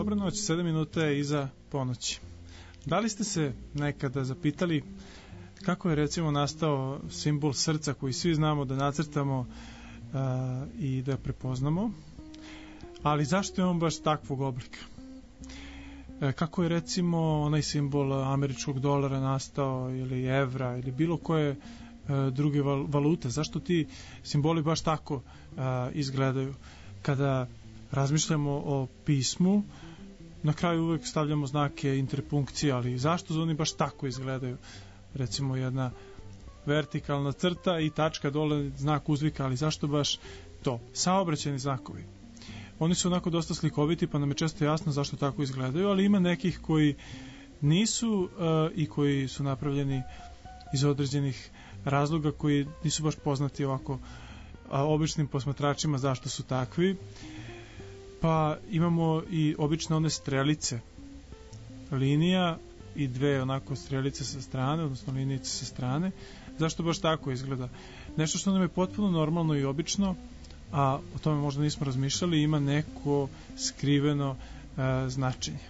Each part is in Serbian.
Dobra noć, 7 minuta je iza ponoći. Da li ste se nekada zapitali kako je recimo nastao simbol srca koji svi znamo da nacrtamo i da prepoznamo, ali zašto je on baš takvog oblika? Kako je recimo onaj simbol američkog dolara nastao ili evra ili bilo koje druge valute? Zašto ti simboli baš tako izgledaju? Kada razmišljamo o pismu, na kraju uvek stavljamo znake interpunkcije, ali zašto oni baš tako izgledaju? Recimo jedna vertikalna crta i tačka dole, znak uzvika, ali zašto baš to? Saobraćajni znakovi. Oni su onako dosta slikoviti, pa nam je često jasno zašto tako izgledaju, ali ima nekih koji nisu i koji su napravljeni iz određenih razloga koji nisu baš poznati ovako običnim posmatračima zašto su takvi. Pa imamo i obične one strelice, linija i dve onako strelice sa strane, odnosno linijice sa strane. Zašto baš tako izgleda? Nešto što nam je potpuno normalno i obično, a o tome možda nismo razmišljali, ima neko skriveno značenje.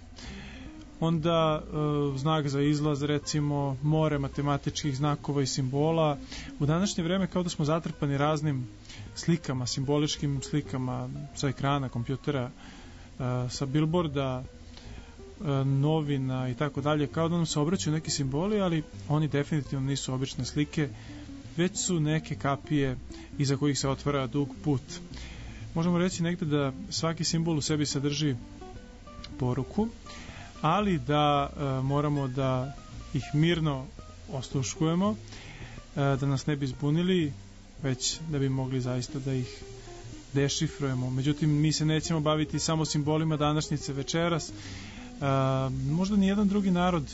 Onda znak za izlaz, recimo more matematičkih znakova i simbola. U današnje vreme kao da smo zatrpani raznim slikama, simboličkim slikama sa ekrana, kompjutera, sa bilborda, novina i tako dalje, kao da nam se obraćaju neki simboli, ali oni definitivno nisu obične slike, već su neke kapije iza kojih se otvara dug put. Možemo reći negde da svaki simbol u sebi sadrži poruku, ali da moramo da ih mirno osluškujemo, da nas ne bi zbunili, već da bi mogli zaista da ih dešifrujemo. Međutim, mi se nećemo baviti samo simbolima današnjice večeras. Možda nijedan drugi narod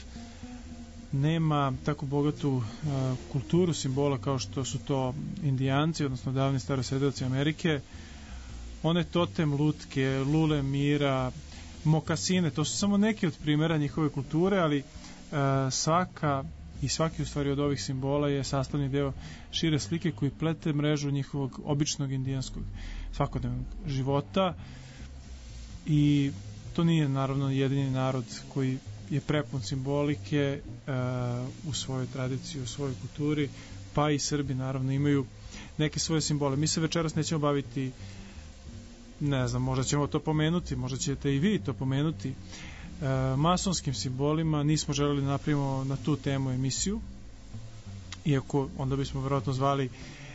nema tako bogatu kulturu simbola kao što su to Indijanci, odnosno davni starosvedoci Amerike. One totem lutke, lule mira, mokasine, to su samo neki od primjera njihove kulture, ali svaki u stvari od ovih simbola je sastavni deo šire slike koji plete mrežu njihovog običnog indijanskog svakodnevnog života. I to nije naravno jedini narod koji je prepun simbolike u svojoj tradiciji, u svojoj kulturi, pa i Srbi naravno imaju neke svoje simbole. Mi se večeras nećemo baviti, ne znam, možda ćemo to pomenuti, možda ćete i vi to pomenuti, masonskim simbolima. Nismo želeli da napravimo na tu temu emisiju, iako onda bismo verovatno zvali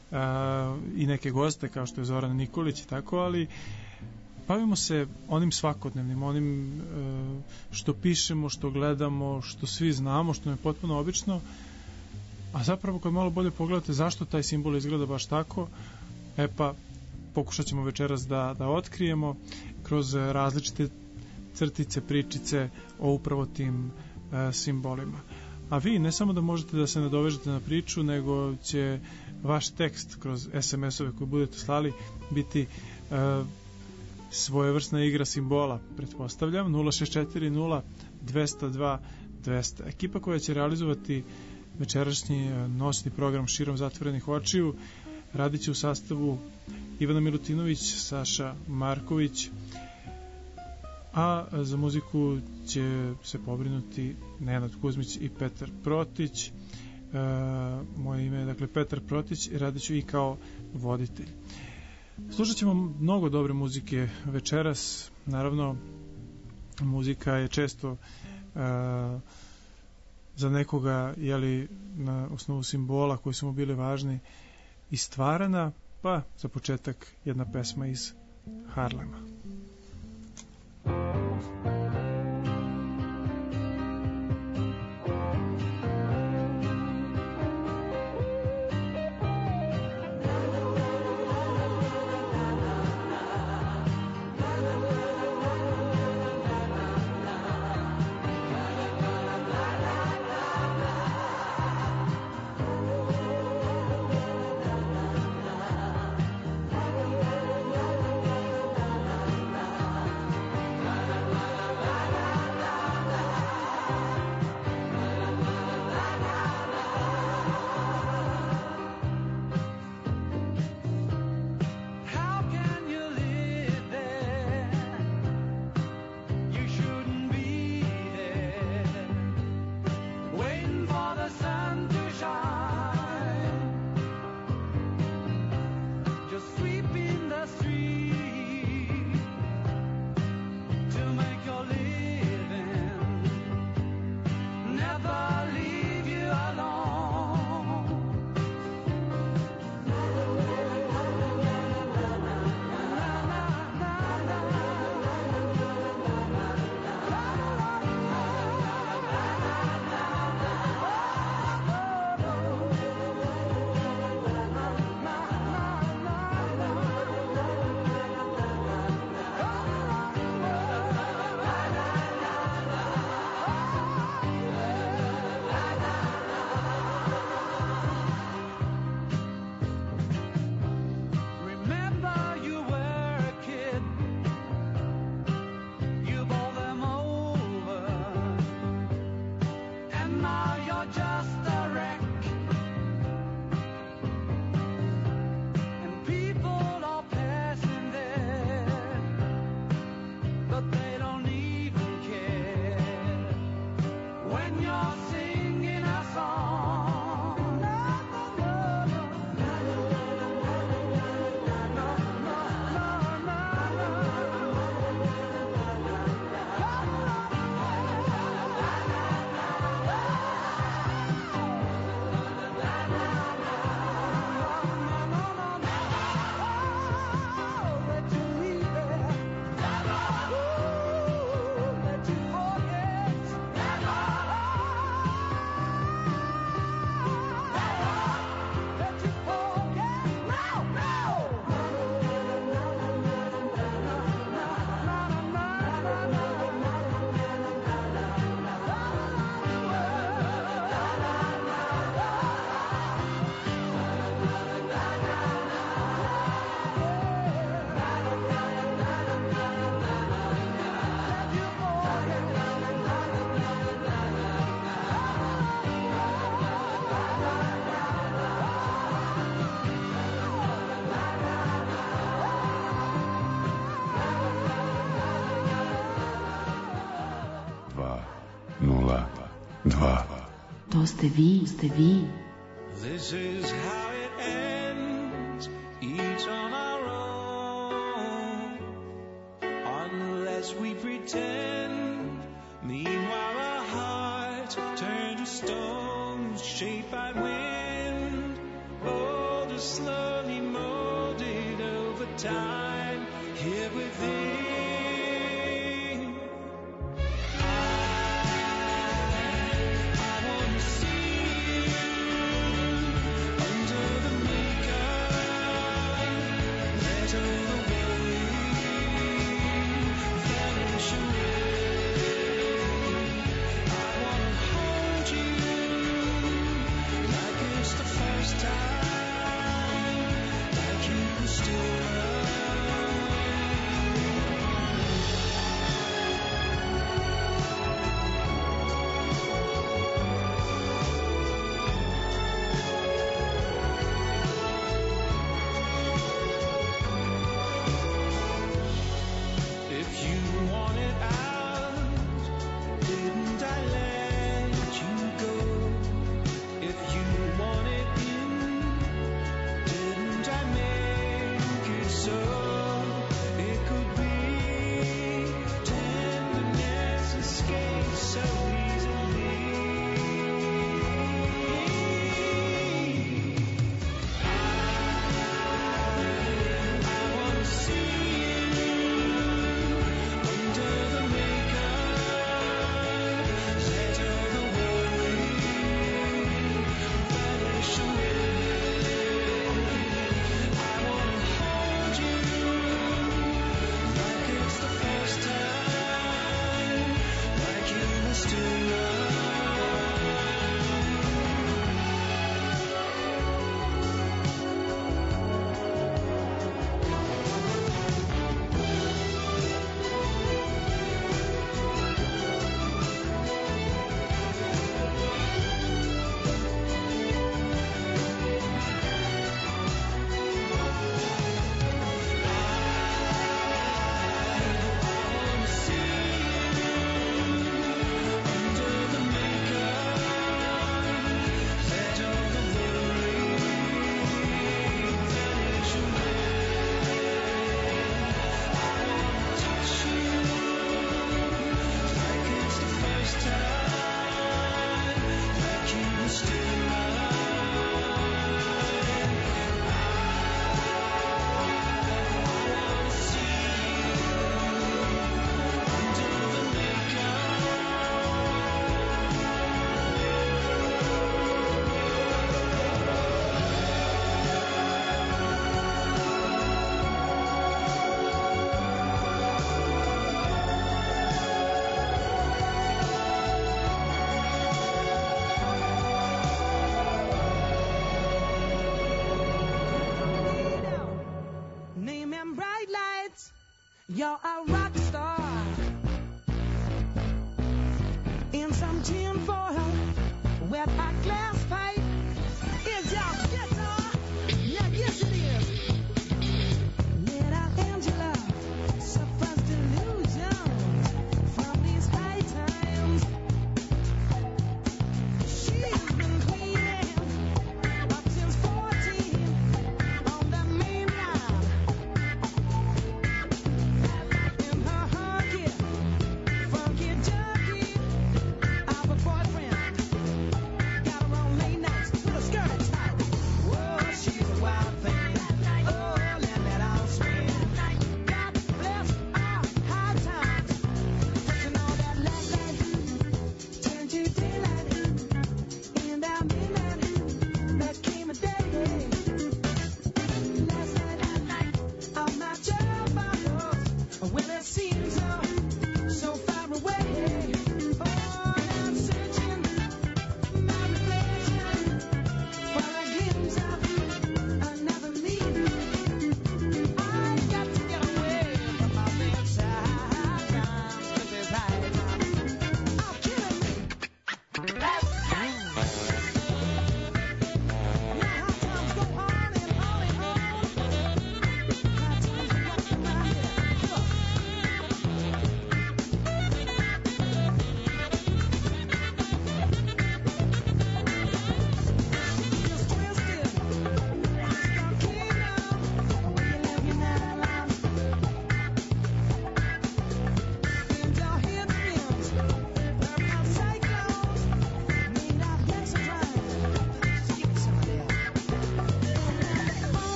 i neke goste kao što je Zoran Nikolić i tako, ali bavimo se onim svakodnevnim, onim što pišemo, što gledamo, što svi znamo, što je potpuno obično, a zapravo kad malo bolje pogledate zašto taj simbol izgleda baš tako, pa pokušat ćemo večeras da otkrijemo kroz različite crtice, pričice o upravo tim simbolima. A vi ne samo da možete da se nadovežete na priču, nego će vaš tekst kroz SMS-ove koje budete slali biti svojevrsna igra simbola, pretpostavljam. 064 0 202 Ekipa koja će realizovati večerašnji noćni program Širom zatvorenih očiju radit će u sastavu Ivana Milutinović, Saša Marković, a za muziku će se pobrinuti Nenad Kuzmić i Petar Protić. Moje ime je dakle Petar Protić i radit ću i kao voditelj. Slušat ćemo mnogo dobre muzike večeras. Naravno, muzika je često za nekoga na osnovu simbola koji su mu bili važni i stvarana, pa za početak jedna pesma iz Harlema. To ste vi. This is how it ends, each on our own, unless we pretend. Meanwhile our hearts turn to stone, shaped by wind, older, slowly molded over time, here within. You're a rock star in some tin foil with a glass pipe. Is your guitar? Yeah, yes it is. Little Angela suffers delusions from these high times. She's been cleaning up since 14 on the main line. In her hunky, funky junkie, our boyfriend got her on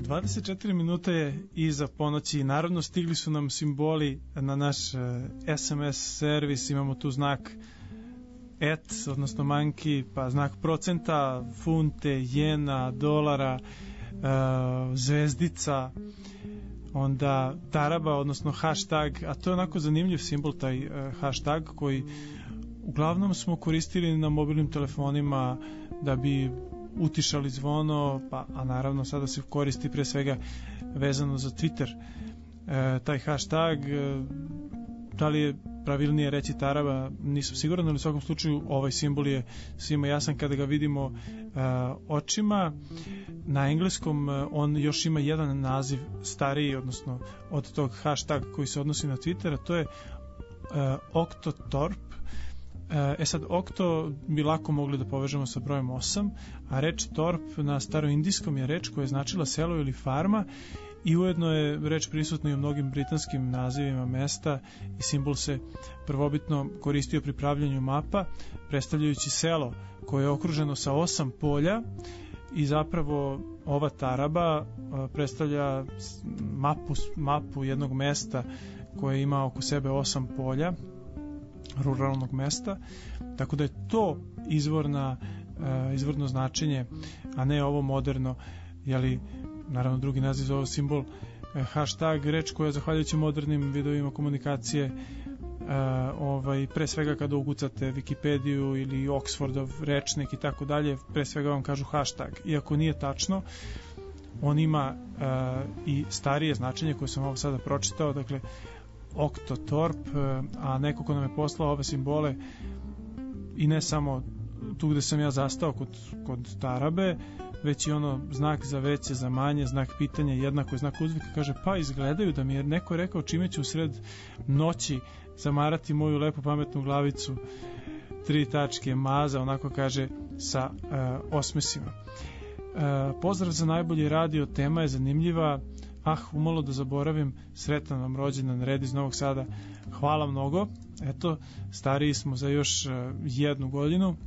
24 minute je iza ponoći. Naravno, stigli su nam simboli na naš SMS servis. Imamo tu znak et, odnosno manki, pa znak procenta, funte, jena, dolara, zvezdica, onda taraba, odnosno hashtag, a to je onako zanimljiv simbol, taj hashtag, koji uglavnom smo koristili na mobilnim telefonima da bi utišali zvono, a naravno sada se koristi pre svega vezano za Twitter. Taj hashtag, da li je pravilnije reći taraba, nisam siguran, ali u svakom slučaju ovaj simbol je svima jasan kada ga vidimo očima. Na engleskom on još ima jedan naziv stariji, odnosno od tog hashtag koji se odnosi na Twitter, a to je Octothorpe. Sad, Octo bi lako mogli da povežemo sa brojem 8, a reč Torp na staroindijskom je reč koja je značila selo ili farma i ujedno je reč prisutna i u mnogim britanskim nazivima mesta i simbol se prvobitno koristio pri pravljanju mapa, predstavljajući selo koje je okruženo sa 8 polja i zapravo ova taraba predstavlja mapu jednog mesta koje ima oko sebe 8 polja, ruralnog mesta, tako da je to izvorno značenje, a ne ovo moderno, jeli, naravno drugi naziv za ovo simbol hashtag, reč koja zahvaljujući modernim vidovima komunikacije pre svega kada ugucate Wikipediju ili Oxfordov rečnik i tako dalje, pre svega vam kažu hashtag, iako nije tačno, on ima i starije značenje koje sam ovo sada pročitao, dakle Octothorpe, a neko ko nam je poslao ove simbole i ne samo tu gde sam ja zastao kod tarabe, već i ono znak za veće, za manje, znak pitanja, jednako je znak uzvika, kaže pa izgledaju da mi je neko rekao čime ću u sred noći zamarati moju lepo pametnu glavicu, 3 tačke, maza, onako kaže sa osmesima. Pozdrav za najbolji radio, tema je zanimljiva. Umalo da zaboravim, sretan vam rođendan, Red iz Novog Sada. Hvala mnogo. Eto, stariji smo za još 1 godinu.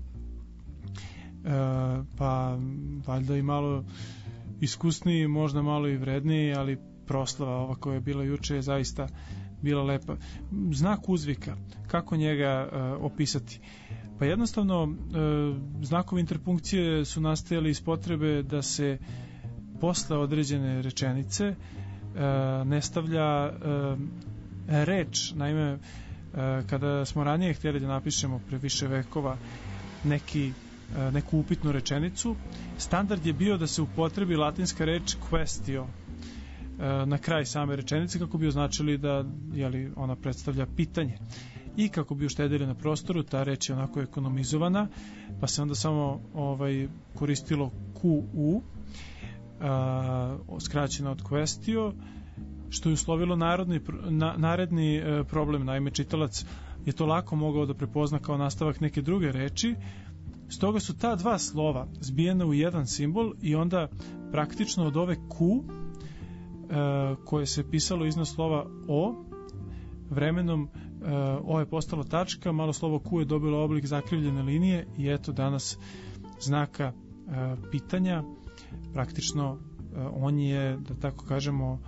Pa valjda i malo iskusniji, možda malo i vredniji, ali proslava ova koja je bila juče je zaista bila lepa. Znak uzvika, kako njega opisati? Pa jednostavno, znakovi interpunkcije su nastajali iz potrebe da se posle određene rečenice ne stavlja reč. Naime, kada smo ranije htjeli da napišemo pre više vekova neku upitnu rečenicu, standard je bio da se upotrebi latinska reč quaestio na kraj same rečenice kako bi označili da ona predstavlja pitanje. I kako bi uštedili na prostoru, ta reč je onako ekonomizovana, pa se onda samo koristilo QU, skraćeno od quaestio, što je uslovilo naredni problem. Naime, čitalac je to lako mogao da prepozna kao nastavak neke druge reči, stoga su ta 2 slova zbijena u jedan simbol i onda praktično od ove Q koje se pisalo iznad slova O, vremenom O je postalo tačka, malo slovo Q je dobilo oblik zakrivljene linije i eto danas znaka pitanja. Praktično on je, da tako kažemo,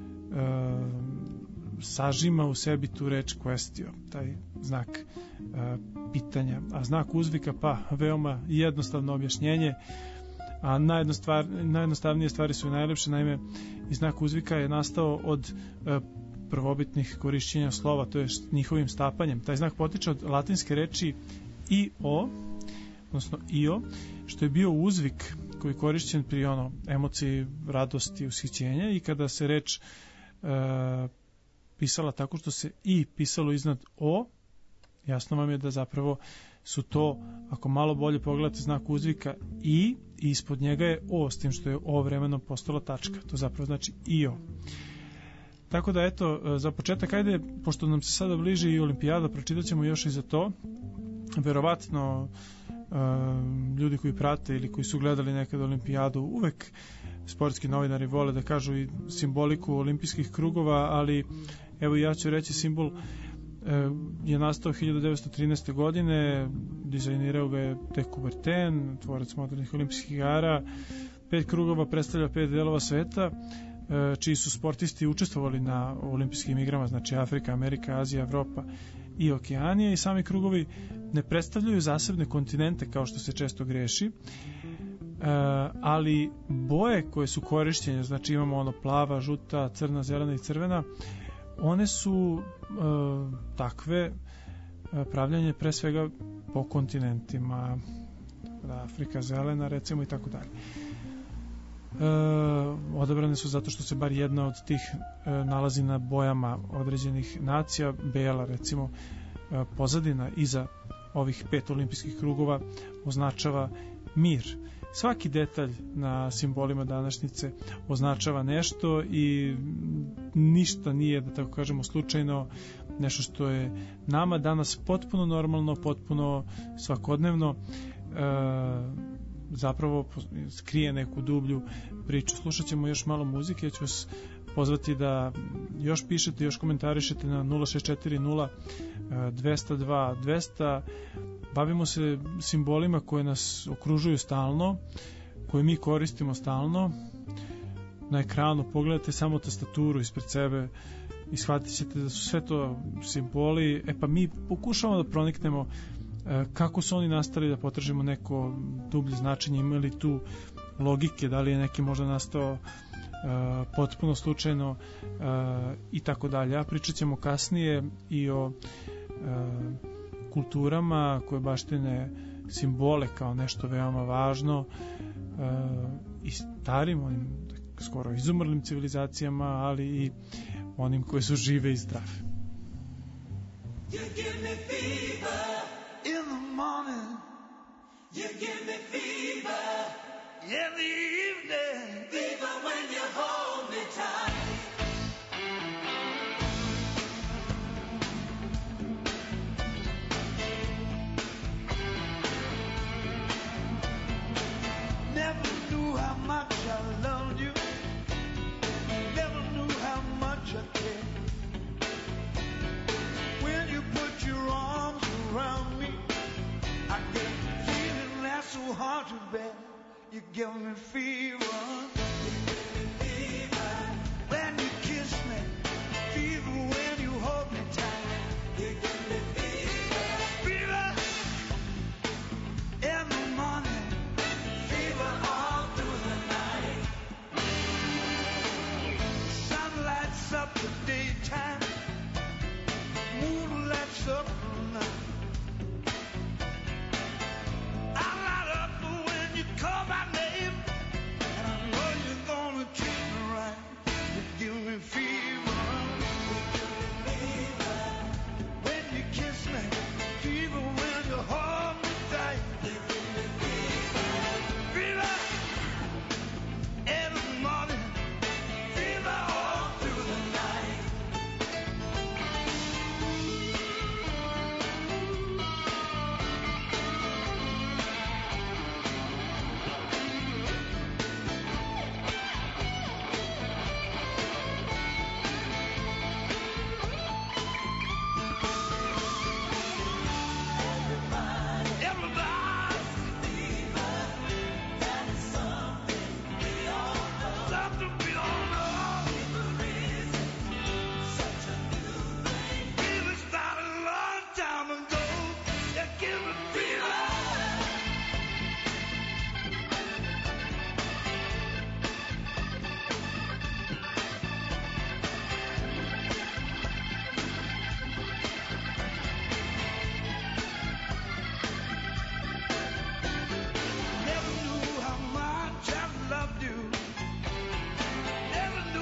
sažima u sebi tu reč quaestio, taj znak pitanja. A znak uzvika, pa veoma jednostavno objašnjenje, a najjednostavnije stvari su i najlepše. Naime, i znak uzvika je nastao od prvobitnih korišćenja slova, to je njihovim stapanjem. Taj znak potiče od latinske reči io, odnosno io, što je bio uzvik koji je korišćen pri emociji radosti, ushićenja, i kada se reč pisala tako što se i pisalo iznad o, jasno vam je da zapravo su to, ako malo bolje pogledate znak uzvika i ispod njega je o, s tim što je o vremenom postala tačka, to zapravo znači io. Tako da eto, za početak, ajde, pošto nam se sada bliži i olimpijada, pročitat ćemo još i za to. Verovatno ljudi koji prate ili koji su gledali nekad olimpijadu, uvek sportski novinari vole da kažu i simboliku olimpijskih krugova, ali evo ja ću reći, simbol je nastao 1913. godine, dizajnirao ga je de Coubertin, tvorac modernih olimpijskih igara. 5 krugova predstavlja 5 delova sveta, čiji su sportisti učestvovali na olimpijskim igrama, znači Afrika, Amerika, Azija, Evropa i Okeanija, i sami krugovi ne predstavljaju zasebne kontinente kao što se često greši, ali boje koje su korišćene, znači imamo ono plava, žuta, crna, zelena i crvena, one su takve pravljanje pre svega po kontinentima, Afrika zelena recimo i tako dalje. Odabrane su zato što se bar jedna od tih nalazi na bojama određenih nacija, bela recimo, pozadina iza ovih 5 olimpijskih krugova označava mir. Svaki detalj na simbolima današnjice označava nešto i ništa nije, da tako kažemo, slučajno, nešto što je nama danas potpuno normalno, potpuno svakodnevno, zapravo skrije neku dublju priču. Slušat ćemo još malo muzike, ja ću vas pozvati da još pišete, još komentarišete na 0640 202 200. Bavimo se simbolima koje nas okružuju stalno, koje mi koristimo stalno. Na ekranu pogledajte samo tastaturu ispred sebe i shvatit ćete da su sve to simboli. Pa mi pokušavamo da proniknemo kako su oni nastali, da potražimo neko dublje značenje, imali tu logike, da li je neki možda nastao potpuno slučajno i tako dalje. A pričat ćemo kasnije i o kulturama koje baštine simbole kao nešto veoma važno i starim, onim skoro izumrlim civilizacijama, ali i onim koji su žive i zdrave. You give me fever in the morning. You give me fever in the evening. Fever when you hold me tight. Never knew how much I loved you. Never knew how much I cared. When you put your arms around me, I get a feeling that's so hard to bear. You give me fever. When you kiss me, fever when you hold me tight. You give me fever. Fever in the morning, fever all through the night. Sun lights up the daytime, moon lights up the night. I light up when you call my name, and I know you're gonna treat me right. You give me fever. When you kiss me, fever when you hold me tight. Fever in the morning, fever all through the night. Never knew how much I loved you. Never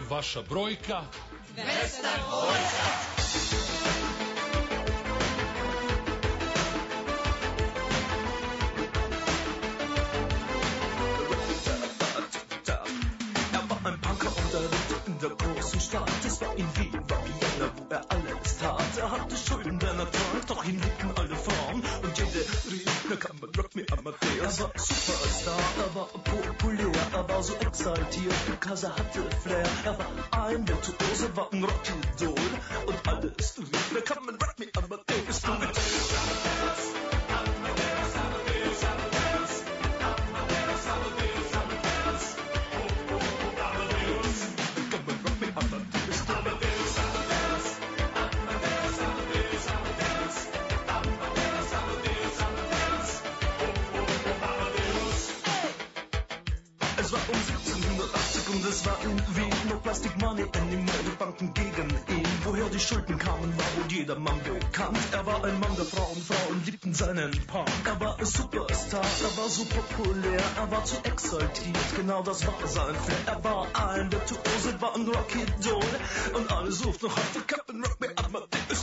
vaša brojka 202. Ein Punker und er lebte in der großen Stadt. Es war in Wien, war Vienna, wo er alles tat. Er hatte Schulden, denn er trank, doch ihn liebten alle Frauen. Und jede rief, na kann man Rock Me Amadeus. Er war Superstar, er war populär, er war so exaltiert, because er hatte Flair. Er war ein Virtuose, war ein Rockidol. Und alles rief, na kann man Rock Me Amadeus. Es war um 1780 und es war in Wien. No Plastic Money anymore, die Banken gegen ihn. Woher die Schulden kamen, war wohl jedermann bekannt. Er war ein Mann der Frauen, Frauen liebten seinen Punk. Er war ein Superstar, er war so populär, er war zu exaltiert, genau das war sein Flair. Er war ein Virtuose, war ein Rockidol. Und alle suchten noch heute Captain Rock Me Amadeus.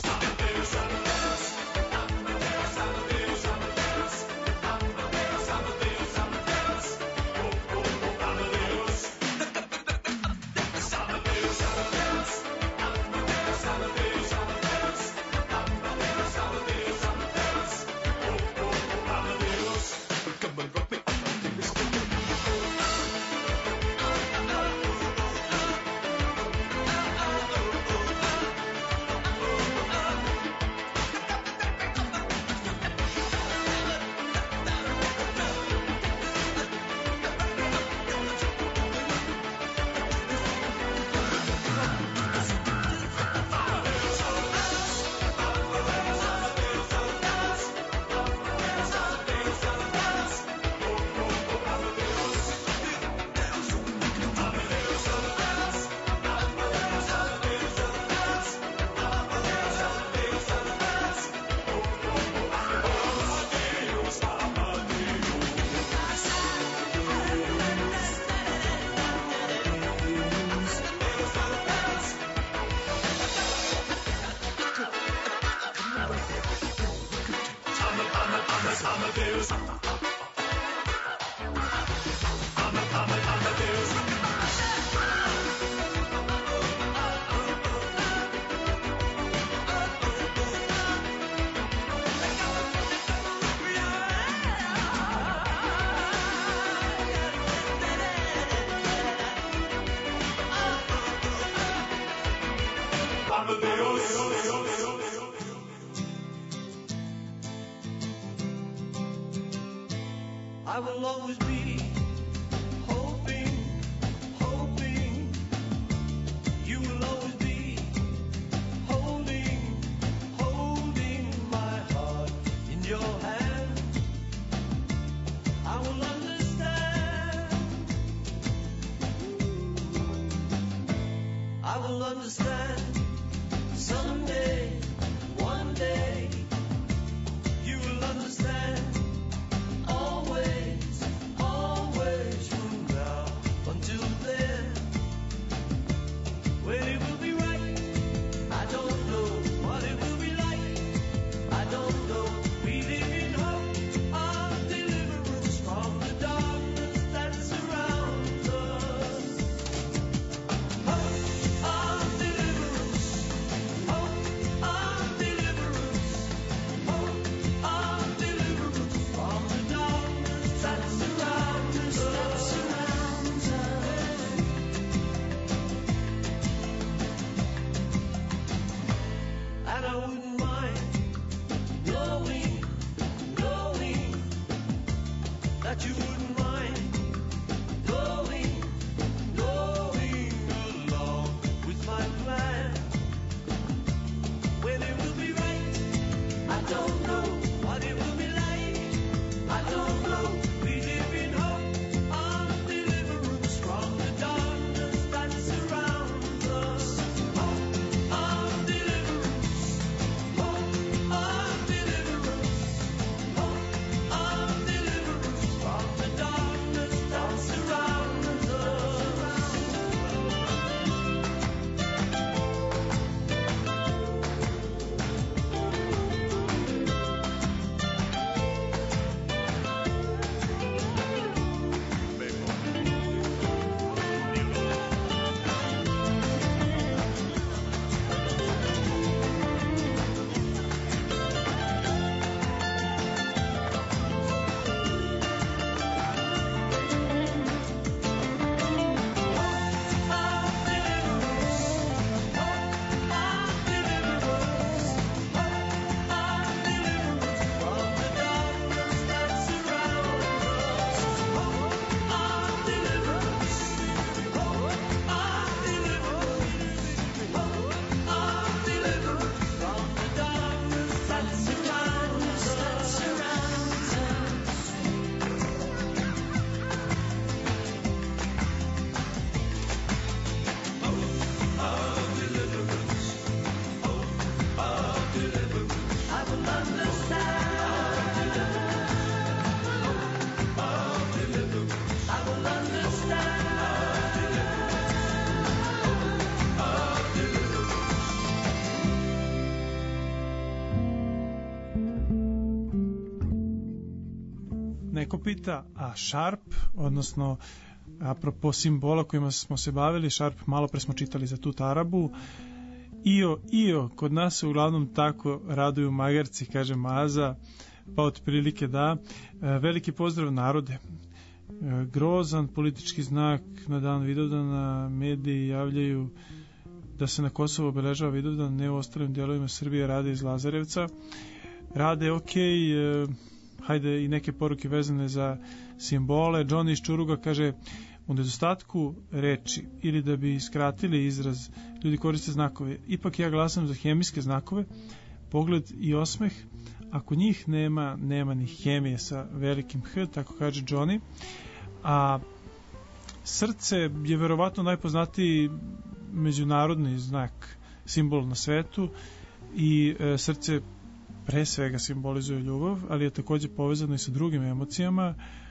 neko pita, a Sharp, odnosno apropo simbola kojima smo se bavili, Sharp, malo pre smo čitali za tu tarabu, Io, kod nas se uglavnom tako raduju magarci, kaže Maza, pa otprilike da. Veliki pozdrav narode. Grozan politički znak na dan Vidovdana, mediji javljaju da se na Kosovo obeležava Vidovdan, ne u ostalim dijelovima Srbije, rade iz Lazarevca. Rade, hajde i neke poruke vezane za simbole. Johnny iz Čuruga kaže, u nedostatku reči ili da bi skratili izraz, ljudi koriste znakove. Ipak ja glasam za hemijske znakove, pogled i osmeh. Ako njih nema ni hemije sa velikim H, tako kaže Johnny. A srce je verovatno najpoznatiji međunarodni znak, simbol na svetu i srce pre svega simbolizuje ljubav, ali je takođe povezano i sa drugim emocijama.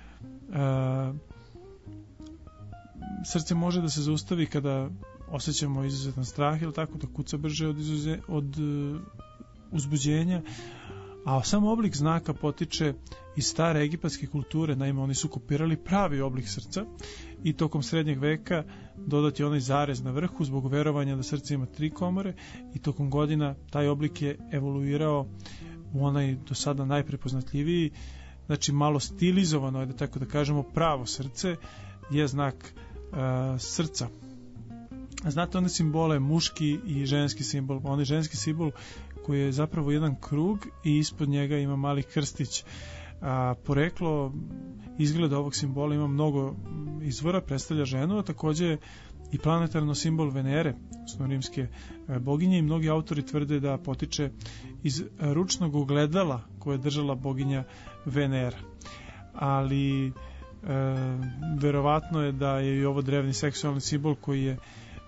Srce može da se zaustavi kada osjećamo izuzetan strah, ili tako, da kuca brže od uzbuđenja, a sam oblik znaka potiče iz stare egipatske kulture. Naime, oni su kopirali pravi oblik srca i tokom srednjeg veka dodati onaj zarez na vrhu zbog verovanja da srce ima 3 komore i tokom godina taj oblik je evoluirao u onaj do sada najprepoznatljiviji, znači malo stilizovano, da tako da kažemo, pravo srce je znak srca. Znate one simbole, muški i ženski simbol? Onaj ženski simbol koji je zapravo jedan krug i ispod njega ima mali krstić. Poreklo izgleda ovog simbola ima mnogo izvora, predstavlja ženu, a takođe i planetarno simbol Venere, odnosno rimske boginje, i mnogi autori tvrde da potiče iz ručnog ogledala koje je držala boginja Venera. Ali verovatno je da je i ovo drevni seksualni simbol koji je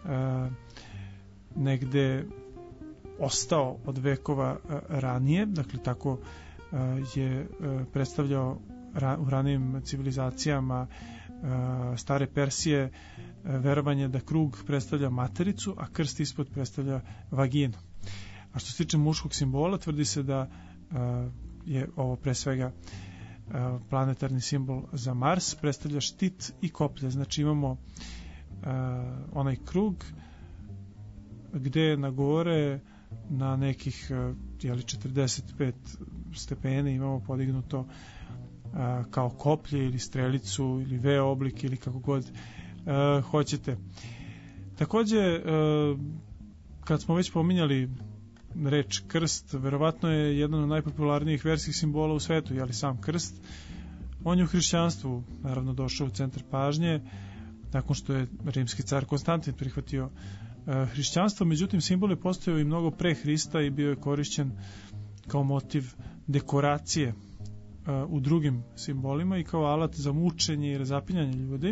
negde ostao od vekova ranije, dakle tako je predstavljao u ranijim civilizacijama stare Persije verovanje da krug predstavlja matericu, a krst ispod predstavlja vaginu. A što se tiče muškog simbola, tvrdi se da je ovo pre svega planetarni simbol za Mars, predstavlja štit i koplje. Znači imamo onaj krug gde na gore na nekih 45 stepeni imamo podignuto kao koplje ili strelicu ili V oblik ili kako god hoćete. Takođe, kad smo već pominjali reč krst, verovatno je jedan od najpopularnijih verskih simbola u svetu, jeli sam krst. On je u hrišćanstvu naravno došao u centar pažnje nakon što je rimski car Konstantin prihvatio hrišćanstvo, međutim simbol je postojao i mnogo pre Hrista i bio je korišćen kao motiv dekoracije u drugim simbolima i kao alat za mučenje i razapinjanje ljudi,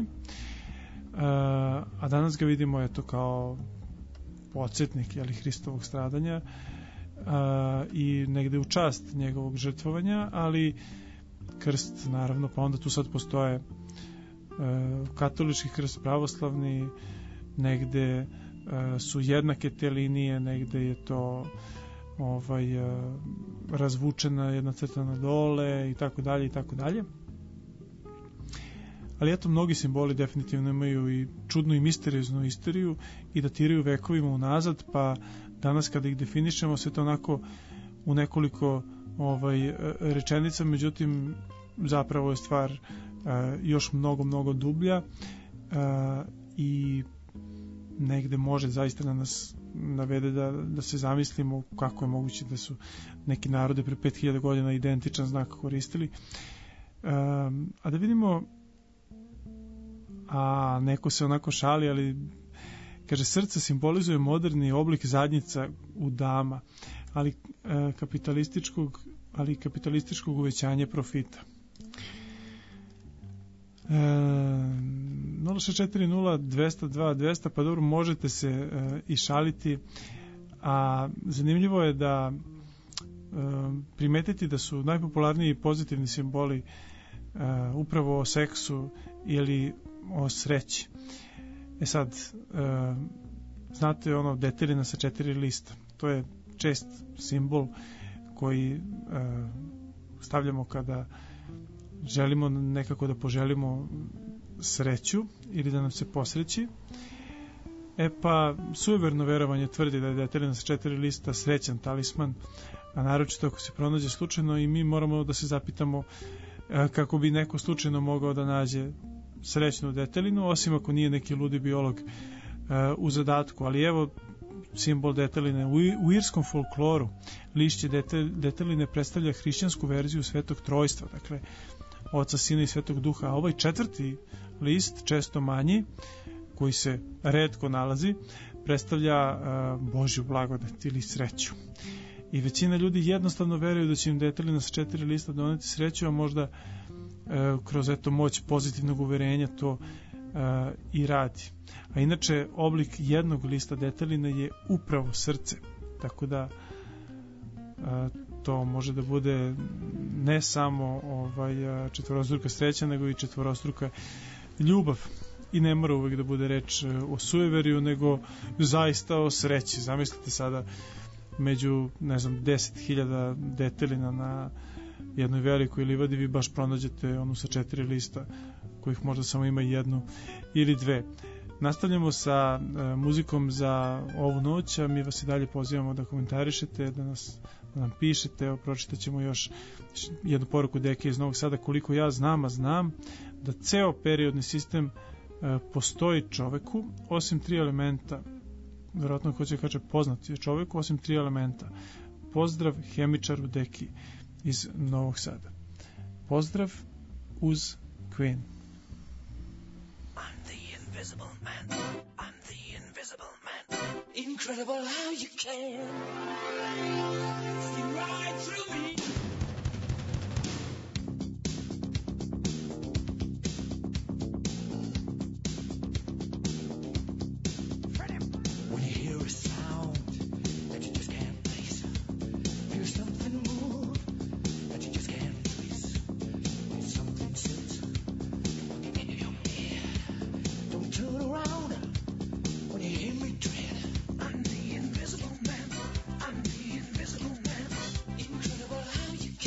a danas ga vidimo eto kao podsjetnik Hristovog stradanja i negde u čast njegovog žrtvovanja, ali krst naravno, pa onda tu sad postoje katolički krst, pravoslavni, negde su jednake te linije, negde je to razvučena jedna crta na dole i tako dalje i tako dalje. Ali eto, mnogi simboli definitivno imaju i čudnu i misterioznu istoriju i datiraju vekovima unazad, pa danas kada ih definišemo sve to onako u nekoliko rečenica, međutim zapravo je stvar još mnogo dublja i negde može zaista da nas navede da se zamislimo kako je moguće da su neki narode pre 5000 godina identičan znak koristili. A da vidimo, a neko se onako šali, ali kaže, srce simbolizuje moderni oblik zadnjica u dama, ali kapitalističkog uvećanja profita. 0640202, pa dobro, možete se i šaliti, a zanimljivo je da primetiti da su najpopularniji pozitivni simboli upravo o seksu ili o sreći. Sad, znate ono detelina sa 4 lista, to je čest simbol koji stavljamo kada želimo nekako da poželimo sreću ili da nam se posreći. Pa sujeverno verovanje tvrdi da je detelina sa 4 lista srećan talisman, a naročito ako se pronađe slučajno, i mi moramo da se zapitamo kako bi neko slučajno mogao da nađe srećnu detelinu, osim ako nije neki ludi biolog u zadatku. Ali evo simbol deteline. U irskom folkloru lišće deteline predstavlja hrišćansku verziju Svetog Trojstva, dakle Oca, Sina i Svetog Duha. A ovaj 4. list, često manji, koji se retko nalazi, predstavlja Božju blagodat ili sreću. I većina ljudi jednostavno veruju da će im detelina sa 4 lista doneti sreću, a možda kroz moć pozitivnog uverenja to i radi. A inače, oblik jednog lista deteline je upravo srce, tako da to može da bude ne samo četvorostruka sreća, nego i četvorostruka ljubav. I ne mora uvek da bude reč o sujeveriju, nego zaista o sreći. Zamislite sada među, 10.000 detelina na jednoj velikoj livadi vi baš pronađete onu sa 4 lista, kojih možda samo ima 1 ili 2. Nastavljamo sa muzikom za ovu noć, a mi vas i dalje pozivamo da komentarišete, da nam pišete. Evo, pročitat ćemo još jednu poruku Deke iz Novog Sada. Koliko ja znam, a znam da ceo periodni sistem postoji čoveku, osim 3 elementa, verovatno hoće kaže poznati je čoveku, osim 3 elementa. Pozdrav hemičaru Deki iz Novog Sada. Pozdrav uz Queen. I'm the invisible man. I'm the invisible man. Incredible how you can see right through me. When you hear a sound that you just can't place, feel something move that you just can't trace. When something sits in your head, don't turn around. When you hear me tread, I'm the invisible man. I'm the invisible man. Incredible how you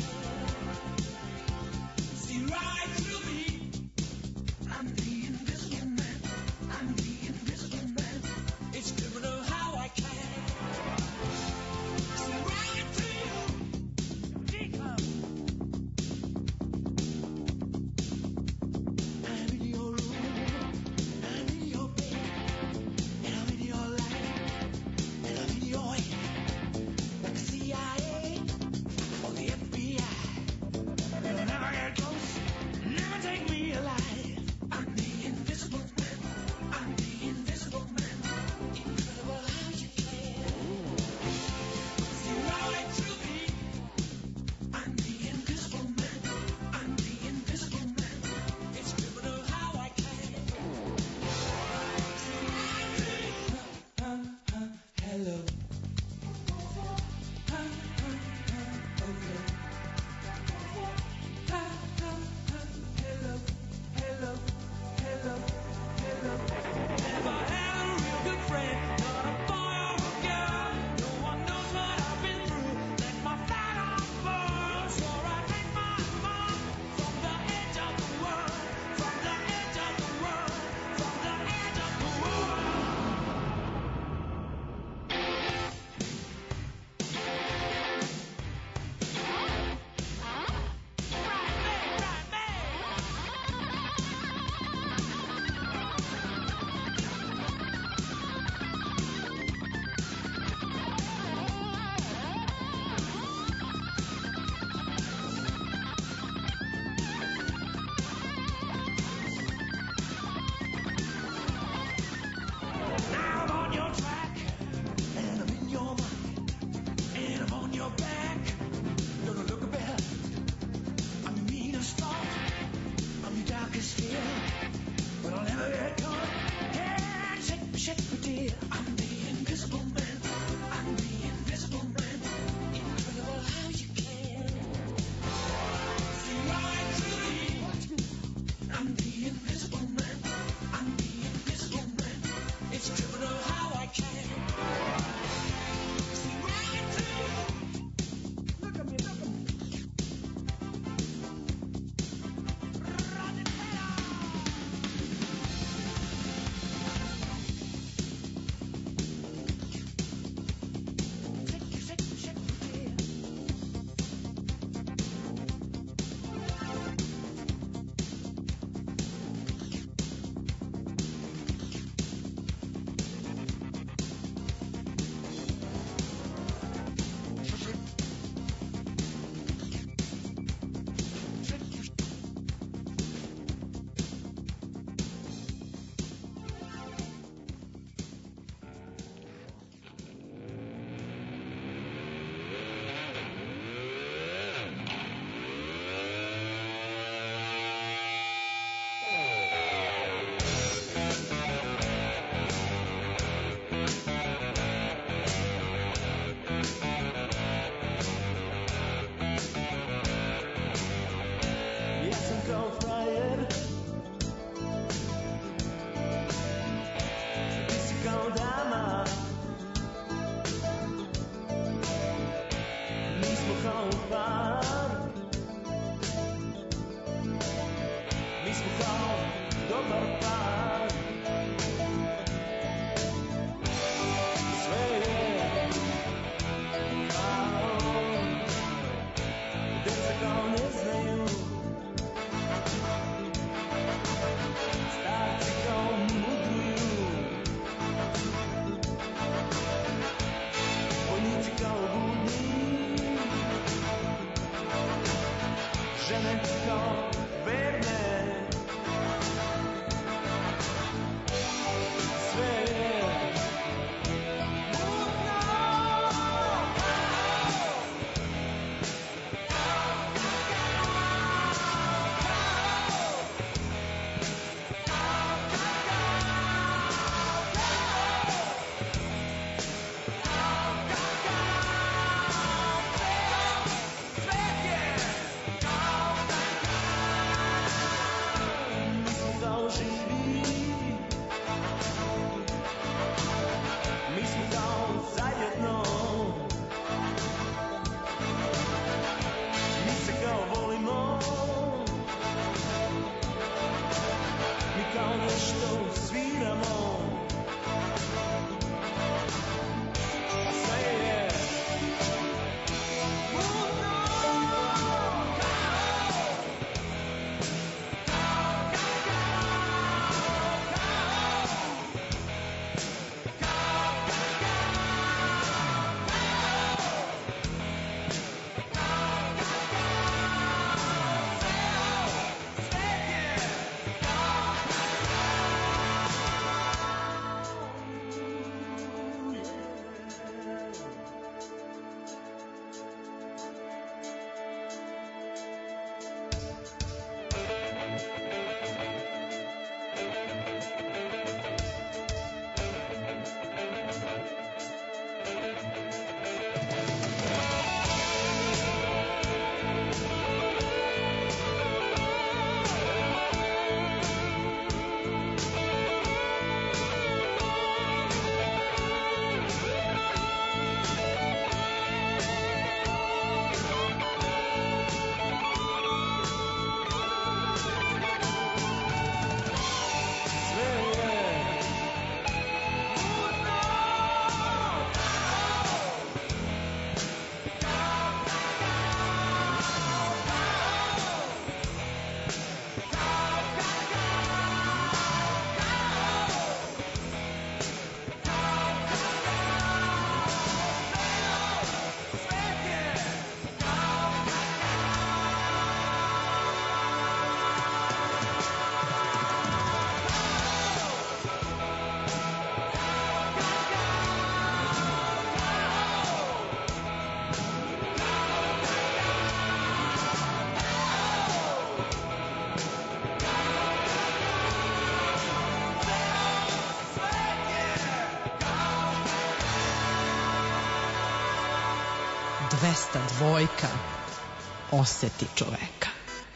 202 oseti čoveka.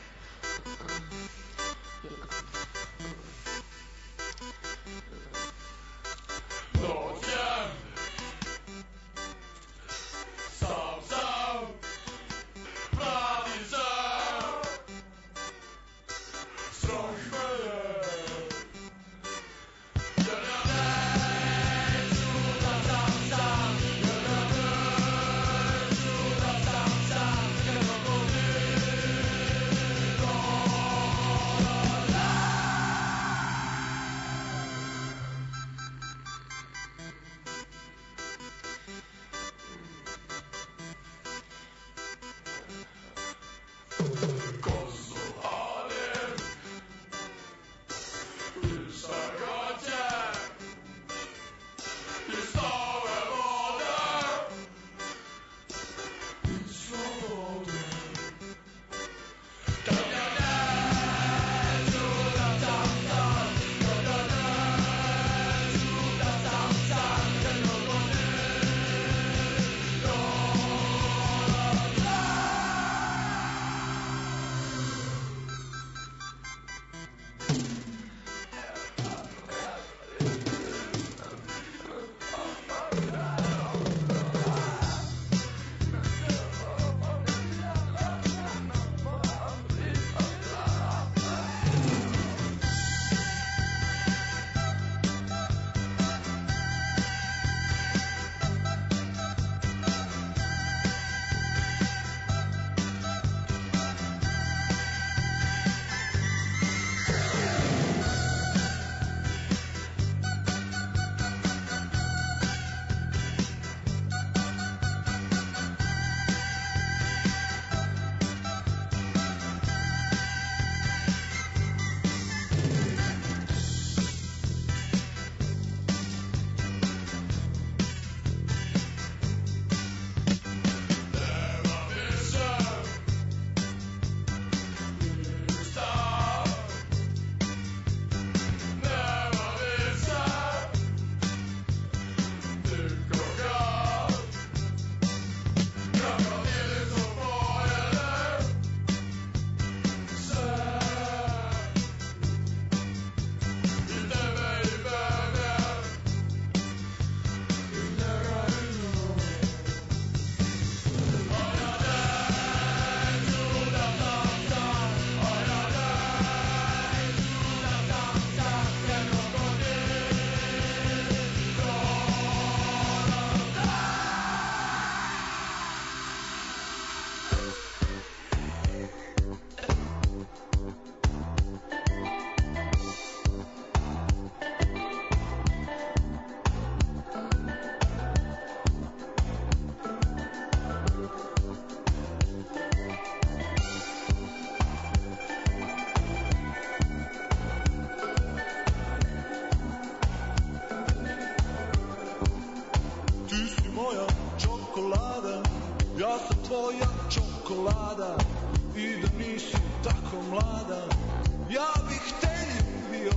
tvoja čokolada i da nisi tako mlada, ja bih te ljubio.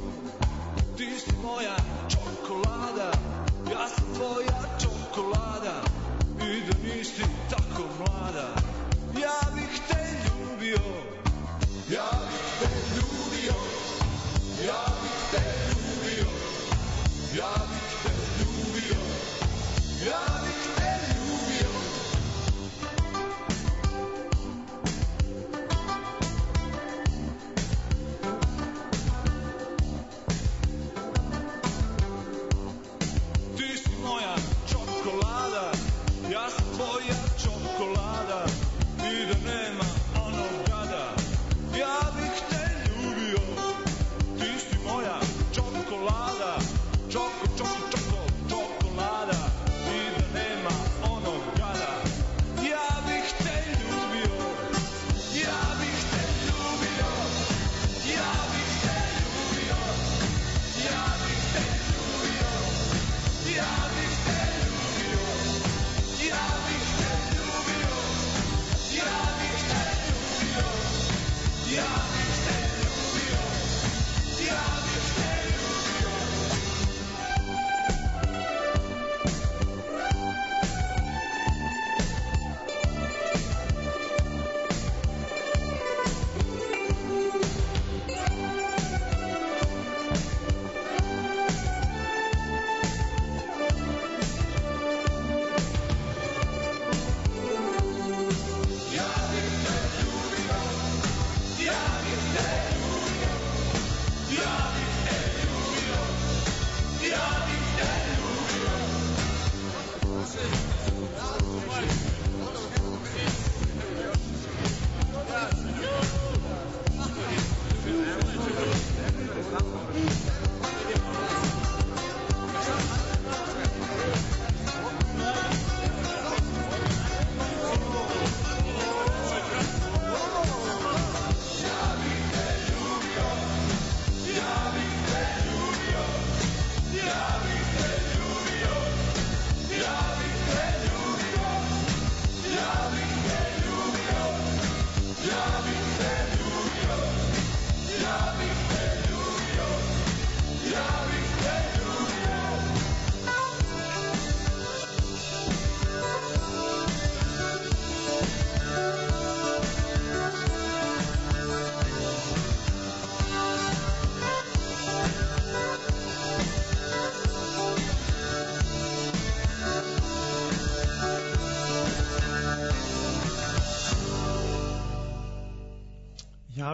Ti si moja čokolada, ja sam tvoja čokolada i da nisi tako mlada, ja bih te ljubio. Ja bih te ljubio, ja bih te ljubio, ja bih te ljubio, ja bih te ljubio.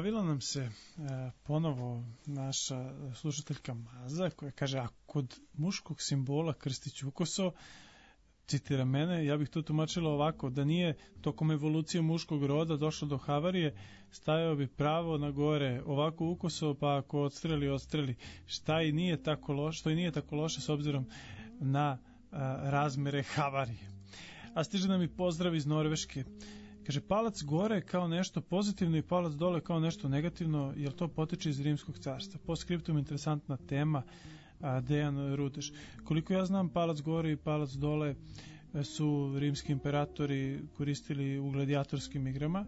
javila nam se ponovo naša slušateljka Maza koja kaže, a kod muškog simbola krstić ukoso, citira mene, ja bih to tumačila ovako, da nije tokom evolucije muškog roda došlo do havarije, stajao bi pravo na gore, ovako ukoso, pa ako odstreli, što i nije tako loše s obzirom na razmere havarije. A stiže nam i pozdrav iz Norveške. Kaže, palac gore kao nešto pozitivno i palac dole kao nešto negativno, jer to potiče iz Rimskog carstva. Po skriptum interesantna tema, Dejan Rudež. Koliko ja znam, palac gore i palac dole su rimski imperatori koristili u gladijatorskim igrama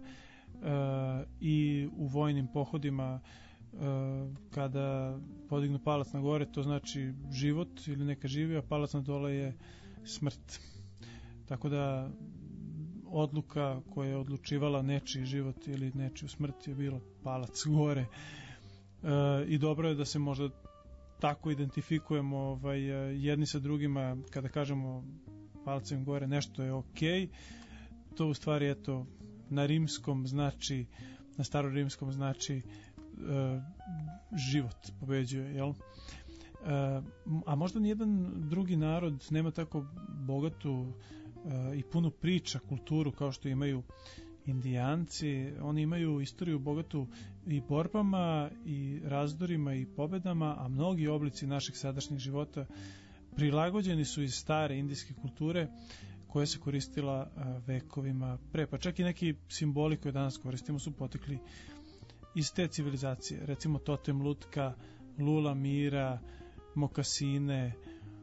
i u vojnim pohodima kada podignu palac na gore, to znači život ili neka živi, a palac na dole je smrt. Tako da odluka koja je odlučivala nečiji život ili nečiju smrt je bilo palac gore. I dobro je da se možda tako identifikujemo jedni sa drugima kada kažemo palcem gore nešto je okej. To u stvari eto na rimskom znači, na starorimskom znači život pobeđuje, jel? A možda nijedan drugi narod nema tako bogatu i punu priča, kulturu kao što imaju Indijanci. Oni imaju istoriju bogatu i borbama i razdorima i pobedama, a mnogi oblici naših sadašnjih života prilagođeni su iz stare indijske kulture koja se koristila vekovima pre. Pa čak i neki simboli koje danas koristimo su potekli iz te civilizacije. Recimo totem lutka, lula mira, mokasine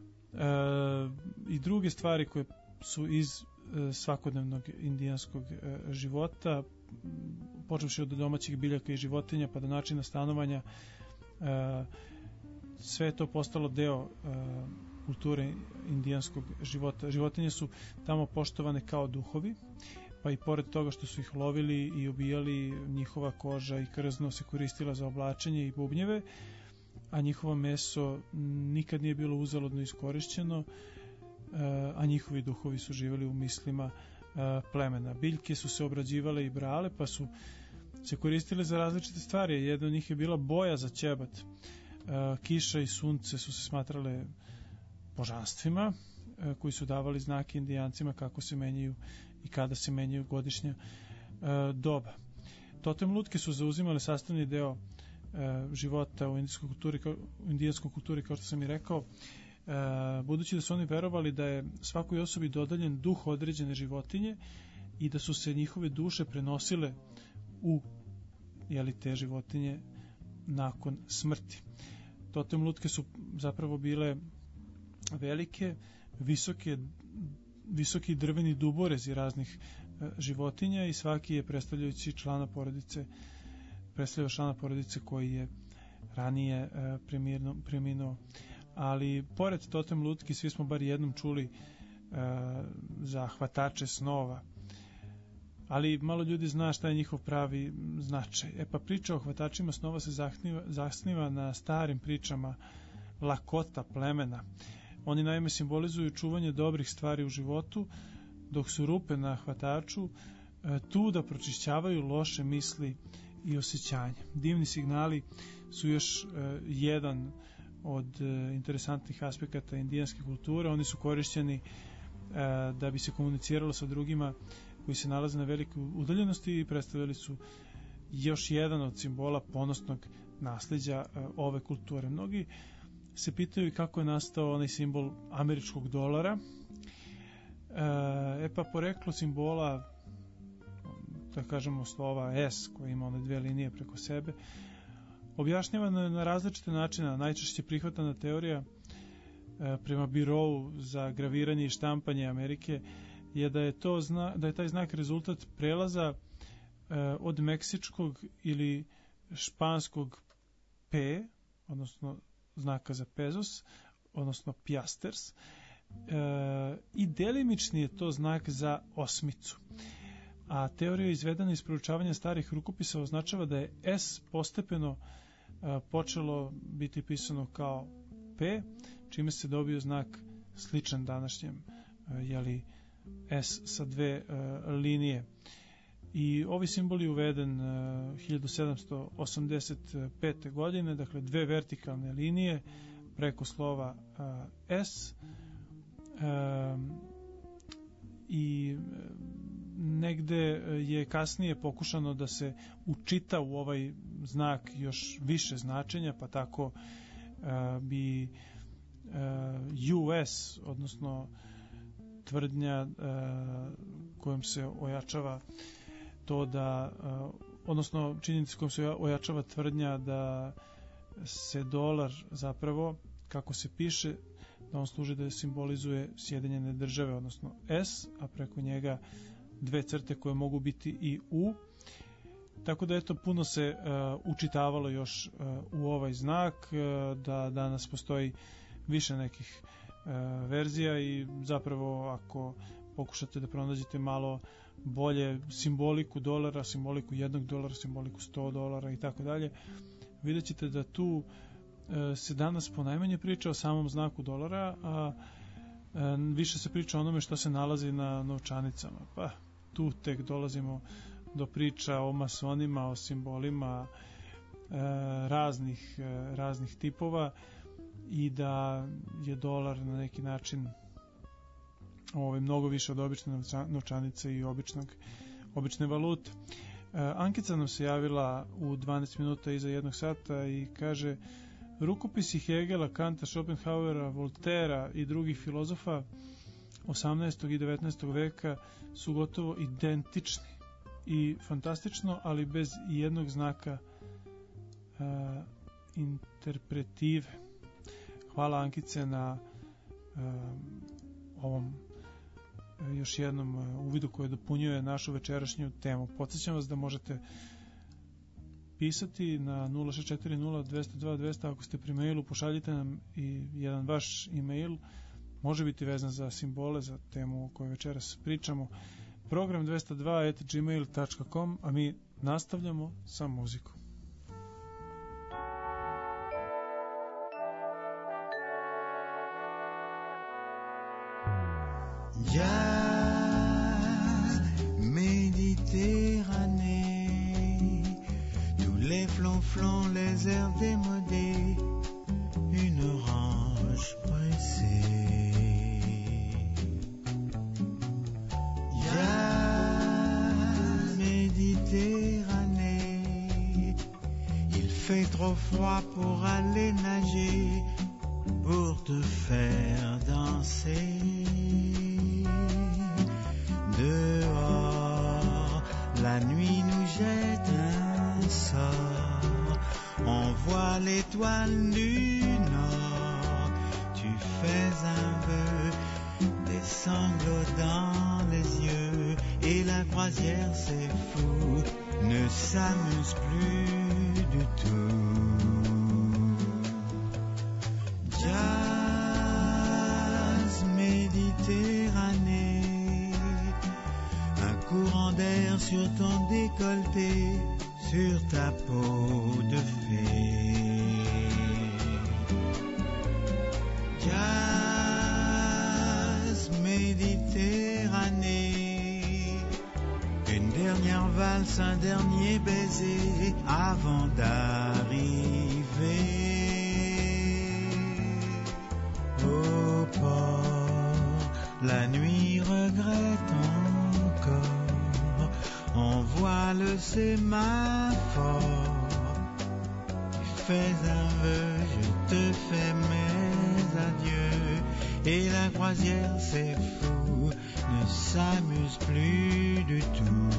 i druge stvari koje su iz svakodnevnog indijanskog života, počevši od domaćih biljaka i životinja pa do načina stanovanja. Sve je to postalo deo kulture indijanskog života. Životinje su tamo poštovane kao duhovi, pa i pored toga što su ih lovili i ubijali, njihova koža i krzno se koristila za oblačenje i bubnjeve, a njihovo meso nikad nije bilo uzaludno iskorišćeno, a njihovi duhovi su živjeli u mislima plemena. Biljke su se obrađivale i brale, pa su se koristile za različite stvari. Jedna od njih je bila boja za ćebat. Kiša i sunce su se smatrale božanstvima koji su davali znake Indijancima kako se menjaju i kada se menjaju godišnja doba. Totem lutke su zauzimale sastavni deo života u indijanskoj kulturi, kao što sam i rekao, budući da su oni verovali da je svakoj osobi dodaljen duh određene životinje i da su se njihove duše prenosile u te životinje nakon smrti. Totem lutke su zapravo bile velike, visoki drveni duborezi raznih životinja i svaki je predstavljajući člana porodice koji je ranije preminuo. Ali pored totem lutki svi smo bar jednom čuli za hvatače snova, ali malo ljudi zna šta je njihov pravi značaj. Pa priča o hvatačima snova se zasniva na starim pričama Lakota plemena. Oni naime simbolizuju čuvanje dobrih stvari u životu, dok su rupe na hvataču tu da pročišćavaju loše misli i osjećanja. Divni signali su još jedan od interesantnih aspekata indijanske kulture. Oni su korišćeni da bi se komuniciralo sa drugima koji se nalaze na velikoj udaljenosti i predstavljali su još jedan od simbola ponosnog nasleđa ove kulture. Mnogi se pitaju kako je nastao onaj simbol američkog dolara. Pa poreklo simbola, da kažemo slova S koji ima one dve linije preko sebe, objašnjavano je na različite načine. Najčešće prihvatana teorija prema birou za graviranje i štampanje Amerike je da je taj znak rezultat prelaza od meksičkog ili španskog P, odnosno znaka za pesos, odnosno piasters, i delimični je to znak za osmicu. A teorija izvedena iz proučavanja starih rukopisa označava da je S postepeno počelo biti pisano kao P, čime se dobio znak sličan današnjem S sa dve linije. I ovi simbol je uveden 1785. godine, dakle dve vertikalne linije preko slova S, i negde je kasnije pokušano da se učita u ovaj znak još više značenja, pa tako bi US, odnosno tvrdnja kojom se ojačava to da, odnosno činjenica kojom se ojačava tvrdnja da se dolar zapravo, kako se piše, da on služi da simbolizuje Sjedinjene države, odnosno S, a preko njega dve crte koje mogu biti i U. Tako da eto, puno se učitavalo još u ovaj znak, da danas postoji više nekih verzija i zapravo ako pokušate da pronađete malo bolje simboliku dolara, simboliku $1, simboliku $100 i tako dalje, vidjet ćete da tu se danas ponajmanje priča o samom znaku dolara, a više se priča o onome što se nalazi na novčanicama. Pa tu tek dolazimo do priča o masonima, o simbolima raznih tipova i da je dolar na neki način mnogo više od obične novčanice i obične valute. Ankica nam se javila u 12 minuta iza 1 sata i kaže: rukopisi Hegela, Kanta, Schopenhauera, Voltera i drugih filozofa 18. i 19. veka su gotovo identični i fantastično, ali bez jednog znaka interpretive. Hvala Ankice na ovom još jednom uvidu koji dopunjuje našu večerašnju temu. Podsjećam vas da možete pisati na 0640-202-200. Ako ste pri mailu, pošaljite nam i jedan vaš e-mail, može biti vezan za simbole, za temu o kojoj večeras pričamo. Program 202@gmail.com, a mi nastavljamo sa muzikom. Jazz, Méditerranée, tous les flonflons, les airs démodés, une orange pressée. Jazz, Méditerranée, il fait trop froid pour aller nager, pour te faire danser. Dehors, la nuit nous jette un sort, on voit l'étoile du nord, tu fais un vœu, des sanglots dans les yeux, et la croisière c'est fou, ne s'amuse plus du tout. Jazz, Méditerranée, courant d'air sur ton décolleté, sur ta peau de fée. Jazz, Méditerranée, une dernière valse, un dernier baiser avant d'arriver au port. La nuit regrette encore, on voit le sémaphore. Tu fais un vœu, je te fais mes adieux, et la croisière c'est fou, ne s'amuse plus du tout.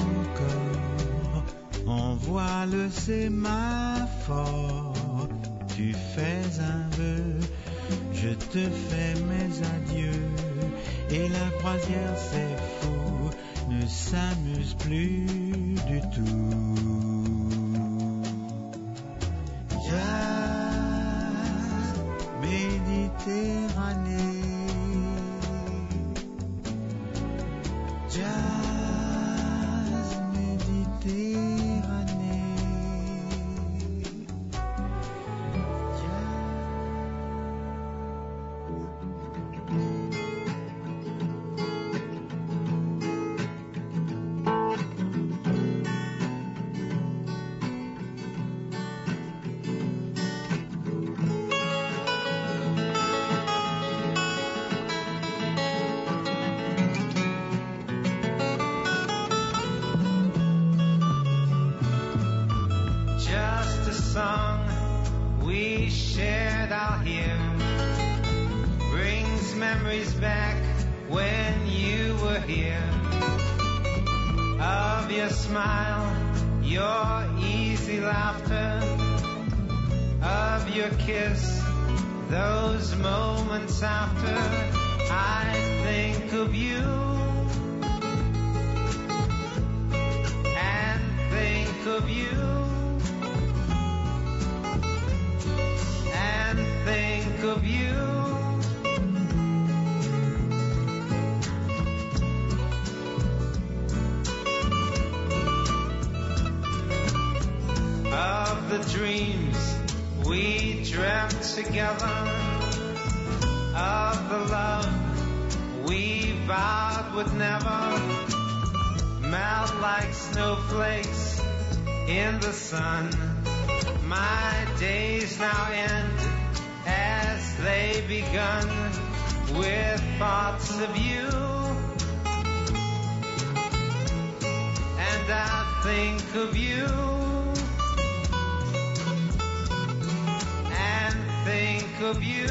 sémaphore, tu fais un vœu, je te fais mes adieux. Et la croisière, c'est fou, ne s'amuse plus du tout. Jazz, Méditerranée. Jazz, Méditerranée. Just a song we shared out here brings memories back when you were here, of your smile, your easy laughter, of your kiss, those moments after. I think of you and think of you and think of you. Of the dreams we dreamt together, of the love we vowed would never melt like snowflakes in the sun. My days now end as they begun with thoughts of you, and I think of you and think of you.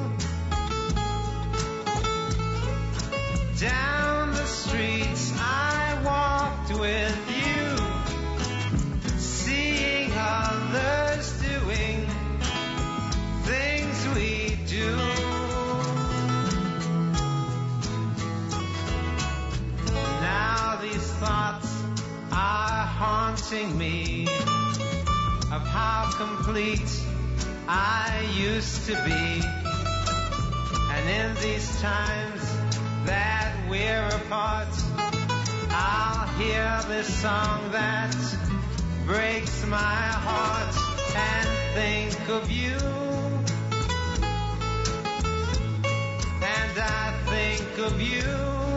Down the streets I walked with you, seeing others doing things we do. Now these thoughts are haunting me, of how complete I used to be. And in these times that we're apart, I'll hear this song that breaks my heart and think of you. And I think of you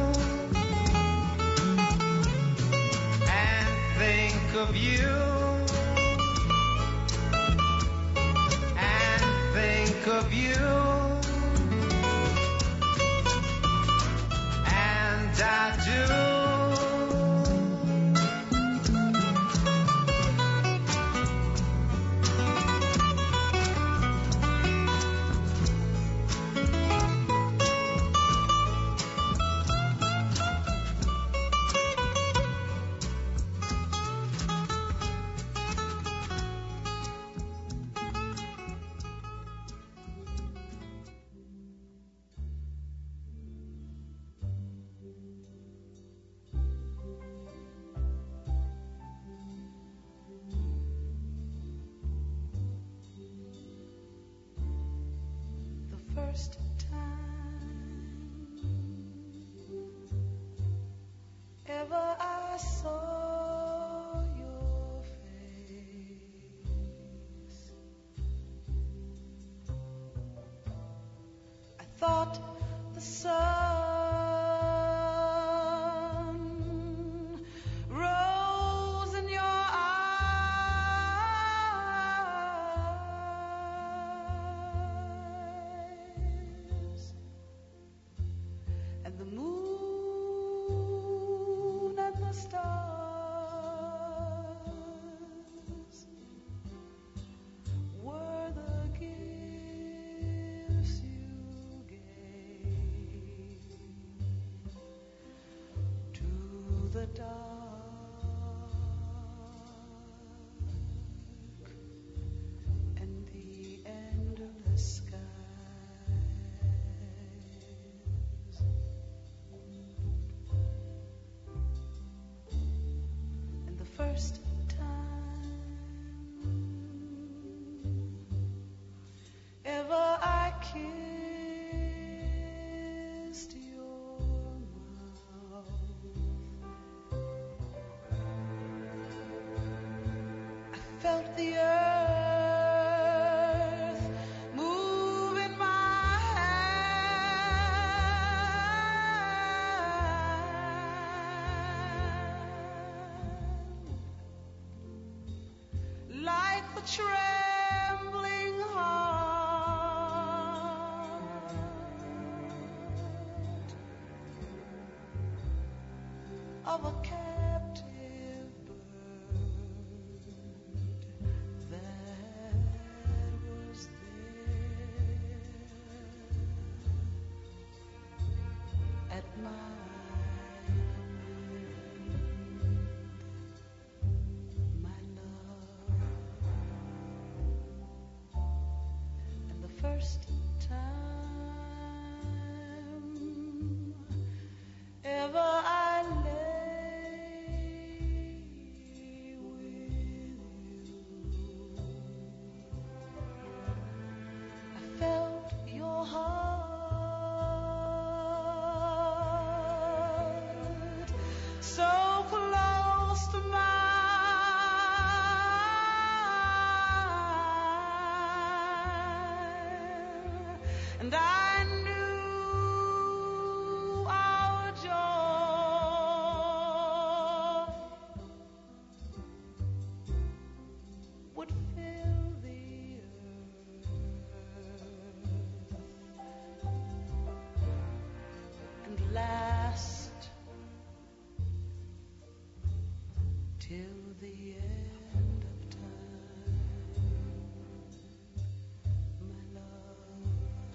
and think of you and think of you. And I do. First time ever I saw your face, I thought the sun rose in your eyes, and the moon and the stars were the gifts you gave. first time ever I kissed your mouth. I felt the earth move in my hand, like the trembling heart of a captive bird that was there at my command, my love. And the first time ever I lay with you, I felt your heart so close to mine, and I knew our joy would fill the earth and last till the end of time, my love.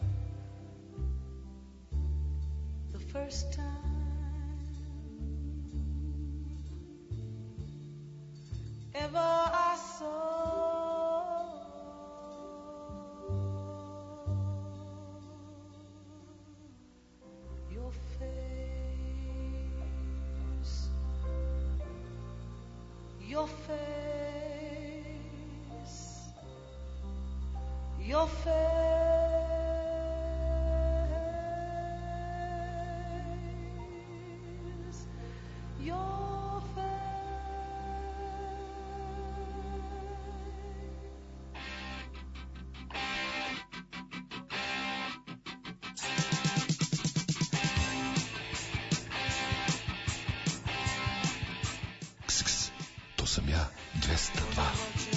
The first time ever I saw your face, your face, your face, your face. Ks, to sam ja, 202.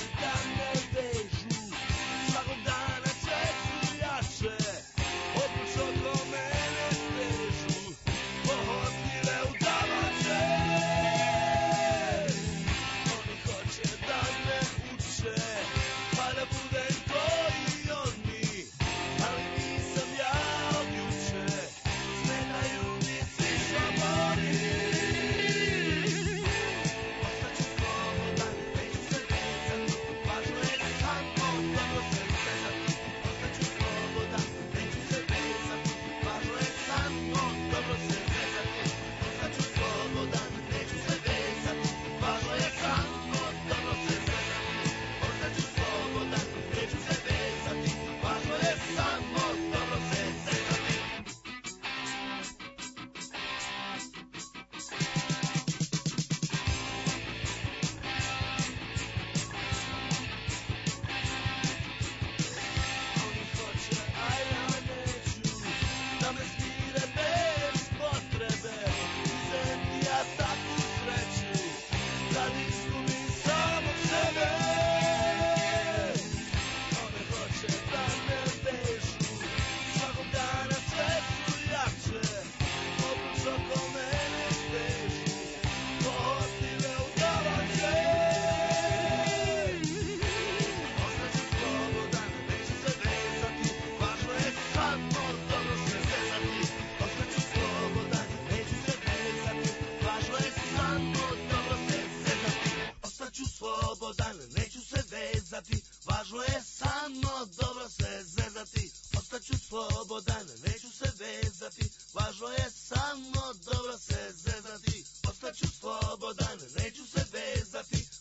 slobodan, neću se vezati, važno je samo dobro se zezati. Ostaću slobodan, neću se vezati, važno je samo dobro se zezati. Ostaću slobodan, neću se vezati,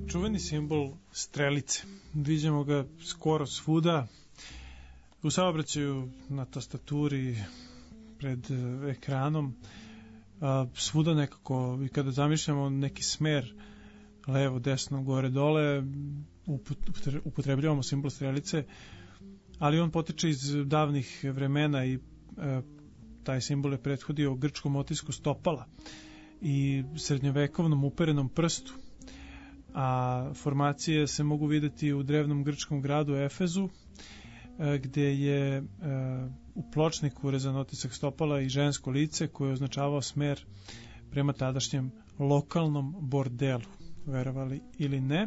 čuveni simbol strelice. Viđamo ga skoro svuda, u saobraćaju, na tastaturi, pred ekranom, svuda nekako, i kada zamišljamo neki smer, levo, desno, gore, dole, upotrebljavamo simbol strelice, ali on potiče iz davnih vremena i taj simbol je prethodio grčkom otisku stopala i srednjovekovnom uperenom prstu, a formacije se mogu videti u drevnom grčkom gradu Efezu, gde je u pločniku urezan otisak stopala i žensko lice koje je označavao smer prema tadašnjem lokalnom bordelu, verovali ili ne.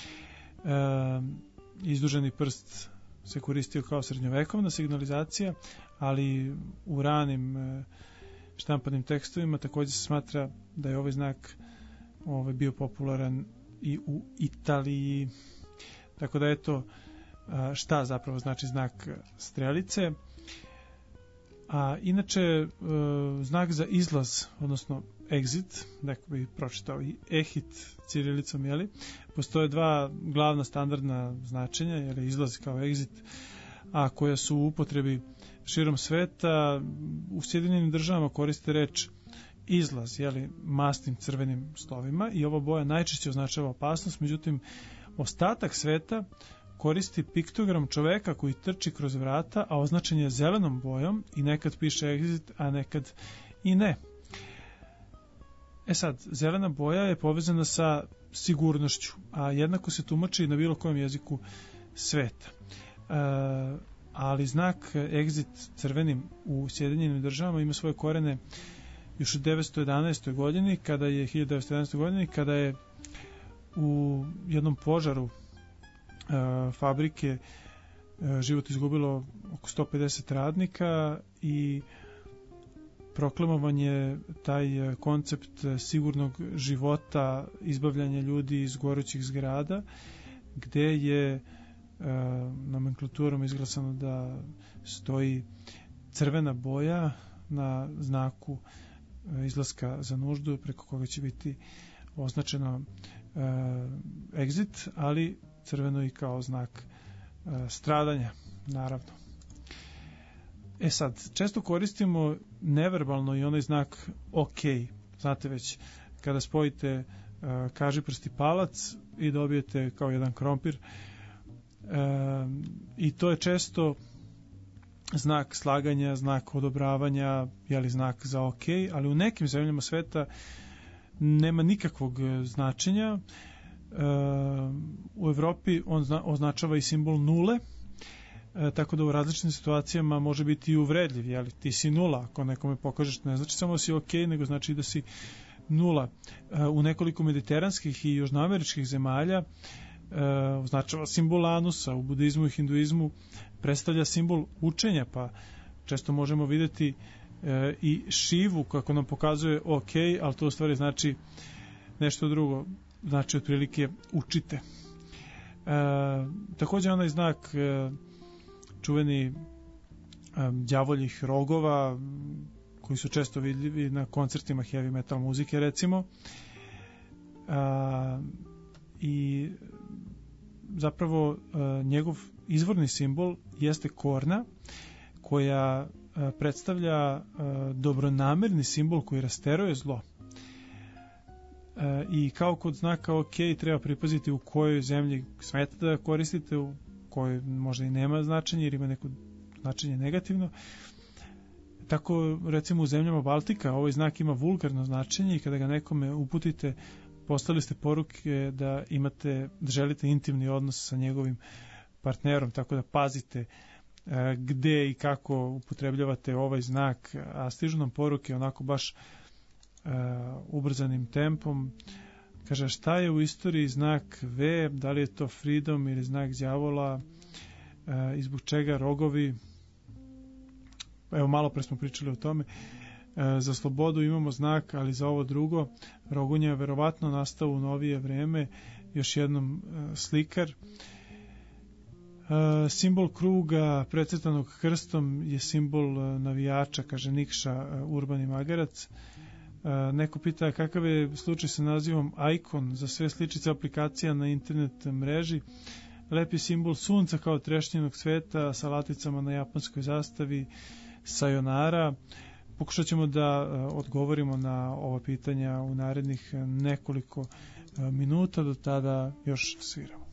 Izduženi prst se koristio kao srednjovekovna signalizacija, ali u ranim štampanim tekstovima takođe se smatra da je ovaj znak bio popularan i u Italiji. Tako da eto šta zapravo znači znak strelice. A inače znak za izlaz, odnosno exit, neko bi pročitao i ehit cirilicom, jeli? Postoje dva glavna standardna značenja, jeli, izlaz kao exit, a koja su u upotrebi širom sveta. U Sjedinjenim Državama koriste reč izlaz, jeli, masnim crvenim slovima, i ova boja najčešće označava opasnost, međutim ostatak sveta koristi piktogram čoveka koji trči kroz vrata, a označen je zelenom bojom i nekad piše exit, a nekad i ne. E sad, zelena boja je povezana sa sigurnošću, a jednako se tumači na bilo kojem jeziku sveta. Ali znak exit crvenim u Sjedinjenim Državama ima svoje korene još u 1911. godini, kada je u jednom požaru fabrike život izgubilo oko 150 radnika i proklamovan je taj koncept sigurnog života, izbavljanja ljudi iz gorućih zgrada, gde je nomenklaturom izglasano da stoji crvena boja na znaku izlaska za nuždu, preko koga će biti označeno exit, ali crveno i kao znak stradanja, naravno. E sad, često koristimo neverbalno i onaj znak OK. Znate već, kada spojite kažiprst i palac i dobijete kao jedan krompir, i to je često znak slaganja, znak odobravanja, jeli, znak za OK, ali u nekim zemljama sveta nema nikakvog značenja. U Evropi on označava i simbol nule, tako da u različitim situacijama može biti i uvredljiv, jeli, ti si nula, ako nekome pokažeš, ne znači samo da si OK, nego znači da si nula. U nekoliko mediteranskih i južnoameričkih zemalja označava simbol anusa, u budizmu i hinduizmu predstavlja simbol učenja, pa često možemo videti i šivu kako nam pokazuje OK, ali to u stvari znači nešto drugo, znači otprilike učite. Također onaj znak čuveni đavoljih rogova koji su često vidljivi na koncertima heavy metal muzike, recimo, i zapravo njegov izvorni simbol jeste korna, koja predstavlja dobronamerni simbol koji rasteruje zlo. I kao kod znaka OK treba pripaziti u kojoj zemlji smete da koristite, u kojoj možda i nema značenje jer ima neko značenje negativno. Tako, recimo, u zemljama Baltika ovaj znak ima vulgarno značenje i kada ga nekome uputite, poslali ste poruke da želite intimni odnos sa njegovim partnerom, tako da pazite gde i kako upotrebljavate ovaj znak, a stižu nam poruke onako baš ubrzanim tempom. Kaže, šta je u istoriji znak V, da li je to freedom ili znak đavola, i zbog čega rogovi? Evo, malo pre smo pričali o tome. Za slobodu imamo znak, ali za ovo drugo. Rogunja je verovatno nastao u novije vreme, još jednom slikar. Simbol kruga precrtanog krstom je simbol navijača, kaže Nikša Urbani Magarac. Neko pita kakav je slučaj sa nazivom Icon za sve sličice aplikacija na internet mreži. Lepi simbol sunca kao trešnjenog sveta sa laticama na japanskoj zastavi Sayonara. Pokušat ćemo da odgovorimo na ova pitanja u narednih nekoliko minuta, do tada još sviramo.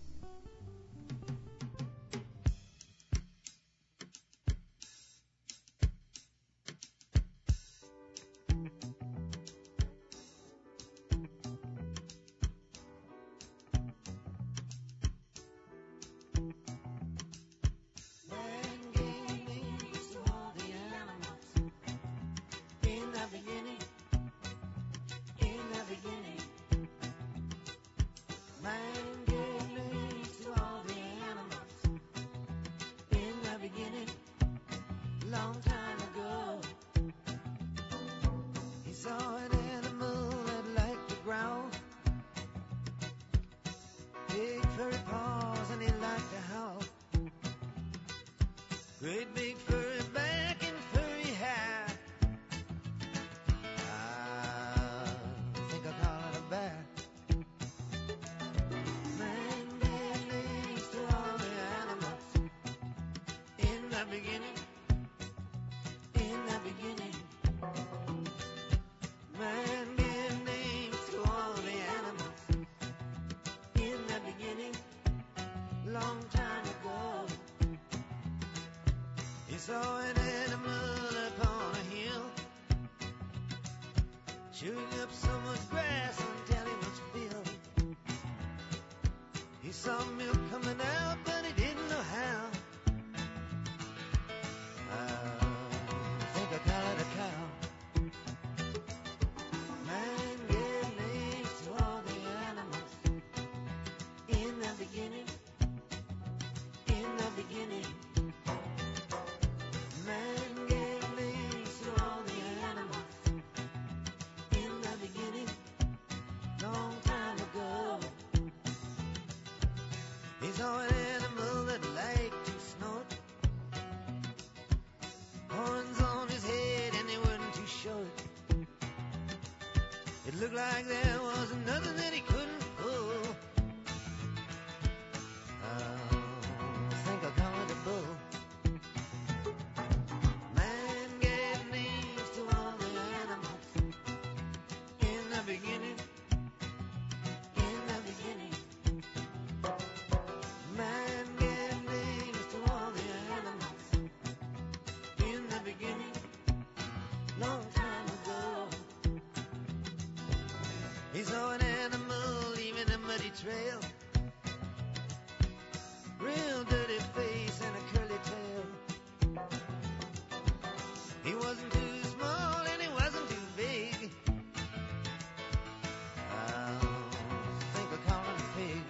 Like there was nothing that he couldn't pull. I think I'll call it a bull. Man gave names to all the animals in the beginning. In the beginning, man gave names to all the animals in the beginning. Long time ago. He saw an animal leaving a muddy trail, real dirty face and a curly tail. He wasn't too small and he wasn't too big. I think I'll call him a pig.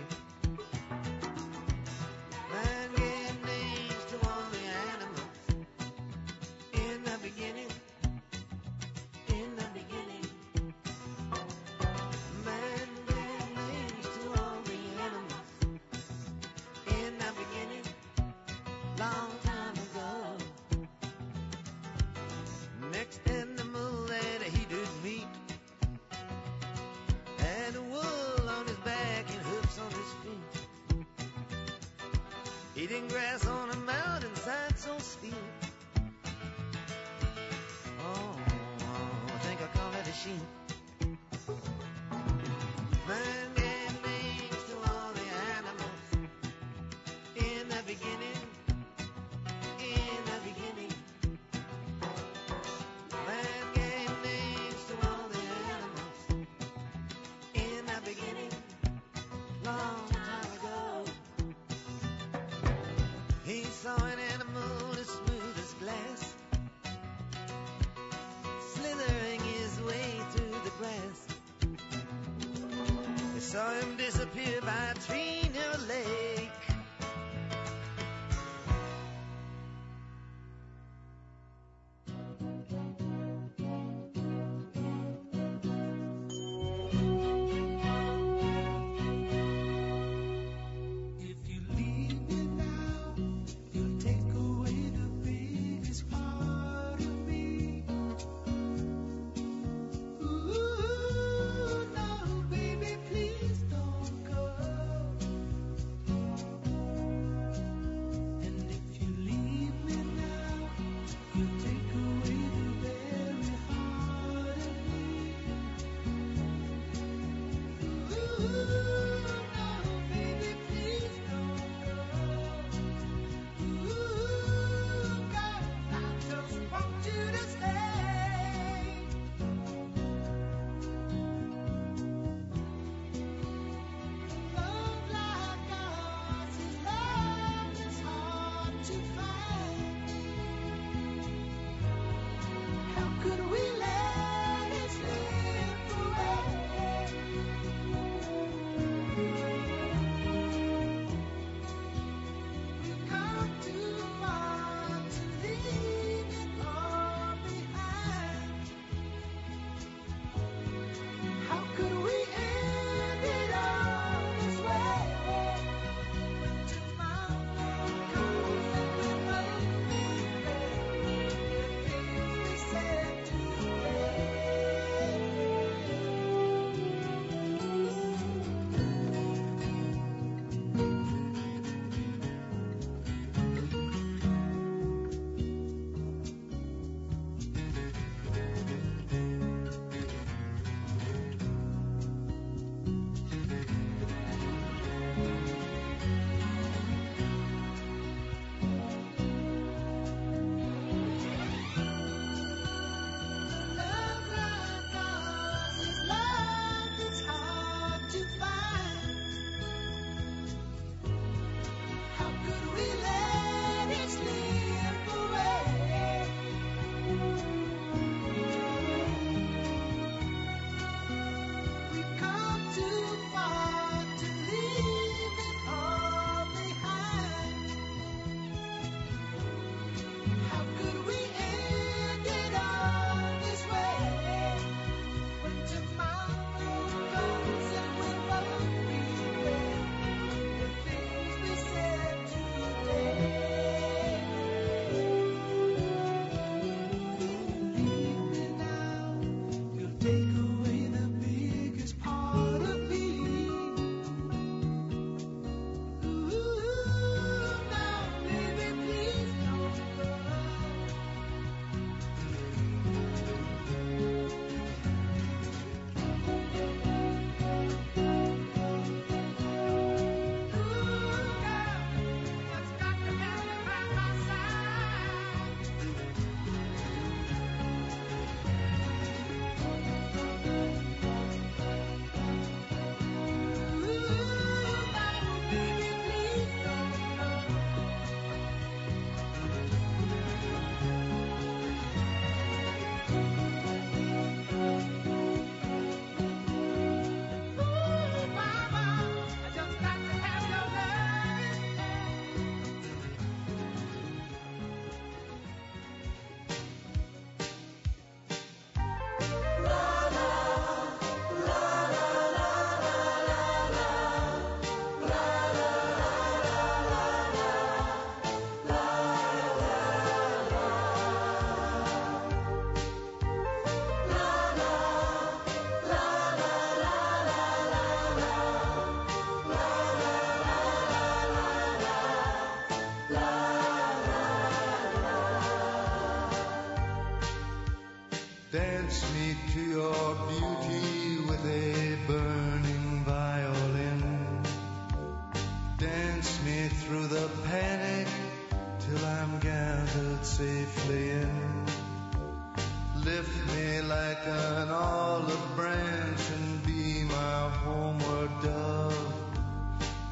Man gave names to all the animals in the beginning. In the beginning. Man gave names to all the animals in the beginning, long time ago. Next animal that he did meet had wool on his back and hoofs on his feet. Eating grass on a mountainside so steep. Oh, I think I'll call it a sheep. Man gave names to all the animals in the beginning. In the beginning, man gave names to all the animals in the beginning, long time ago. He saw an animal as smooth as glass, slithering his way through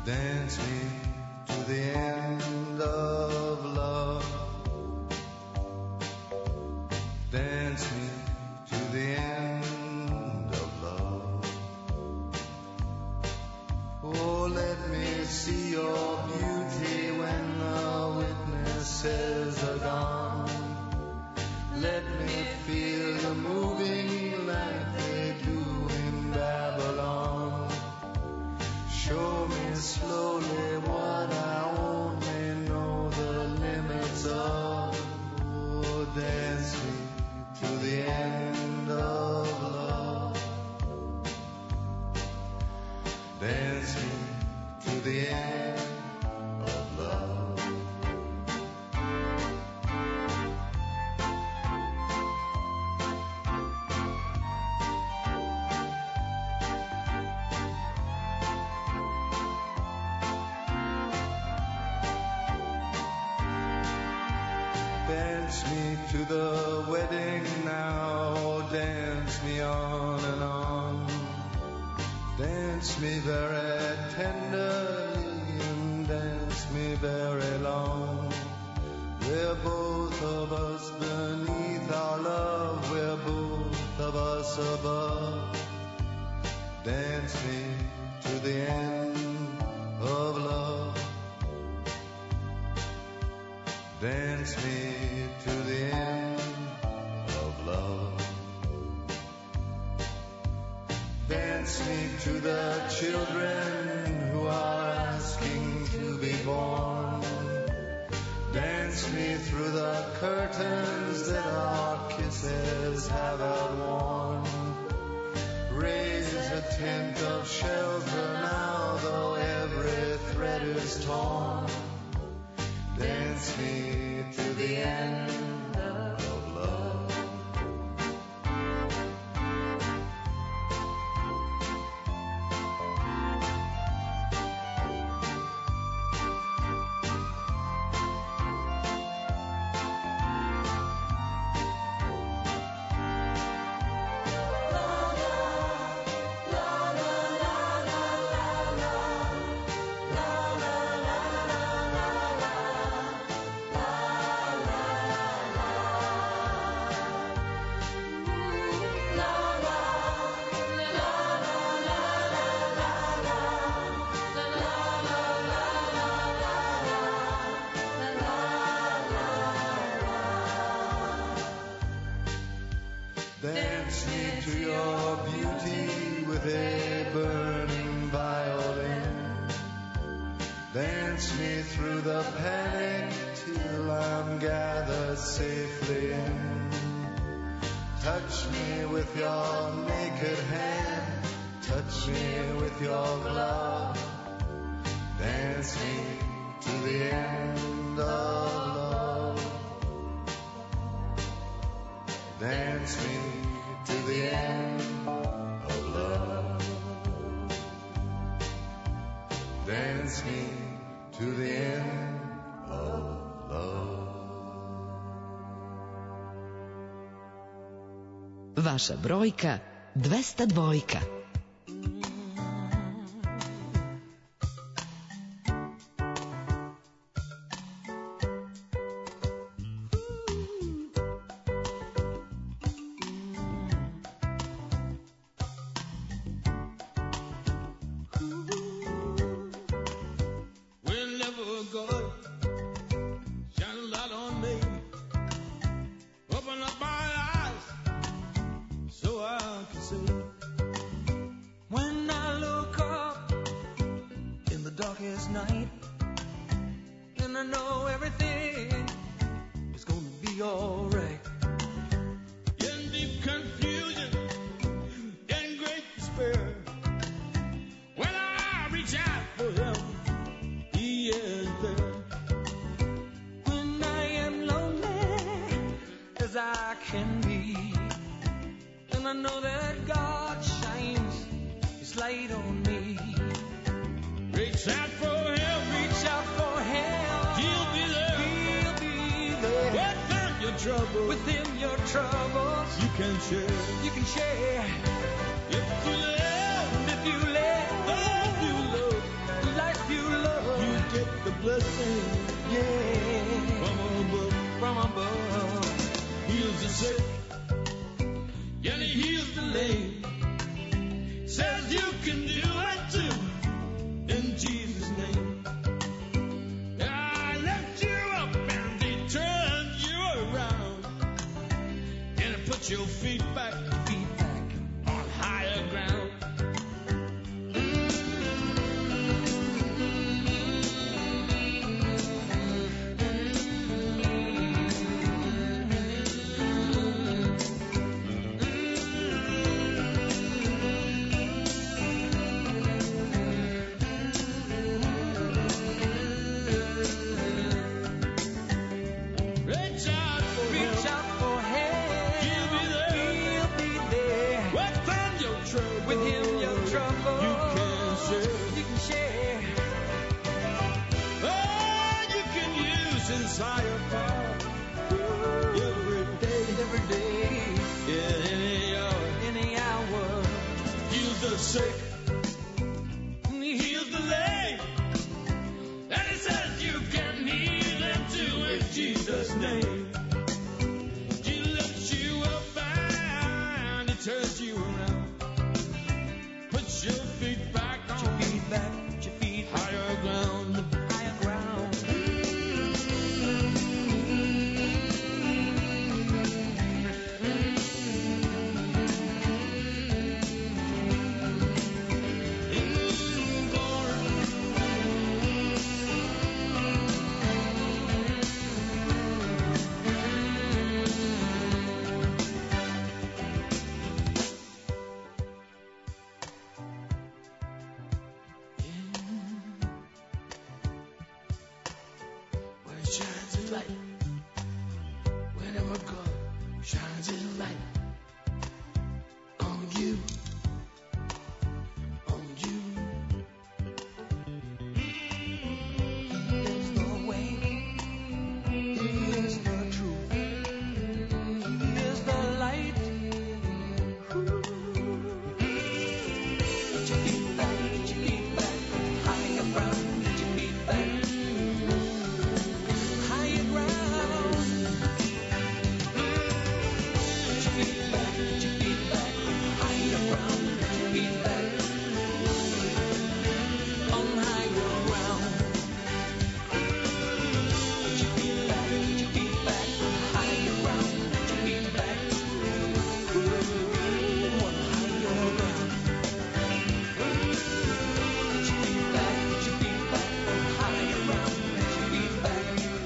Dance me to the end of love. Dance me to the end of love. Oh, let me see your beauty when the witnesses are gone. Let me feel you moving like they do in Babylon. Show me slowly what I only know the limits of. Oh, dance me to the end of love. Dance me to the end of love. Dance me to the wedding now, dance me on and on. Dance me very tenderly and dance me very long. We're both of us beneath our love, we're both of us above. Dance me to the end of love. Dance me to the end of love. Dance me to the children who are asking to be born. Dance me through the curtains that our kisses have outworn. Raise a tent of shelter now, though every thread is torn. Dance me to the end of love. Dance me to your beauty with a burning violin. Dance me through the panic till I'm gathered safely in. Touch me with your naked hand, touch me with your glove. Dance me to the end of love. Dance me to the end of love. Dance me to the end of love. Vaša brojka 202. Whenever God shine a light on me, open up my eyes so I can see. When I look up in the darkest night, then I know everything is gonna be alright. In deep confusion, in great despair, when I reach out for Him, He is there. When I am lonely as I can be, and I know that God shines His light on me. Reach out for Him, reach out for Him. He'll be there, He'll be there. Within your troubles, within your troubles, you can share, you can share. If you let, if you let, if you love, life you your feet back on higher ground. Reach out for help. He'll be there. With him your trouble you can share. Oh, you can use his higher power every day, yeah, any hour. Heals the sick, he heals the lame, and he says you can heal them too in Jesus' name. He lifts you up and he turns you around. Put your feet back on your feet higher ground, higher ground. Where it shines his light, whenever God shines his light on you, on you. He is the way, he is the truth, he is the light. Put your feet back, higher ground, put your feet back. Higher ground. Put your feet back, higher ground, put your feet back on higher ground. Put your feet back, higher ground, put your feet back on higher ground. Put your feet back on higher ground, put your feet back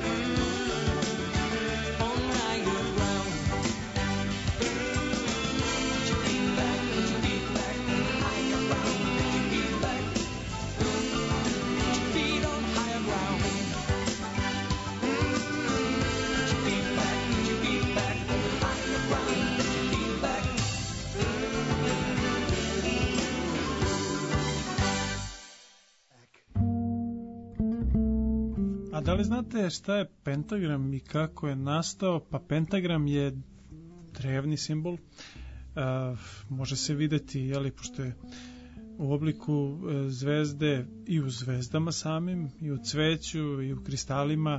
on higher ground. Put your feet back on higher ground. Put your feet back. Put your feet on higher ground. Put your feet back on higher ground. Put your feet back. A da li znate šta je pentagram i kako je nastao? Pa pentagram je drevni simbol. Može se videti, jeli, pošto je u obliku zvezde i u zvezdama samim, i u cveću, i u kristalima,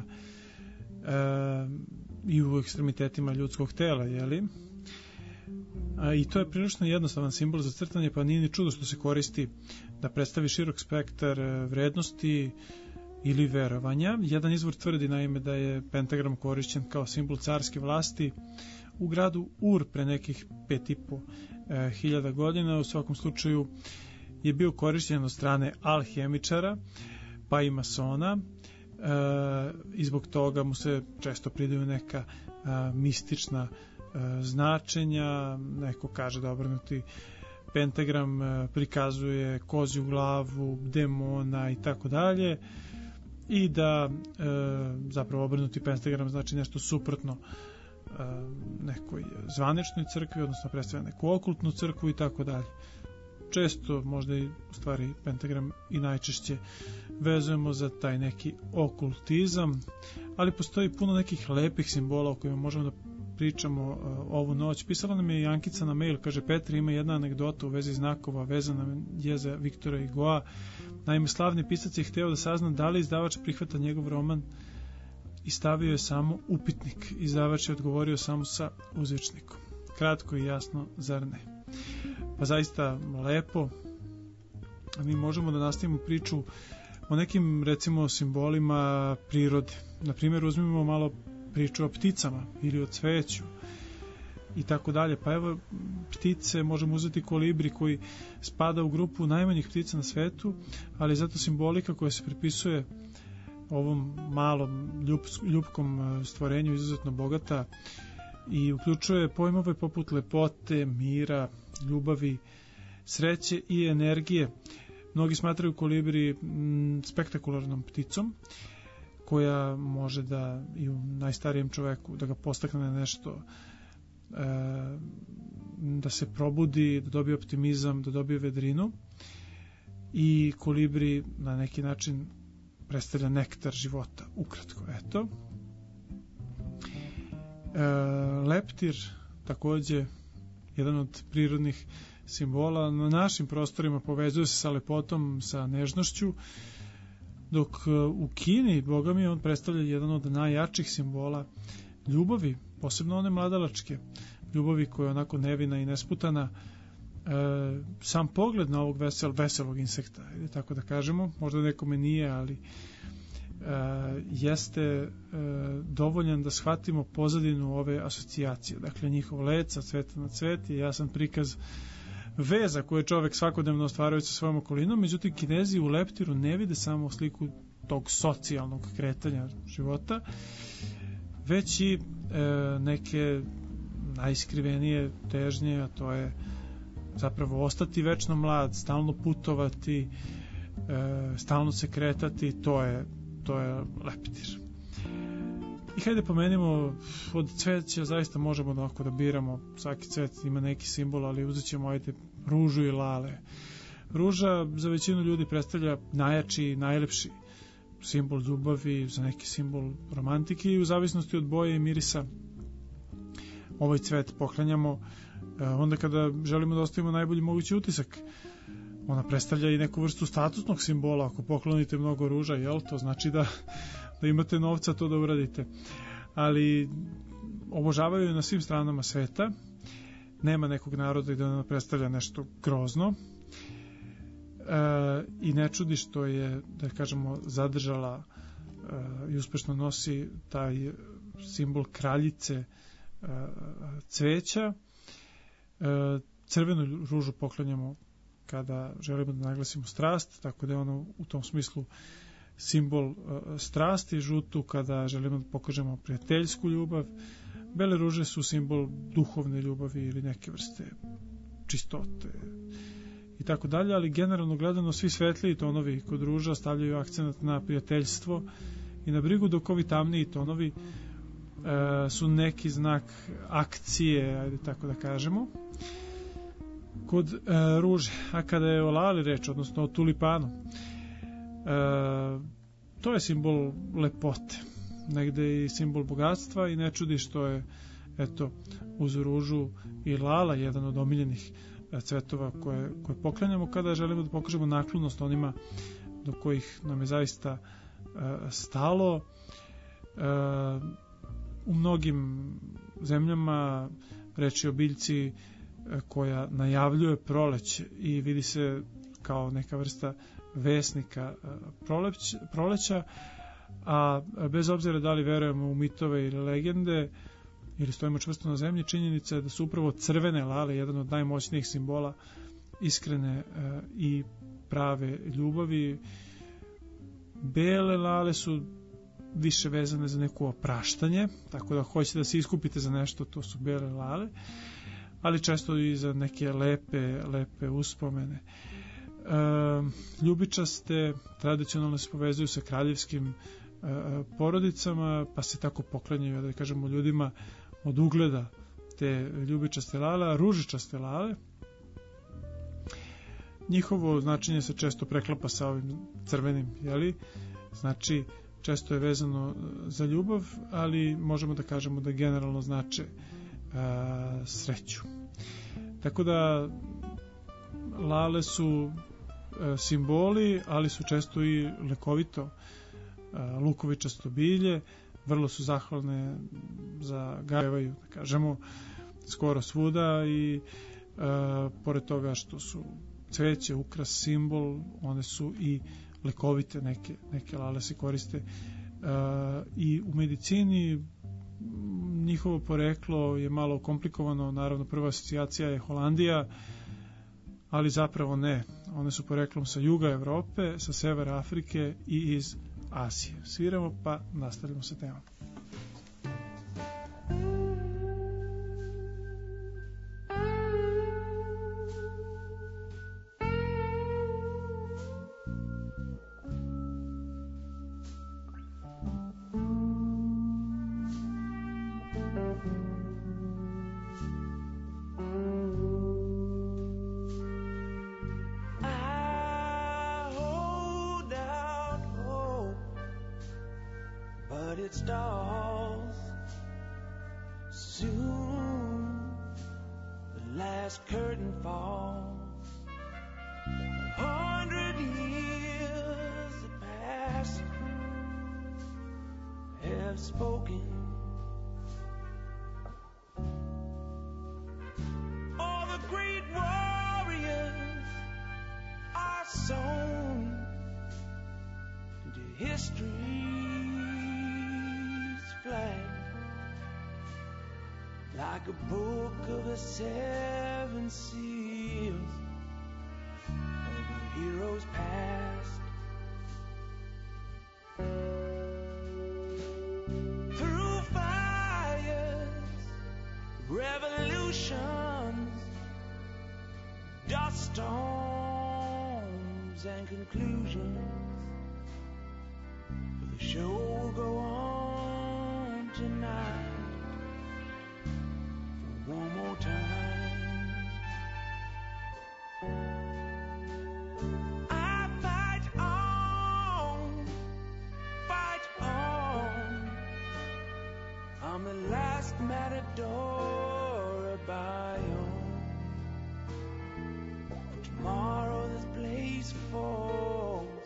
i u ekstremitetima ljudskog tela, jeli? I to je prilično jednostavan simbol za crtanje, pa nije ni čudo što se koristi da predstavi širok spektar vrednosti ili verovanja. Jedan izvor tvrdi naime da je pentagram korišćen kao simbol carske vlasti u gradu Ur pre nekih 5.500 godina. U svakom slučaju je bio korišćen od strane alhemičara pa i masona i zbog toga mu se često pridaju neka mistična značenja. Neko kaže da obrnuti pentagram prikazuje kozju glavu, demona i tako dalje, i da zapravo obrnuti pentagram znači nešto suprotno nekoj zvaničnoj crkvi, odnosno predstavlja neku okultnu crkvu i tako dalje. Često, možda i u stvari pentagram i najčešće vezujemo za taj neki okultizam, ali postoji puno nekih lepih simbola o kojima možemo da pričamo ovu noć. Pisala nam je i Ankica na mail, kaže: Petri, ima jedna anegdota u vezi znakova, vezana je za Viktora Hugoa. Naime, slavni pisac je hteo da sazna da li izdavač prihvata njegov roman i stavio je samo upitnik. Izdavač je odgovorio samo sa uzvičnikom. Kratko i jasno, zar ne? Pa zaista lepo. Mi možemo da nastavimo priču o nekim, recimo, simbolima prirode. Na primjer, uzmimo malo priču o pticama ili o cveću. i tako dalje. Pa evo ptice, možemo uzeti kolibri koji spada u grupu najmanjih ptica na svetu, ali zato simbolika koja se pripisuje ovom malom ljupkom stvorenju izuzetno bogata i uključuje pojmove poput lepote, mira, ljubavi, sreće i energije. Mnogi smatraju kolibri spektakularnom pticom koja može da i u najstarijem čoveku da ga postakne na nešto, da se probudi, da dobije optimizam, da dobije vedrinu, i kolibri na neki način predstavlja nektar života. Ukratko, eto. Leptir takođe jedan od prirodnih simbola na našim prostorima, povezuje se sa lepotom, sa nežnošću, dok u Kini, boga mi, on predstavlja jedan od najjačih simbola ljubavi, posebno one mladalačke ljubavi koja je onako nevina i nesputana. Sam pogled na ovog veselog insekta, tako da kažemo, možda nekome nije, ali jeste dovoljan da shvatimo pozadinu ove asocijacije. Dakle, njihov let sa cveta na cvet je jasan prikaz veza koje čovek svakodnevno ostvaruje sa svojom okolinom. Međutim, Kinezi u leptiru ne vide samo sliku tog socijalnog kretanja života, već i neke najiskrivenije težnje, a to je zapravo ostati večno mlad, stalno putovati, stalno se kretati. To je leptir. I hajde pomenimo, od cveća zaista možemo da biramo, svaki cvet ima neki simbol, ali uzet ćemo ružu i lale. Ruža za većinu ljudi predstavlja najjači i najlepši simbol ljubavi, za neki simbol romantike, i u zavisnosti od boje i mirisa ovaj cvet poklanjamo onda kada želimo da ostavimo najbolji mogući utisak. Ona predstavlja i neku vrstu statusnog simbola. Ako poklonite mnogo ruža, to znači da imate novca to da uradite. Ali obožavaju je na svim stranama sveta. Nema nekog naroda da ona predstavlja nešto grozno. I ne čudi što je, da kažemo, zadržala i uspešno nosi taj simbol kraljice cveća. Crvenu ružu poklanjamo kada želimo da naglasimo strast, tako da je ono u tom smislu simbol strasti, žutu kada želimo da pokažemo prijateljsku ljubav. Bele ruže su simbol duhovne ljubavi ili neke vrste čistote i tako dalje, ali generalno gledano svi svetliji tonovi kod ruža stavljaju akcenat na prijateljstvo i na brigu, dok ovi tamniji tonovi su neki znak akcije, ajde tako da kažemo, kod ruže. A kada je o lali reč, odnosno o tulipanu, to je simbol lepote, negde i simbol bogatstva, i ne čudi što je uz ružu i lala jedan od omiljenih cvetova koje poklanjamo kada želimo da pokažemo naklonost onima do kojih nam je zaista stalo. U mnogim zemljama reč je o biljci koja najavljuje proleće i vidi se kao neka vrsta vesnika proleća, a bez obzira da li verujemo u mitove ili legende ili stojimo čvrsto na zemlji, činjenica je da su upravo crvene lale jedan od najmoćnijih simbola iskrene i prave ljubavi. Bele lale su više vezane za neko opraštanje, tako da hoćete da se iskupite za nešto, to su bele lale, ali često i za neke lepe uspomene. Ljubičaste tradicionalno se povezuju sa kraljevskim porodicama, pa se tako poklanjaju, da kažemo, ljudima od ugleda te ljubičaste lale. Ružičaste lale, njihovo značenje se često preklapa sa ovim crvenim, znači često je vezano za ljubav, ali možemo da kažemo da generalno znače sreću. Tako da lale su simboli, ali su često i lekovito lukovičasto bilje, vrlo su zahvalne za gajevaju, da kažemo, skoro svuda, i pored toga što su cveće, ukras, simbol, one su i lekovite, neke lale se koriste i u medicini. njihovo poreklo je malo komplikovano, naravno prva asocijacija je Holandija, ali zapravo ne. One su poreklom sa juga Evrope, sa severa Afrike i iz Azije. Sviramo pa nastavljamo sa temom. I hold out hope, but it stalls. Soon the last curtain falls. 100 years have passed, have spoken. All the great warriors are sown into history's flag, like a book of the seven seals of the heroes past. Through fires, revolutions, dust storms and conclusions, but the show will go on tonight for one more time. I fight on, fight on. I'm the last matador of Bayonne. For tomorrow this place falls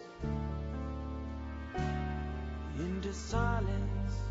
into silence.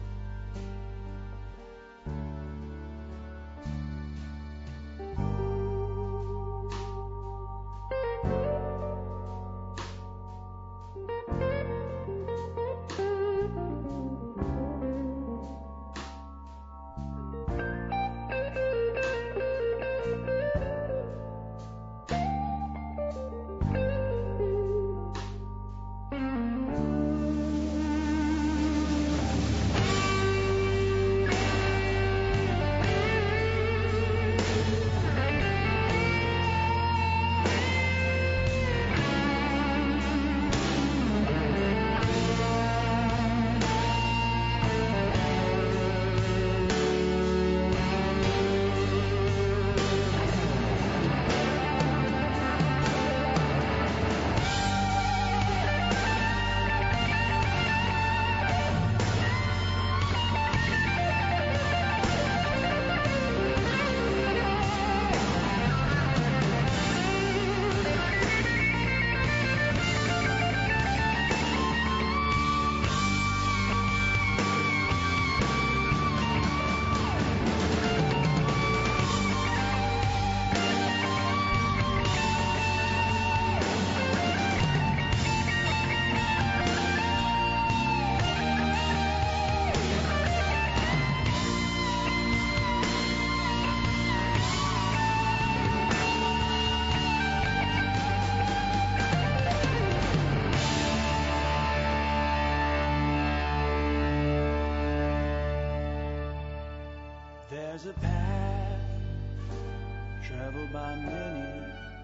There's a path traveled by many.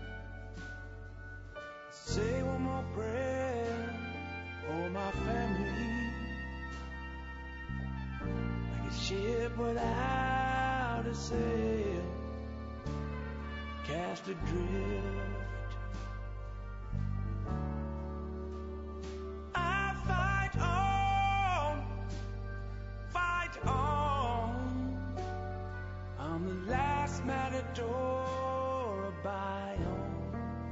Say one more prayer for my family. Like a ship without a sail, cast adrift. I fight on, fight on. I'm the last matador of Bayonne.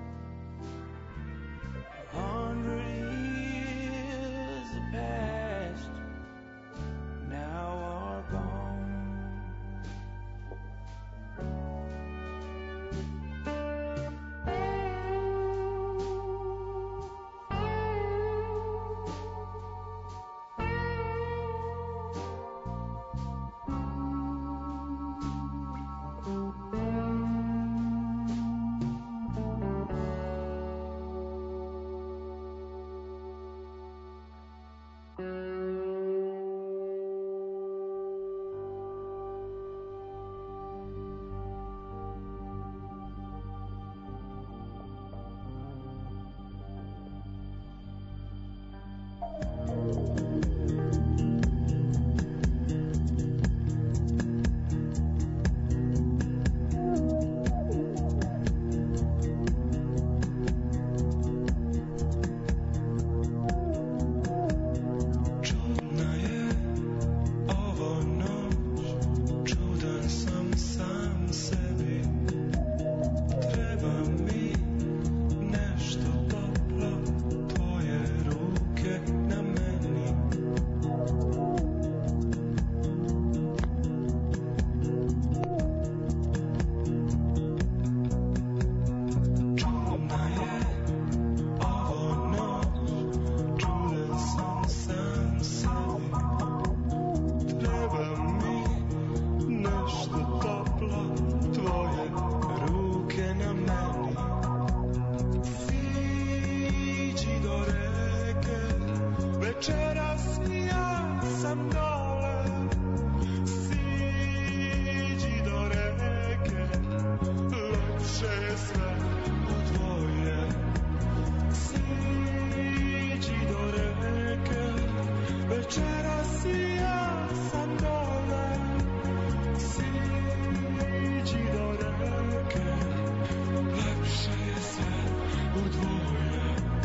100 years have passed, now are gone. večeras ja sam dole, siđi do reke, lepše je sve u dvoje. Siđi do reke, večeras ja sam dole, siđi do reke, lepše je sve u dvoje.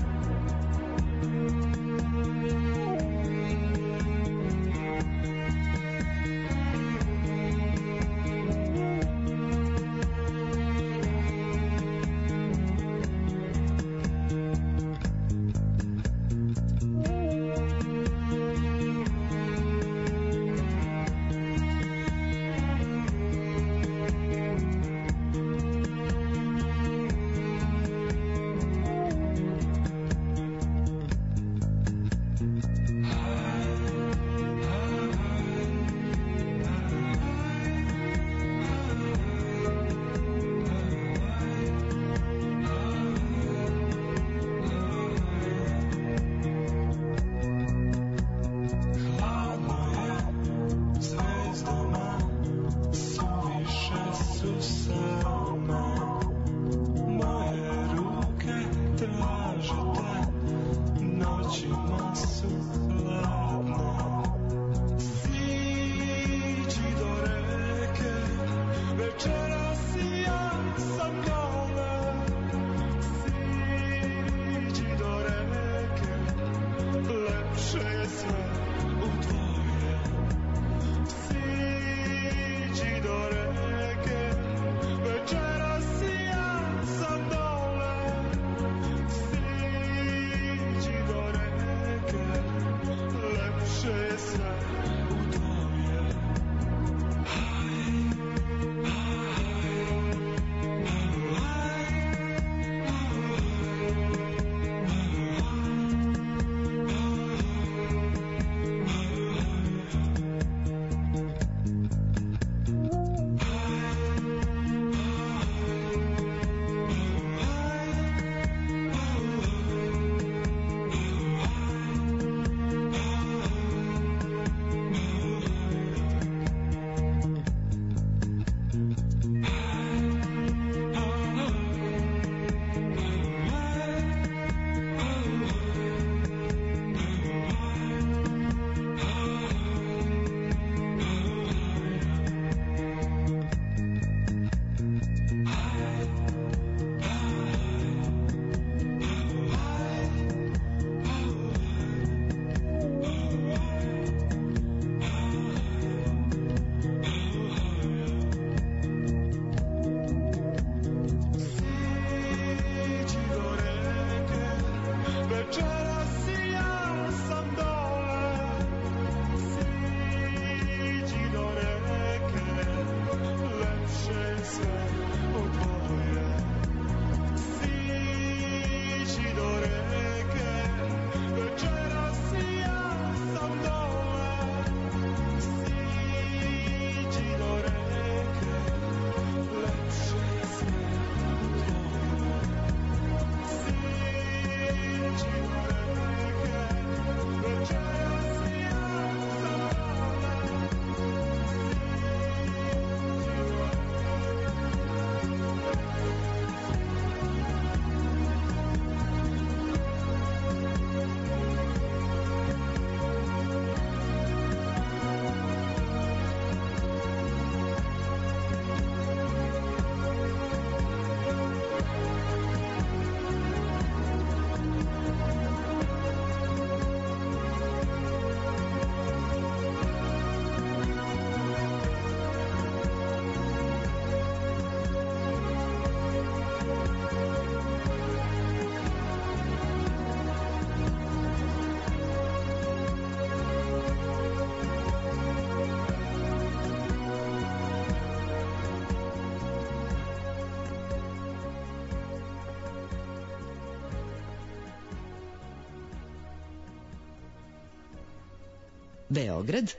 Beograd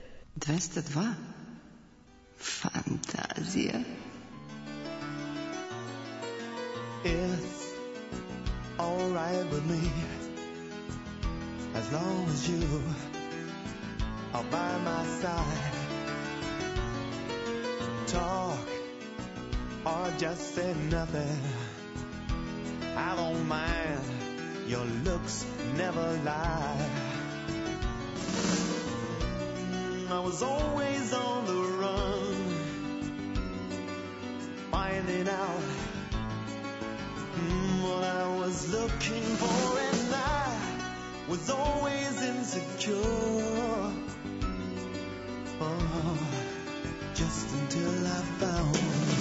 202. Fantazija. It's all right with me as long as you are by my side. Talk or just say nothing, I don't mind, your looks never lie. I was always on the run, finding out what I was looking for, and I was always insecure. Oh, just until I found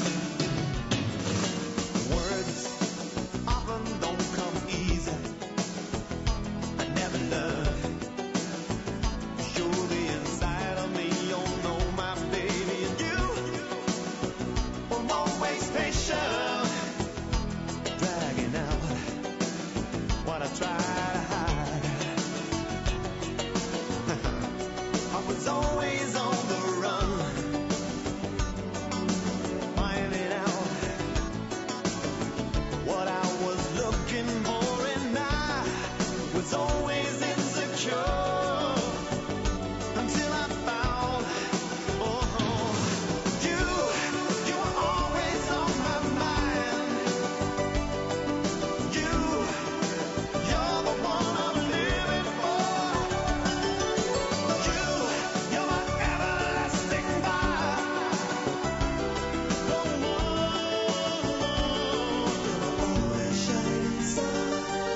words often don't come easy. I never learned to show the inside of me. You know my baby, and you were always patient, dragging out what I tried to hide. I was always on the run, finding out what I was looking for, and I was always insecure until I found, oh, you were always on my mind. You're the one I'm living for. You're my everlasting fire. No one, always shining star.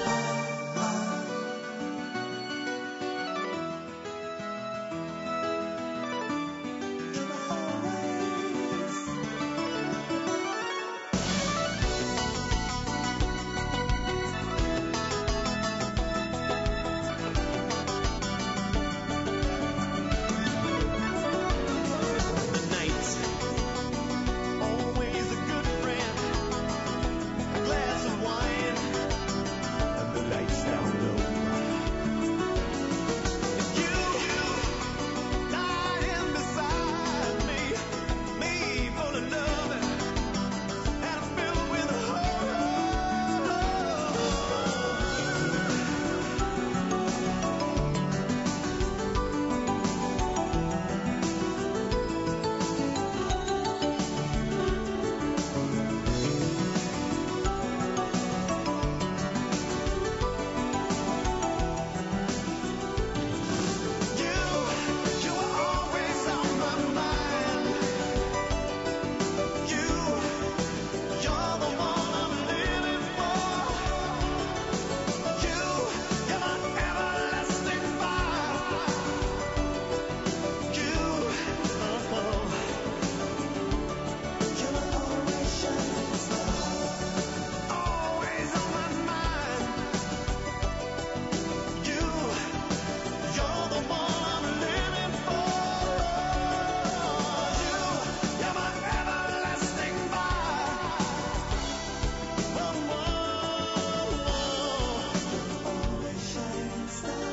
The night, always a good friend. A glass of wine and the lights down low. You lying beside me full of love and filled with horror. You were always on my mind. You're the one I'm living for. You're my everlasting fire. You're always shining star. Always on my mind. You're the one I'm living for. You're my everlasting fire. Always shining star.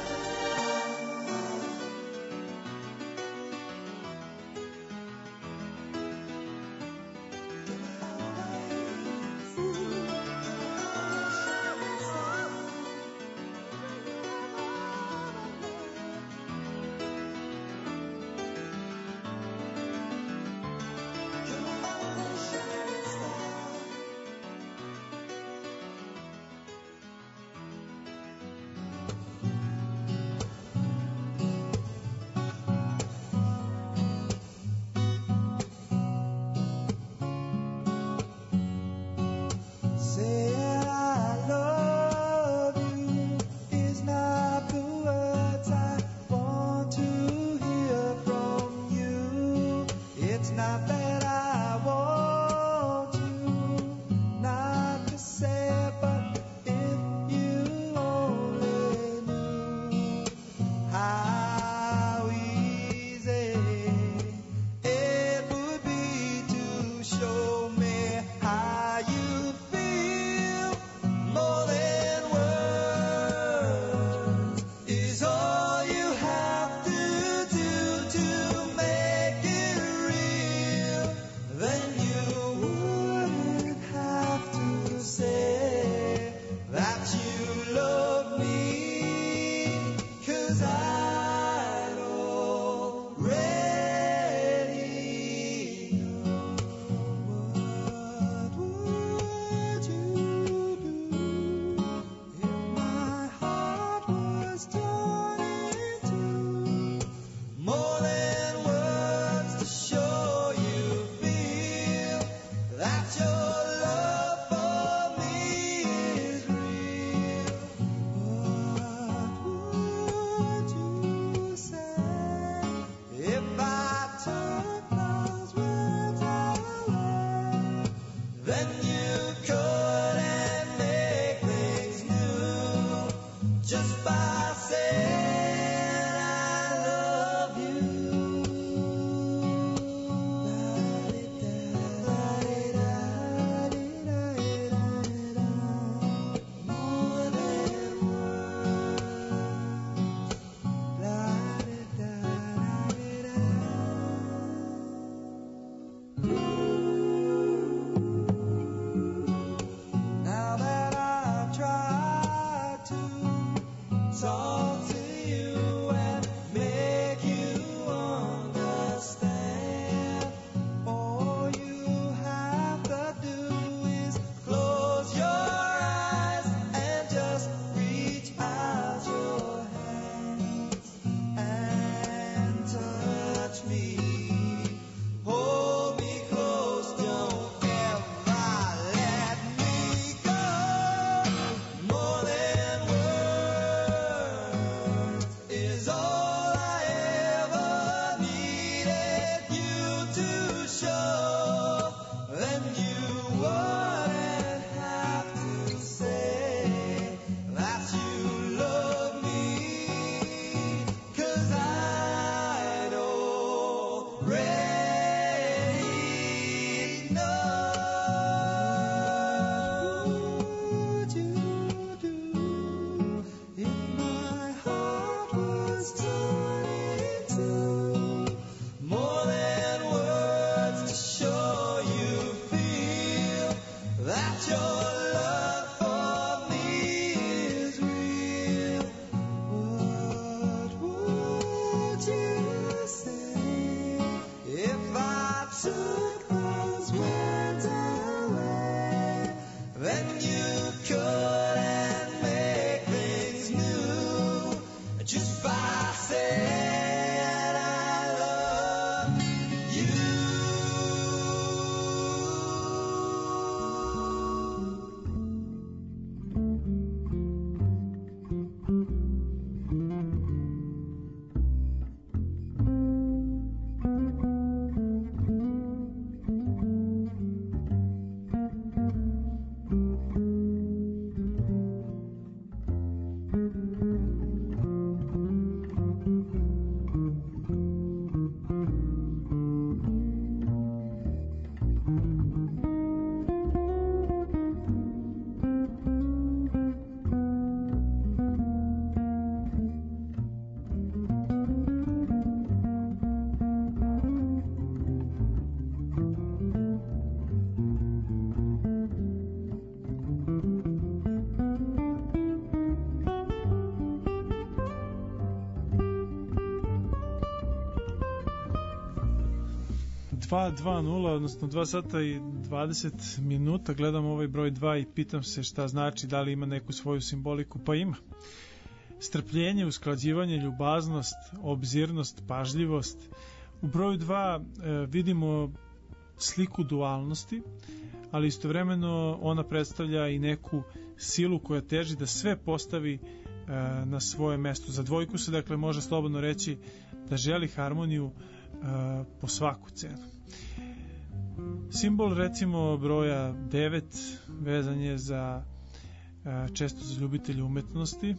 2:20, odnosno 2 sata i 20 minuta, gledam ovaj broj 2 i pitam se šta znači, da li ima neku svoju simboliku, pa ima. Strpljenje, usklađivanje, ljubaznost, obzirnost, pažljivost. U broju 2 vidimo sliku dualnosti, ali istovremeno ona predstavlja i neku silu koja teži da sve postavi na svoje mesto. Za dvojku se dakle može slobodno reći da želi harmoniju po svaku cenu. Simbol recimo broja 9 vezan je za često za ljubitelje umetnosti,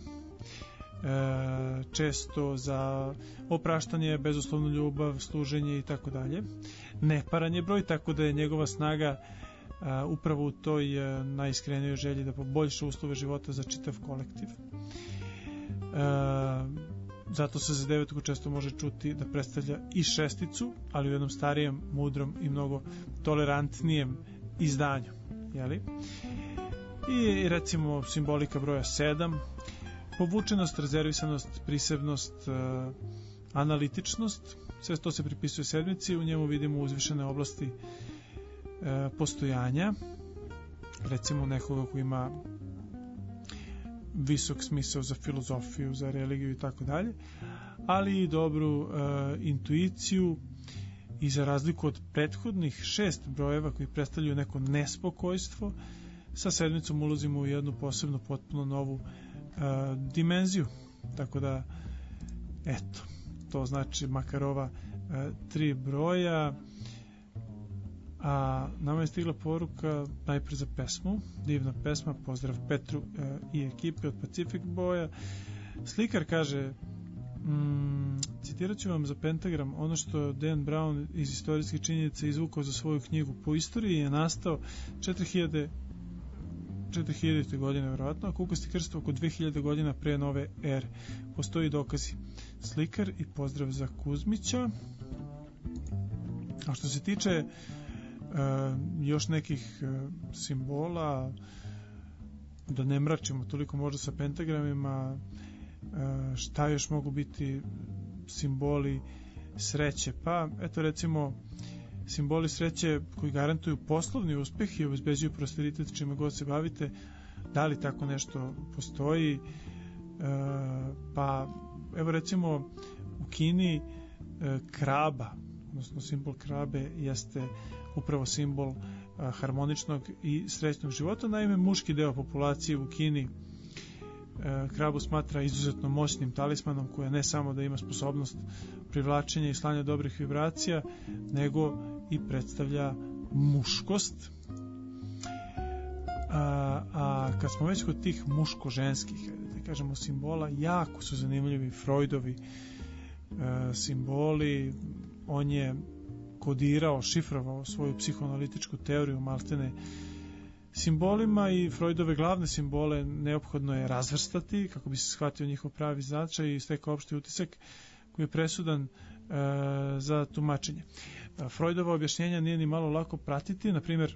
često za opraštanje, bezuslovnu ljubav, služenje i tako dalje. Neparan je broj, tako da je njegova snaga upravo u toj najiskrenijoj želji da poboljša uslove života za čitav kolektiv. Zato se za devetku često može čuti da predstavlja i šesticu, ali u jednom starijem, mudrom i mnogo tolerantnijem izdanju. Jeli? I recimo simbolika broja 7, povučenost, rezervisanost, prisebnost, analitičnost, sve to se pripisuje sedmici, u njemu vidimo uzvišene oblasti postojanja, recimo nekoga koji ima visok smisao za filozofiju, za religiju i tako dalje, ali i dobru intuiciju, i za razliku od prethodnih 6 brojeva koji predstavljaju neko nespokojstvo, sa sedmicom ulazimo u jednu posebno, potpuno novu dimenziju. Tako da, eto, to znači makar ova 3 broja. A nama je stigla poruka najpre za pesmu, divna pesma, pozdrav Petru i ekipi od Pacific Boja. Slikar kaže, citirat ću vam za Pentagram ono što Dan Brown iz istorijskih činjenica izvukao za svoju knjigu. Po istoriji je nastao 4000. godine verovatno, a Kukasti krst oko 2000 godina pre nove ere. Postoji dokazi. Slikar i pozdrav za Kuzmića. A što se tiče još nekih simbola, da ne mračimo toliko možda sa pentagramima, šta još mogu biti simboli sreće? Pa eto recimo simboli sreće koji garantuju poslovni uspeh i obezbeđuju prosperitet čime god se bavite. Da li tako nešto postoji? Pa evo recimo u Kini kraba, odnosno simbol krabe jeste upravo simbol harmoničnog i srećnog života. Naime, muški deo populacije u Kini krabu smatra izuzetno moćnim talismanom koja ne samo da ima sposobnost privlačenja i slanja dobrih vibracija, nego i predstavlja muškost. A kad smo već kod tih muško-ženskih, da kažemo, simbola, jako su zanimljivi Freudovi simboli. On je kodirao, šifrovao svoju psihoanalitičku teoriju maltene simbolima, i Freudove glavne simbole neophodno je razvrstati kako bi se shvatio njihov pravi značaj i stekao opšti utisak koji je presudan za tumačenje. Freudova objašnjenja nije ni malo lako pratiti. Na primjer,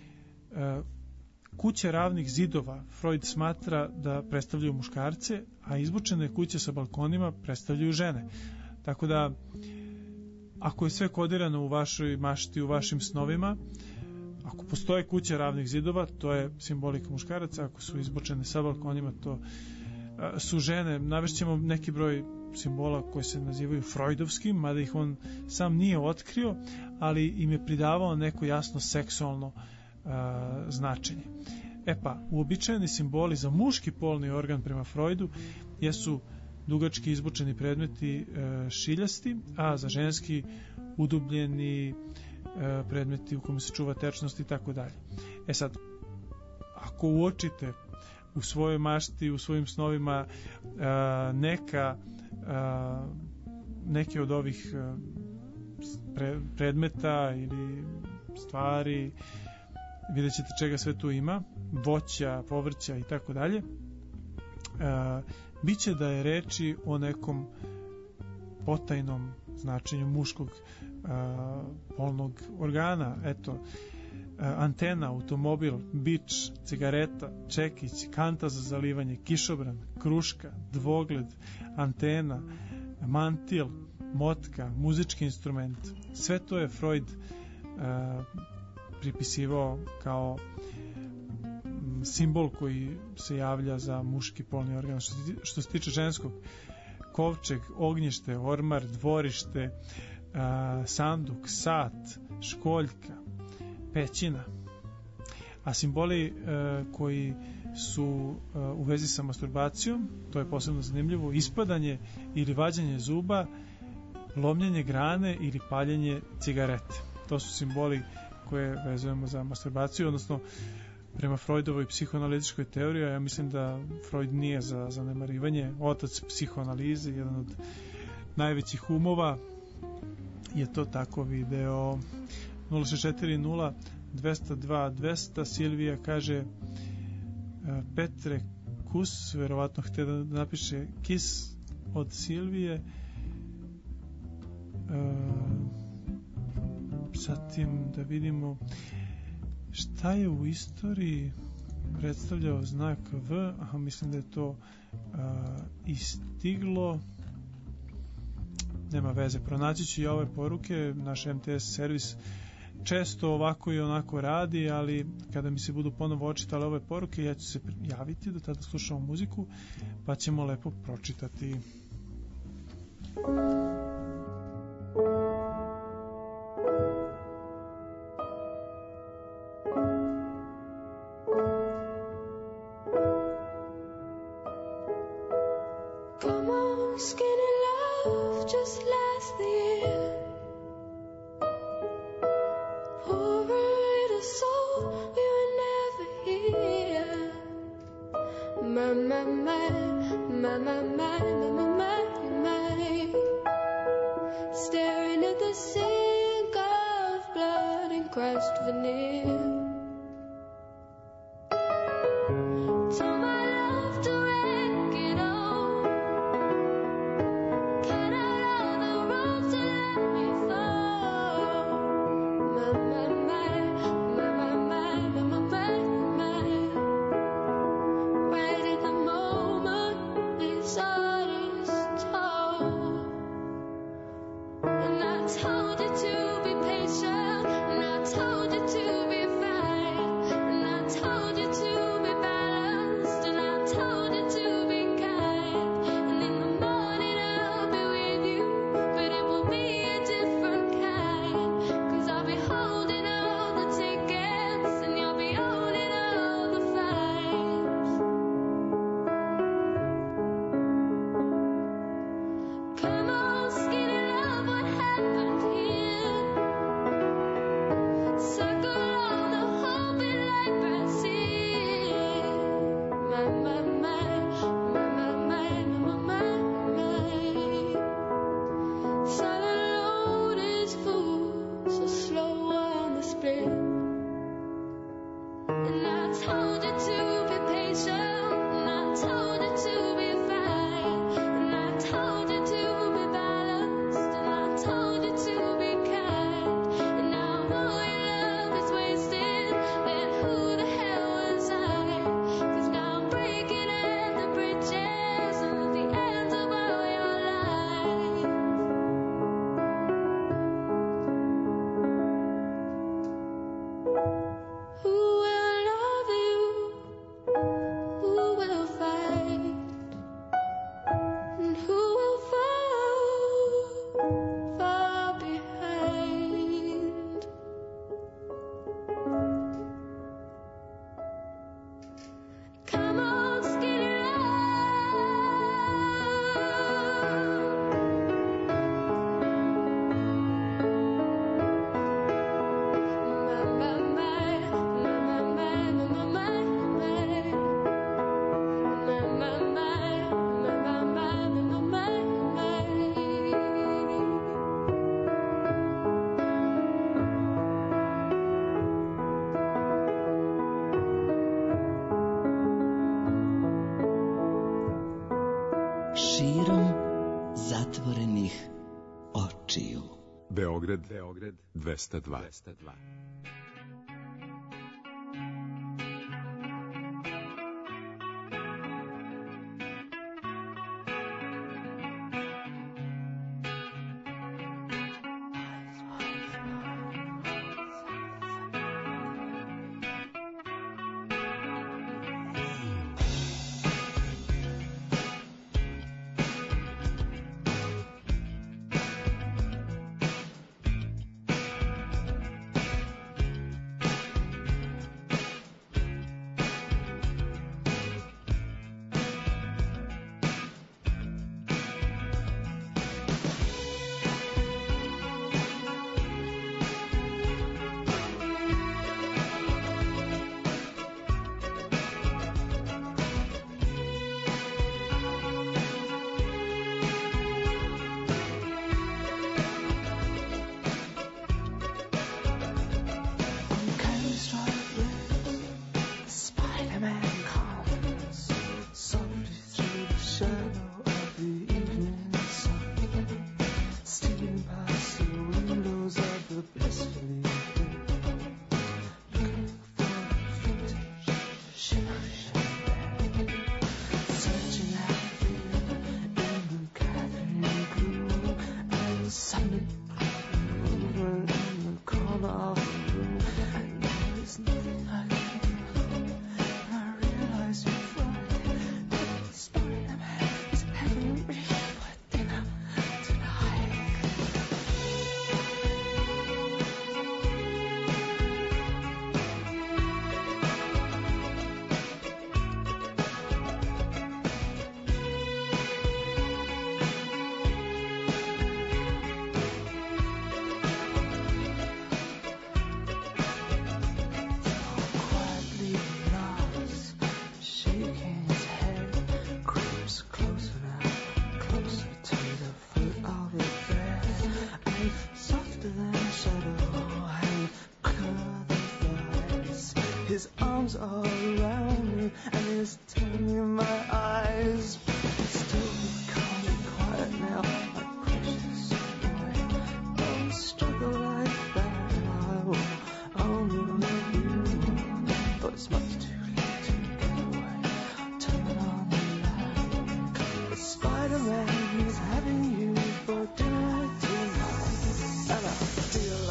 kuće ravnih zidova Freud smatra da predstavljaju muškarce, a izbučene kuće sa balkonima predstavljaju žene. Tako da, ako je sve kodirano u vašoj mašti, u vašim snovima, ako postoje kuće ravnih zidova, to je simbolika muškaraca, ako su izbočene sa balkonima, to su žene. Navešćemo neki broj simbola koji se nazivaju freudovskim, mada ih on sam nije otkrio, ali im je pridavao neko jasno seksualno značenje. E pa, uobičajeni simboli za muški polni organ prema Freudu jesu dugački izbučeni predmeti šiljasti, a za ženski udubljeni predmeti u kome se čuva tečnost i tako dalje. E sad, ako uočite u svojoj mašti, u svojim snovima neke od ovih predmeta ili stvari, vidjet ćete čega sve tu ima, voća, povrća i tako dalje, biće da je reči o nekom potajnom značenju muškog polnog organa. Eto, antena, automobil, bič, cigareta, čekić, kanta za zalivanje, kišobran, kruška, dvogled, antena, mantil, motka, muzički instrument. Sve to je Freud pripisivao kao simbol koji se javlja za muški polni organ. Što se tiče ženskog, kovčeg, ognjište, ormar, dvorište, sanduk, sat, školjka, pećina. A simboli koji su u vezi sa masturbacijom, to je posebno zanimljivo, ispadanje ili vađanje zuba, lomljenje grane ili paljenje cigarete. To su simboli koje vezujemo za masturbaciju, odnosno prema Freudovoj psihoanalitičkoj teoriji. Ja mislim da Freud nije za zanemarivanje, otac psihoanalize, jedan od najvećih umova, je to tako video. 0640 202 200. Silvija kaže Petre Kus, verovatno htio da napiše Kiss od Silvije. Zatim da vidimo šta je u istoriji predstavljao znak V. Aha, mislim da je to istiglo. Nema veze, pronaći ću i ove poruke. Naš MTS servis često ovako i onako radi, ali kada mi se budu ponovo očitale ove poruke, ja ću se javiti, do tada slušamo muziku, pa ćemo lepo pročitati. Come on, skinny love, just last the year. Poor little soul, we were never here. My, my, my, my, my, my, my, my, my. Staring at the sink of blood and crushed veneer. Tell my love to wreck it all. Cut out all the rope to let me fall. My, my, my, my, my, my, my, my, my. Right in the moment, this artist told. And I told you to be patient, and I told you to be fine, and I told you to be balanced, and I told you to be kind. And in the morning I'll be with you, but it will be a different kind. 'Cause I'll be holding all the tickets, and you'll be owning all the flights. Come on, skinny love, what happened here? Circle all the hope in light Brazil. My, my, my, my, my, my, my, my. Solid load is full, so slow on the split. And I told you to be patient, and I told you to be fine, and I told you to be balanced, and I told you to be kind. And now all your love is wasted, then who the hell was I? 'Cause now I'm breaking at the bridges and at the ends of all your life. Who will love you? Who will fight? And who will fall far behind? Come on, skinny Širom zatvorenih očiju. Beograd 202.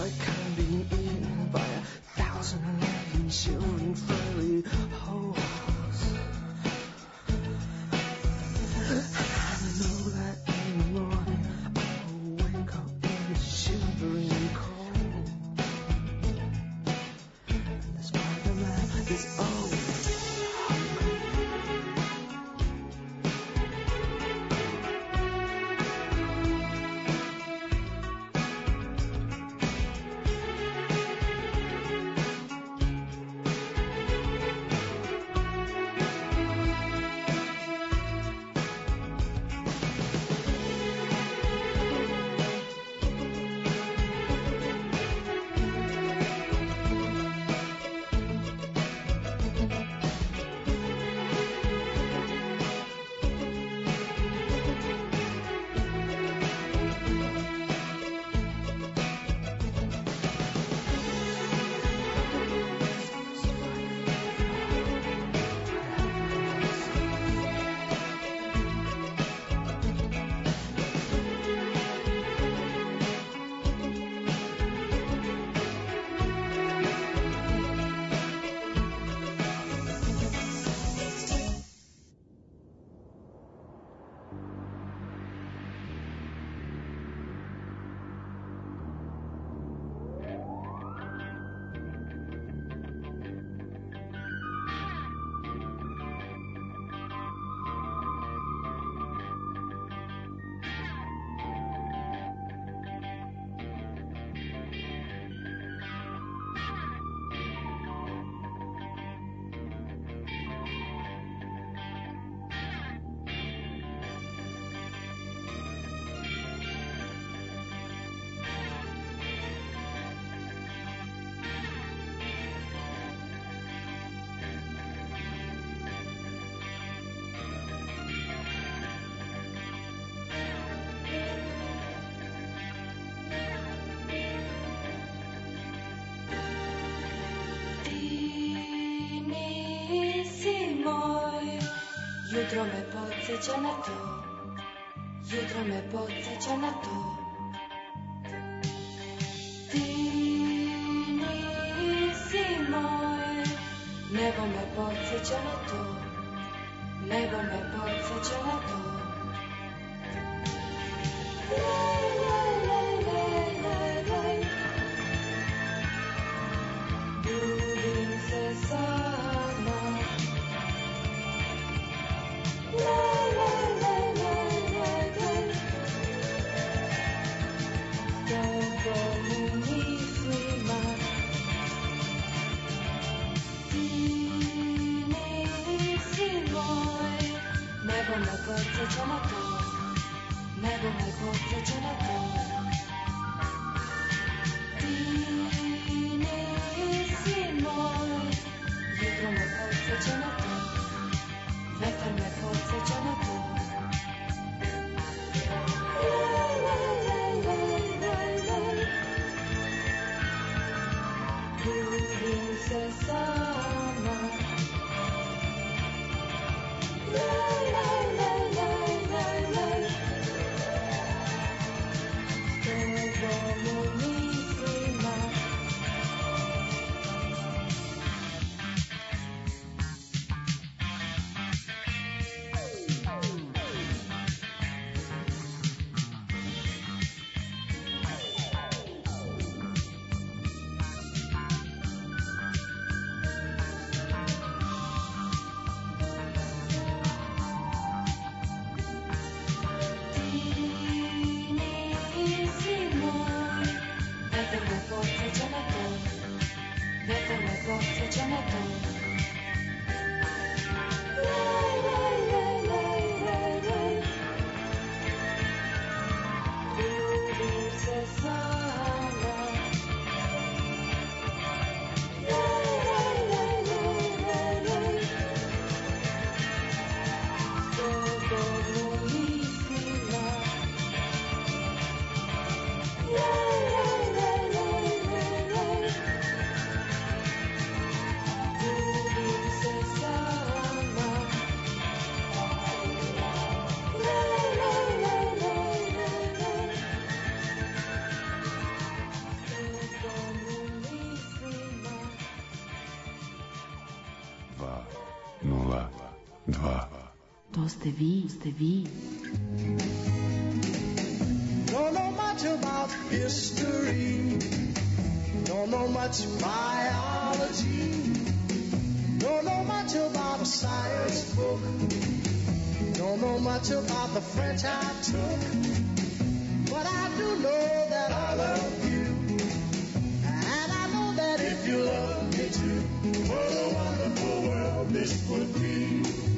like kind being eaten by 1,011 shivering friendly holes. I know that in the morning I'll wake up in the shivering cold. And the Spider-Man is always hungry. Jutro me podsjeća na to, jutro me podsjeća na to. Ti nisi moj, nebo me podsjeća na to, nebo me podsjeća na to. Lej, lej, lej, lej, lej, lej. Budim se sama. Lej, lej, lej, lej, lej, lej. 2. To ste vi. Don't know much about history. Don't know much biology. Don't know much about a science book. Don't know much about the French I took. But I do know that I love you. And I know that if you love me too, what a wonderful world this would be.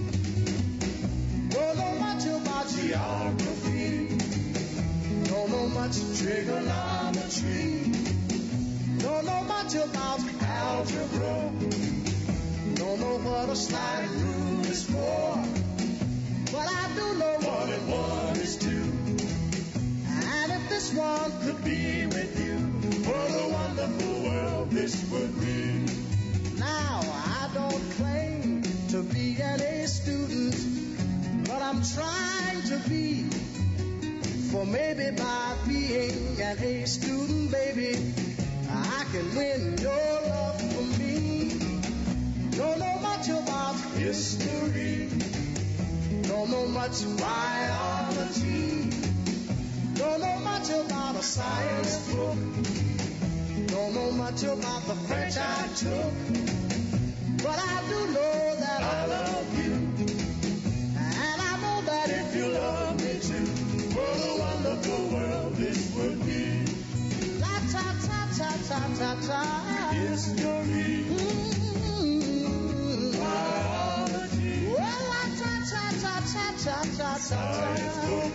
Don't know much about geography. Don't know much trigonometry. Don't know much about algebra. Don't know what a slide rule is for. But I do know 1 and 1 is 2. And if this one could be with you, what a wonderful world this would be. Now, I don't claim to be an A student, but I'm trying to be. For maybe by being an A student, baby, I can win your love for me. Don't know much about history. Don't know much biology. Don't know much about a science book. Don't know much about the French I took. But I do know that I love you. And I know that if you love me too, what a wonderful world this would be. La ta ta ta ta ta ta. History. Biology. Well, la ta ta ta ta ta ta ta. Science book.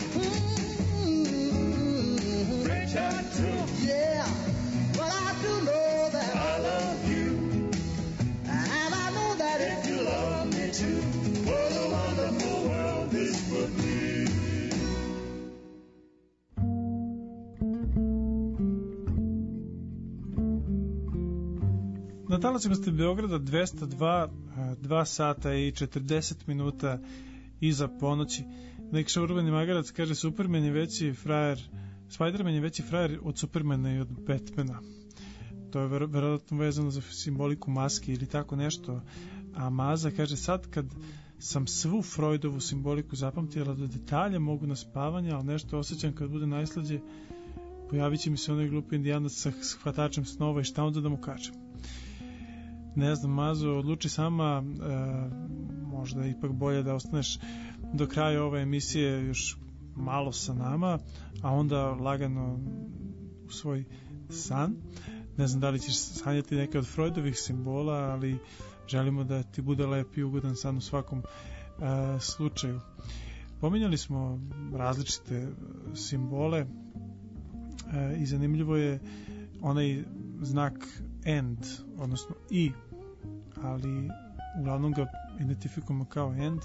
French I took. Yeah. But I do know that I love you. And I know that if you love me too, what a wonderful world this would be. Na talasima ste Beograda 202, 2 sata i 40 minuta iza ponoći. Nekša Urbani Magarac kaže Superman je veći frajer, Spiderman je veći frajer od Supermana i od Batmana. To je verovatno vezano za simboliku maske ili tako nešto. A Maza kaže sad kad sam svu Freudovu simboliku zapamtila do detalja, mogu na spavanje, ali nešto osjećam kad bude najslađe, pojavit će mi se onaj glupi indijanac sa hvatačem snova i šta onda da mu kažem. Ne znam, Mazo, odluči sama, možda je ipak bolje da ostaneš do kraja ove emisije još malo sa nama, a onda lagano u svoj san. Ne znam da li ćeš sanjati neke od Freudovih simbola, ali želimo da ti bude lep i ugodan san u svakom slučaju. Pominjali smo različite simbole i zanimljivo je onaj znak end, odnosno i, ali uglavnom ga identifikujemo kao end.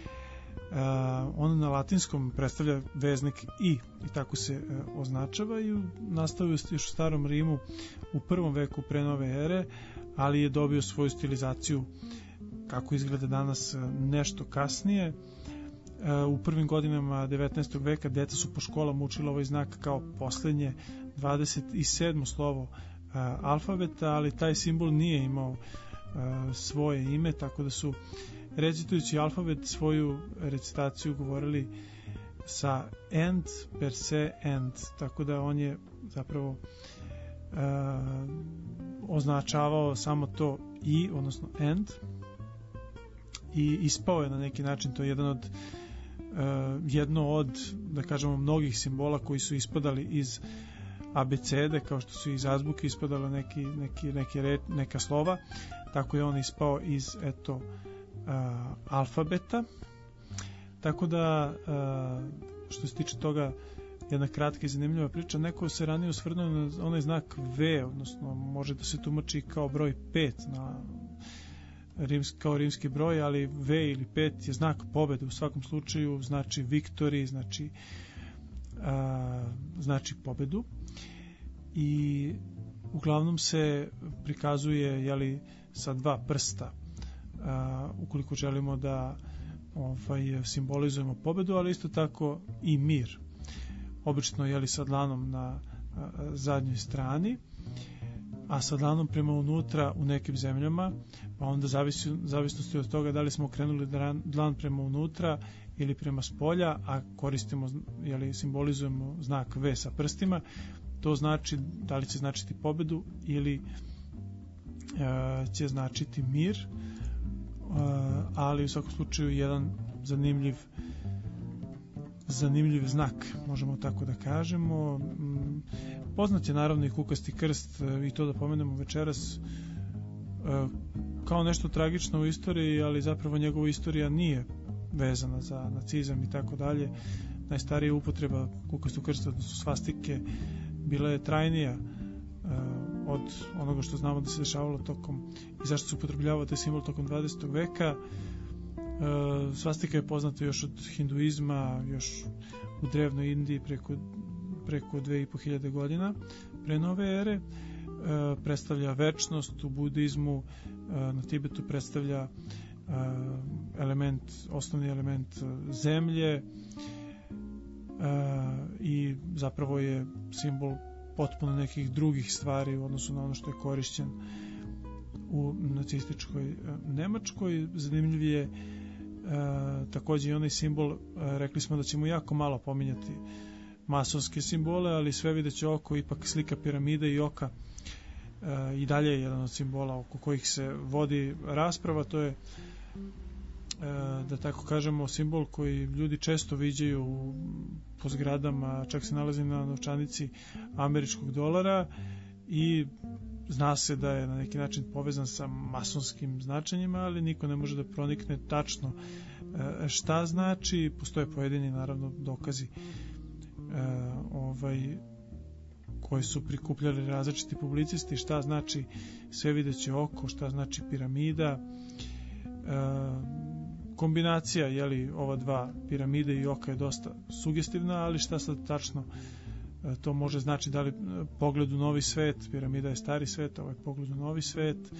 On na latinskom predstavlja veznik i tako se označava i nastao je još u starom Rimu u 1. veku pre nove ere, ali je dobio svoju stilizaciju kako izgleda danas nešto kasnije. U prvim godinama 19. veka deca su po školama učila ovaj znak kao poslednje 27. slovo alfabeta, ali taj simbol nije imao svoje ime, tako da su recitujući alfabet svoju recitaciju govorili sa end per se end, tako da on je zapravo označavao samo to i, odnosno end, i ispao je na neki način, to je jedno od, da kažemo, mnogih simbola koji su ispadali iz abecede, kao što su iz azbuke ispadala neka slova, tako je on ispao iz alfabeta. Tako da što se tiče toga, jedna kratka i zanimljiva priča. Neko se ranije osvrnuo na onaj znak V, odnosno može da se tumači kao broj 5 kao rimski broj, ali V ili 5 je znak pobede u svakom slučaju, znači victory, znači pobedu, i uglavnom se prikazuje sa 2 prsta ukoliko želimo da simbolizujemo pobedu, ali isto tako i mir, obično sa dlanom na zadnjoj strani. a sa dlanom prema unutra u nekim zemljama, pa onda zavisnosti od toga da li smo okrenuli dlan prema unutra ili prema spolja, a koristimo, simbolizujemo znak V sa prstima, to znači da li će značiti pobedu ili će značiti mir, ali u svakom slučaju jedan zanimljiv znak, možemo tako da kažemo. Poznat je naravno i kukasti krst, i to da pomenemo večeras, kao nešto tragično u istoriji, ali zapravo njegova istorija nije vezana za nacizam i tako dalje. Najstarija upotreba kukastog krsta, odnosno svastike, bila je trajnija od onoga što znamo da se dešavalo tokom i zašto se upotrebljavao taj simbol tokom 20. veka. Svastika je poznata još od hinduizma, još u drevnoj Indiji preko 2500 godina pre nove ere. Predstavlja večnost, u budizmu na Tibetu predstavlja osnovni element zemlje, i zapravo je simbol potpuno nekih drugih stvari u odnosu na ono što je korišćen u nacističkoj Nemačkoj. Zanimljiv je takođe i onaj simbol, rekli smo da ćemo jako malo pominjati masonske simbole, ali sve videće oko, ipak slika piramide i oka i dalje je jedan od simbola oko kojih se vodi rasprava. To je, da tako kažemo, simbol koji ljudi često viđaju po zgradama, čak se nalazi na novčanici američkog dolara i zna se da je na neki način povezan sa masonskim značenjima, ali niko ne može da pronikne tačno šta znači. Postoje pojedini, naravno, dokazi koji su prikupljali različiti publicisti, šta znači svevideće oko, šta znači piramida. Kombinacija, ova dva, piramide i oka, je dosta sugestivna, ali šta sad tačno to može znači, da li pogled u novi svet, piramida je stari svet, ovo je pogled u novi svet,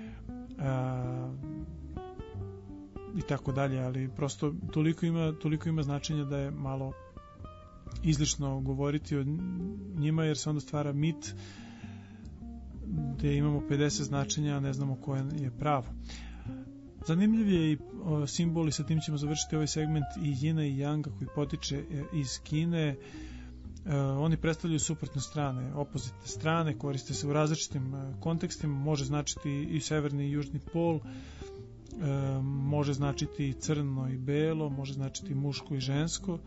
i tako dalje, ali prosto toliko ima značenja da je malo izlišno govoriti o njima, jer se onda stvara mit gde imamo 50 značenja, a ne znamo koje je pravo. Zanimljiv je i simbol, i sa tim ćemo završiti ovaj segment, i Yina i Yanga, koji potiče iz Kine. Oni predstavljaju suprotne strane, opozitne strane, koriste se u različitim kontekstima, može značiti i severni i južni pol, može značiti i crno i belo, može značiti muško i žensko,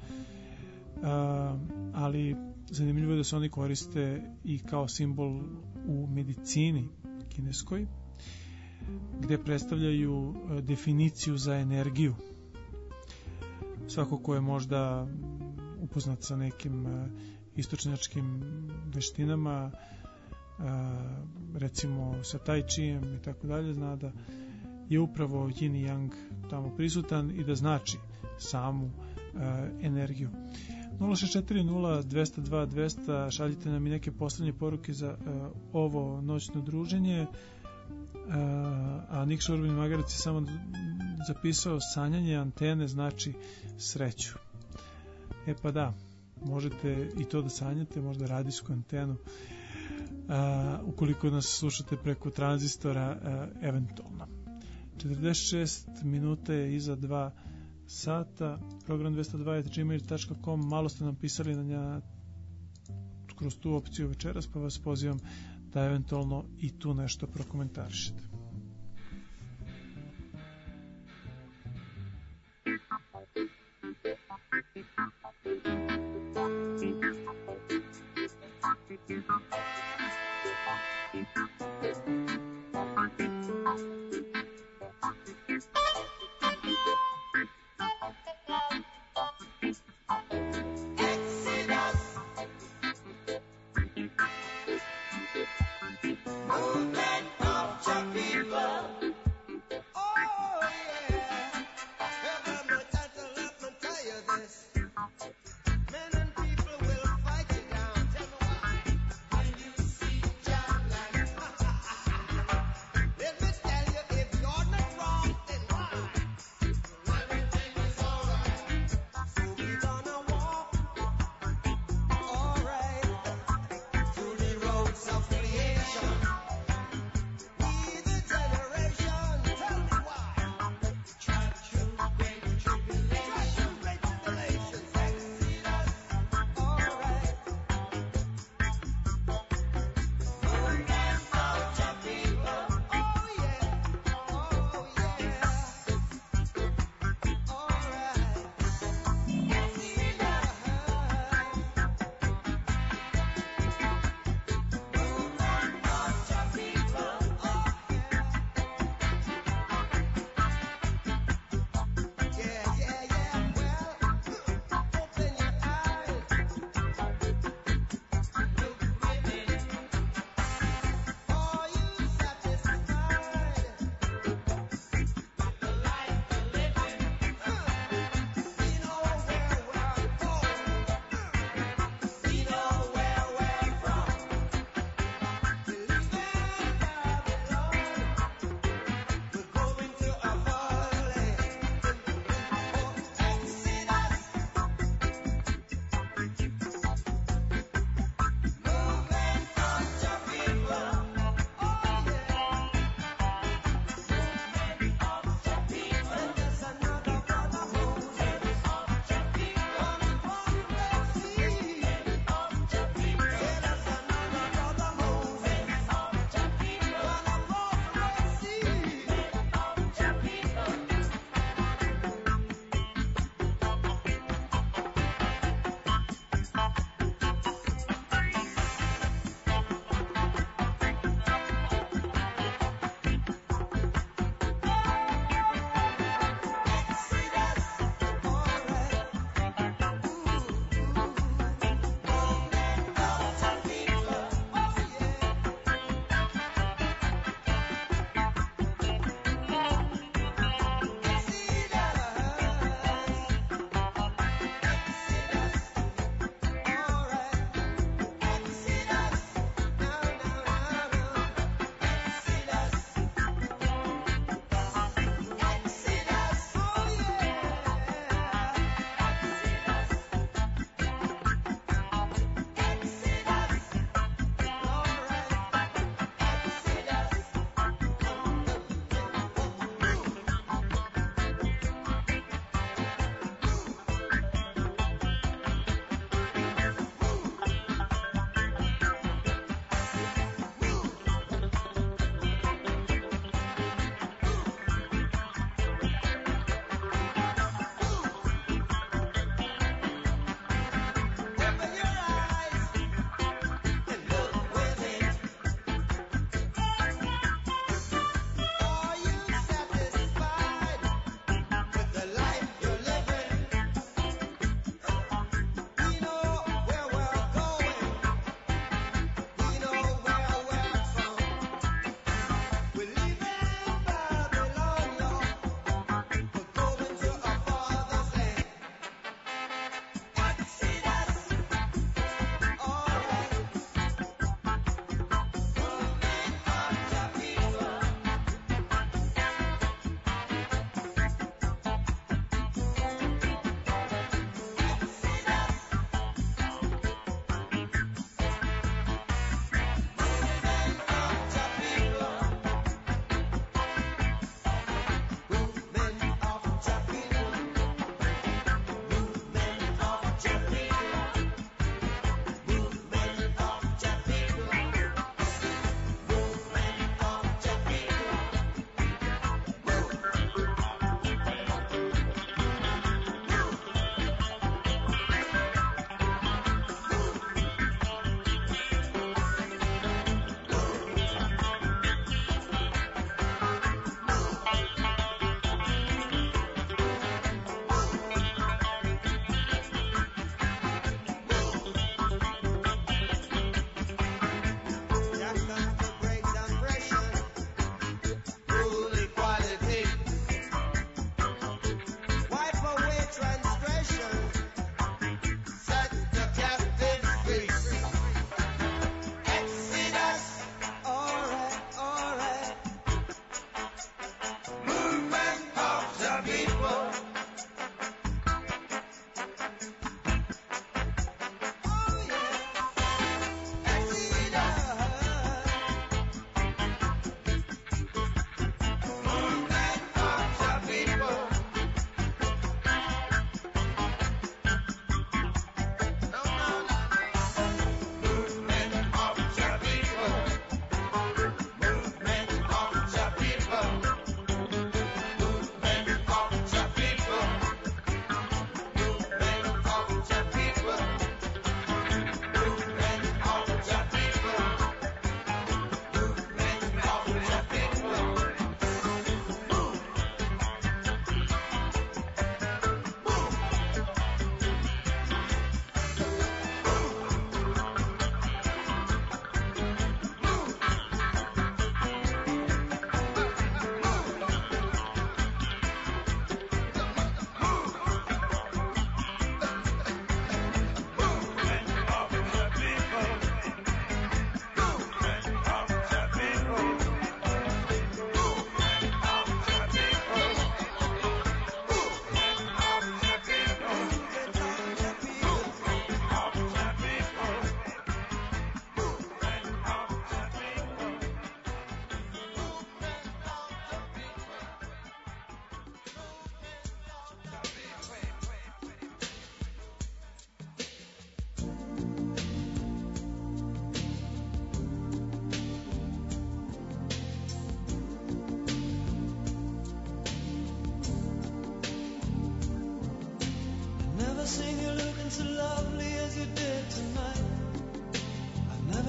ali zanimljivo je da se oni koriste i kao simbol u medicini kineskoj, gde predstavljaju definiciju za energiju. Svako ko je možda upoznat sa nekim istočnjačkim veštinama, recimo sa tai chijem i tako dalje, zna da je upravo yin i yang tamo prisutan i da znači samu energiju. 0640202 šaljite nam i neke poslednje poruke za ovo noćno druženje. A Nikša Urbin Magarac je samo zapisao: sanjanje antene znači sreću. Pa da, možete i to da sanjate, možda radijsku antenu, ukoliko nas slušate preko tranzistora, eventualno. 46 minuta je iza 2 sata, program 202.gmail.com. Malo ste nam pisali na nja kroz tu opciju večeras, pa vas pozivam da eventualno i tu nešto prokomentarišete.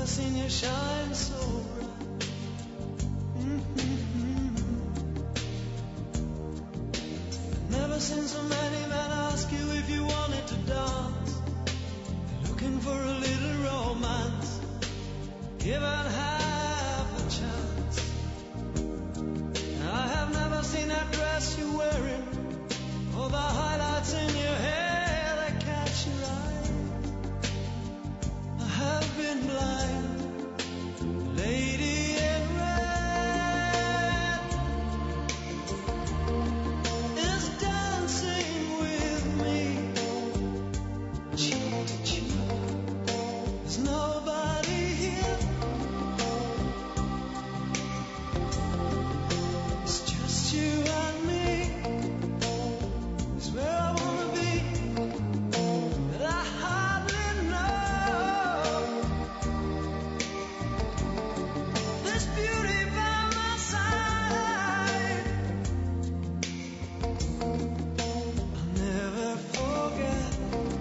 seen you shine so bright. Never seen so many men ask you if you wanted to dance. Looking for a little romance, given half a chance. I have never seen that dress you're wearing, or the highlights in your hair that catch your eye. I have been blind, lady in red is dancing with me, cheek to cheek. There's nobody here, it's just you and me. It's where I wanna be, but I hardly know. This beauty by my side, I'll never forget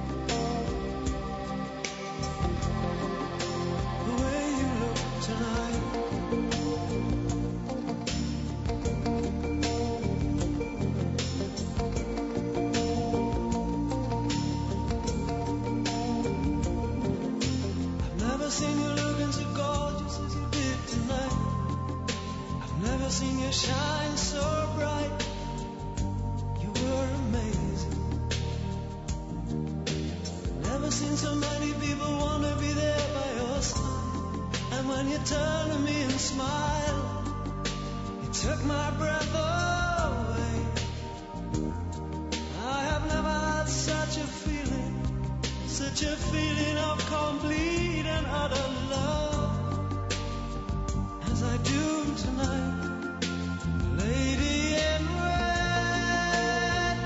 the way you look tonight. I've never seen you looking so gorgeous as you did tonight. I've never seen you shine so bright. You were amazing. Never seen so many people want to be there by your side. And when you turn to me and smile, you took my breath away. I have never had such a feeling of complete and utter love as I do tonight. Lady in red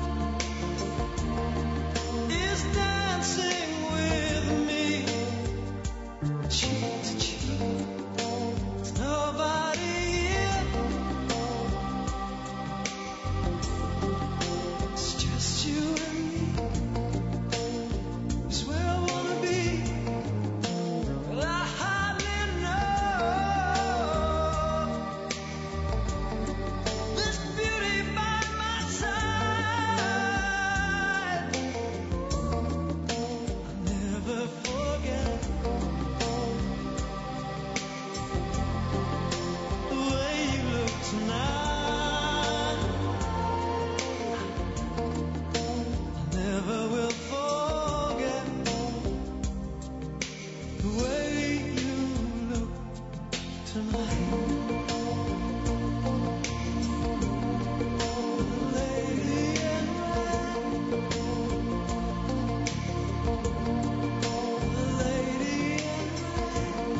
is dancing with me, cheek to cheek. There's nobody here, it's just you and me. It's where I wanna be, but I hardly know. This beauty by my side, I'll never forget the way you look tonight. I never will forget the way you look tonight. Lady in red, lady in red,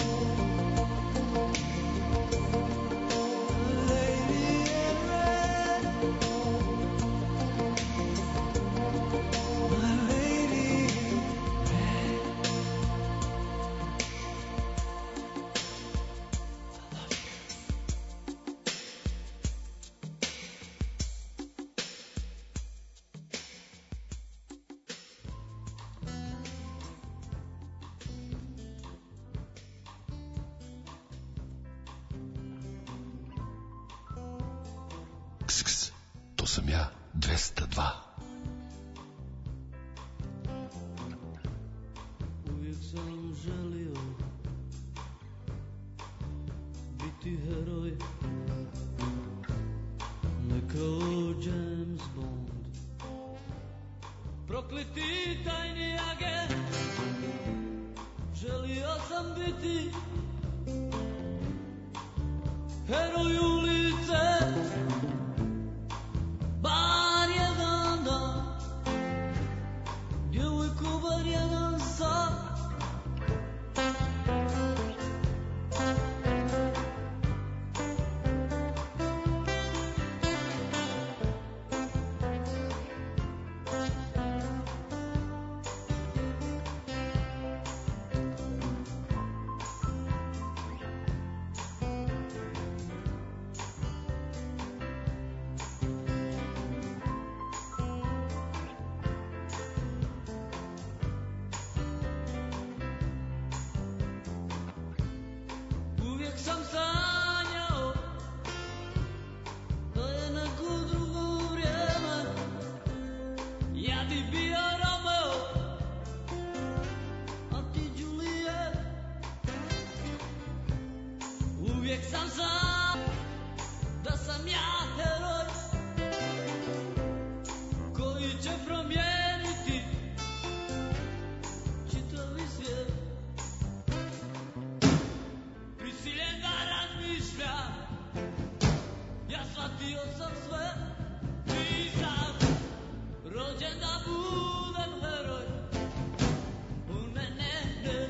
lady in red, my lady in red. Ks, to sam ja, 202. Uvijek sam želio biti heroj, ne kao James Bond. Prokleti tajni agent, želio sam biti heroj ulice, bar jedan dan, djevojku bar jedan sat. uvijek sam znao da sam ja heroj koji će promijeniti čitavi svijet. Prisiljen da razmišljam, ja shvatio sam sve, nisam rođen da budem heroj, u mene ne.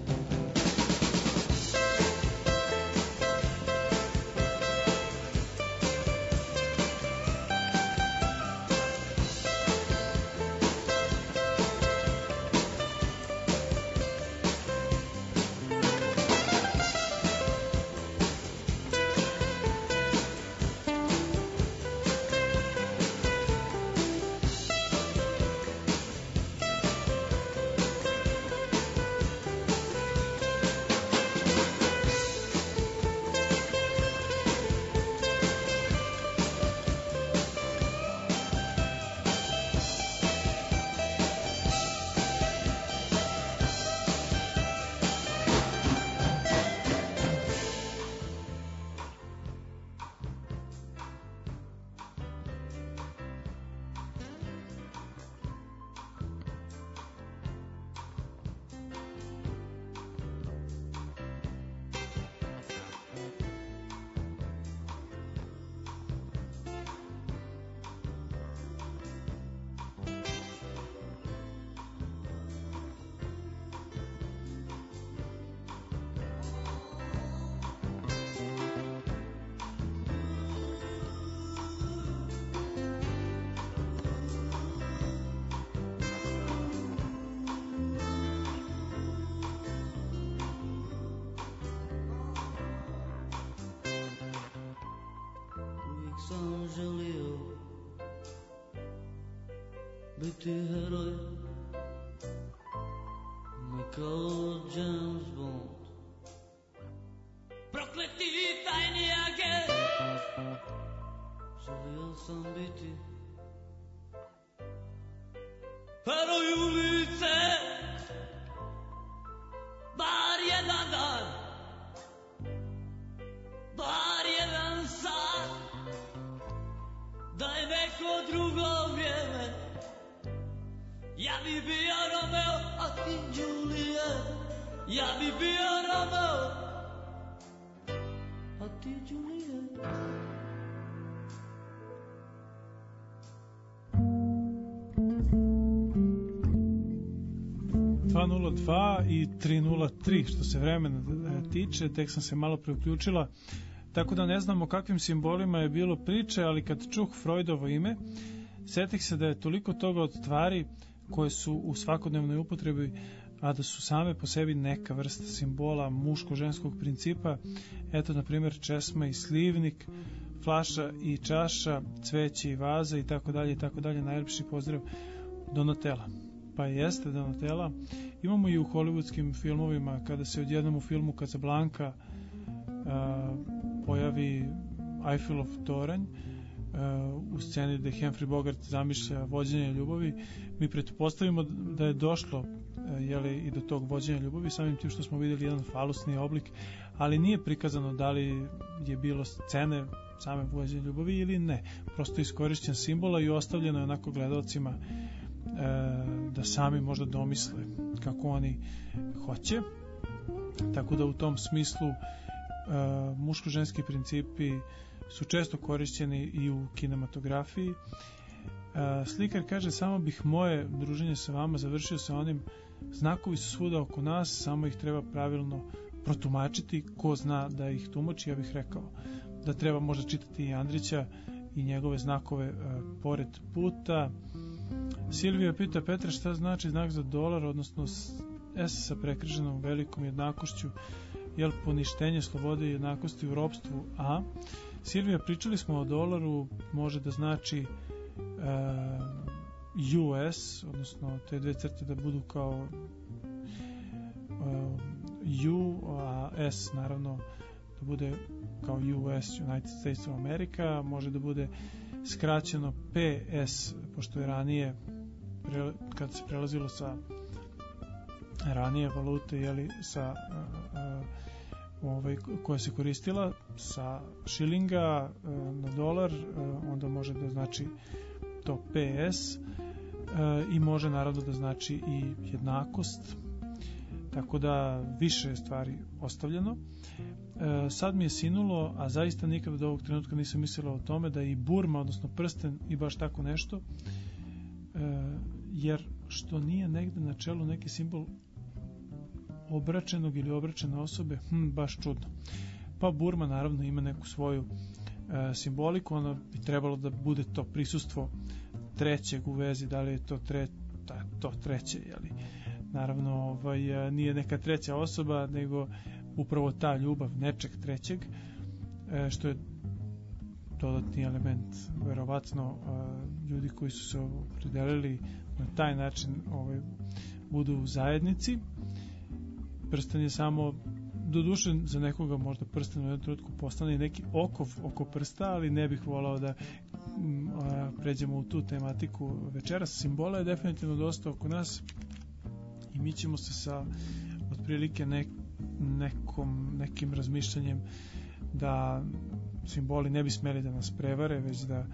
Sam želio biti heroj, ne kao James Bond, prokleti tajni agent. Želio sam biti heroj ulice, bar jedan dan, bar jedan sat. Da je neko drugo vrijeme, ja bi bio Romeo, a ti Juliet. Ja bi bio Romeo, a ti Juliet. 2:02 i 3:03 što se vremena tiče, tek sam se malo preuključila, tako da ne znam o kakvim simbolima je bilo priče, ali kad čuh Freudovo ime, setih se da je toliko toga od tvari koje su u svakodnevnoj upotrebi, a da su same po sebi neka vrsta simbola muško-ženskog principa. Eto, na primjer, česma i slivnik, flaša i čaša, cveće i vaza i tako dalje i tako dalje. Najljepši pozdrav, Donatella. Pa jeste Donatella. Imamo i u hollywoodskim filmovima, kada se odjednom u filmu Casablanca pojavi Eiffelov toranj u sceni gde Humphrey Bogart zamišlja vođenje ljubavi, mi pretpostavimo da je došlo i do tog vođenja ljubavi samim tim što smo vidjeli jedan falusni oblik, ali nije prikazano da li je bilo scene same vođenja ljubavi ili ne. Prosto iskorišćen simbola i ostavljeno je onako gledalcima da sami možda domisle kako oni hoće. Tako da u tom smislu muško-ženski principi su često korišćeni i u kinematografiji. Slikar kaže, samo bih moje druženje sa vama završio sa onim: znakovi su svuda oko nas, samo ih treba pravilno protumačiti. Ko zna da ih tumači? Ja bih rekao da treba možda čitati i Andrića i njegove znakove pored puta. Silvija pita Petra šta znači znak za dolar, odnosno S sa prekriženom velikom jednakošću, jel poništenje slobode i jednakosti u ropstvu? A Silvija, pričali smo o dolaru, može da znači US, odnosno te dve crte da budu kao U, a S naravno da bude kao US, United States of America, može da bude skraćeno PS, pošto je ranije kad se prelazilo sa ranije valute, jeli, sa koja se koristila sa šilinga na dolar, onda može da znači to PS i može naravno da znači i jednakost, tako da više je stvari ostavljeno. Sad mi je sinulo, a zaista nikad do ovog trenutka nisam mislila o tome da i burma, odnosno prsten i baš tako nešto, jer što nije negde na čelu neki simbol obračenog ili obračene osobe, baš čudno. Pa burma naravno ima neku svoju simboliku, ono bi trebalo da bude to prisustvo trećeg u vezi, da li je to treće, jeli? Naravno nije neka treća osoba, nego upravo ta ljubav nečeg trećeg, što je dodatni element. Verovatno ljudi koji su se opredelili na taj način budu u zajednici. Prsten je samo, doduše za nekoga možda prsten u jednom trenutku postane i neki okov oko prsta, ali ne bih volao da pređemo u tu tematiku večeras. Simbola je definitivno dosta oko nas i mi ćemo se sa otprilike nekim razmišljanjem da simboli ne bi smeli da nas prevare, već da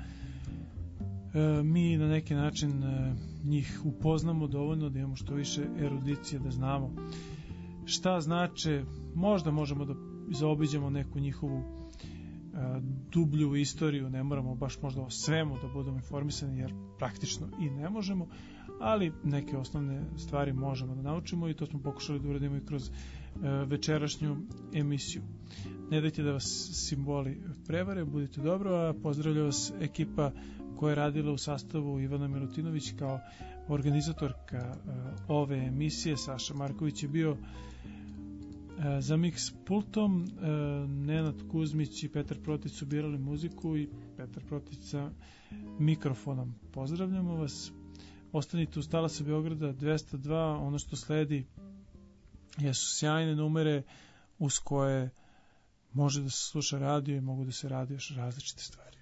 mi na neki način njih upoznamo dovoljno, da imamo što više erudicije, da znamo šta znače. Možda možemo da zaobiđemo neku njihovu dublju istoriju, ne moramo baš možda o svemu da budemo informisani, jer praktično i ne možemo, ali neke osnovne stvari možemo da naučimo i to smo pokušali da uradimo i kroz večerašnju emisiju. Ne dajte da vas simboli prevare, budite dobro, a pozdravlja vas ekipa koja je radila u sastavu Ivana Milutinović kao organizatorka ove emisije. Saša Marković je bio za mix pultom, Nenad Kuzmić i Petar Protic su birali muziku i Petar Protic sa mikrofonom. Pozdravljamo vas, ostanite uz Talasa Beograda 202, ono što sledi jesu sjajne numere uz koje može da se sluša radio i mogu da se radi još različite stvari.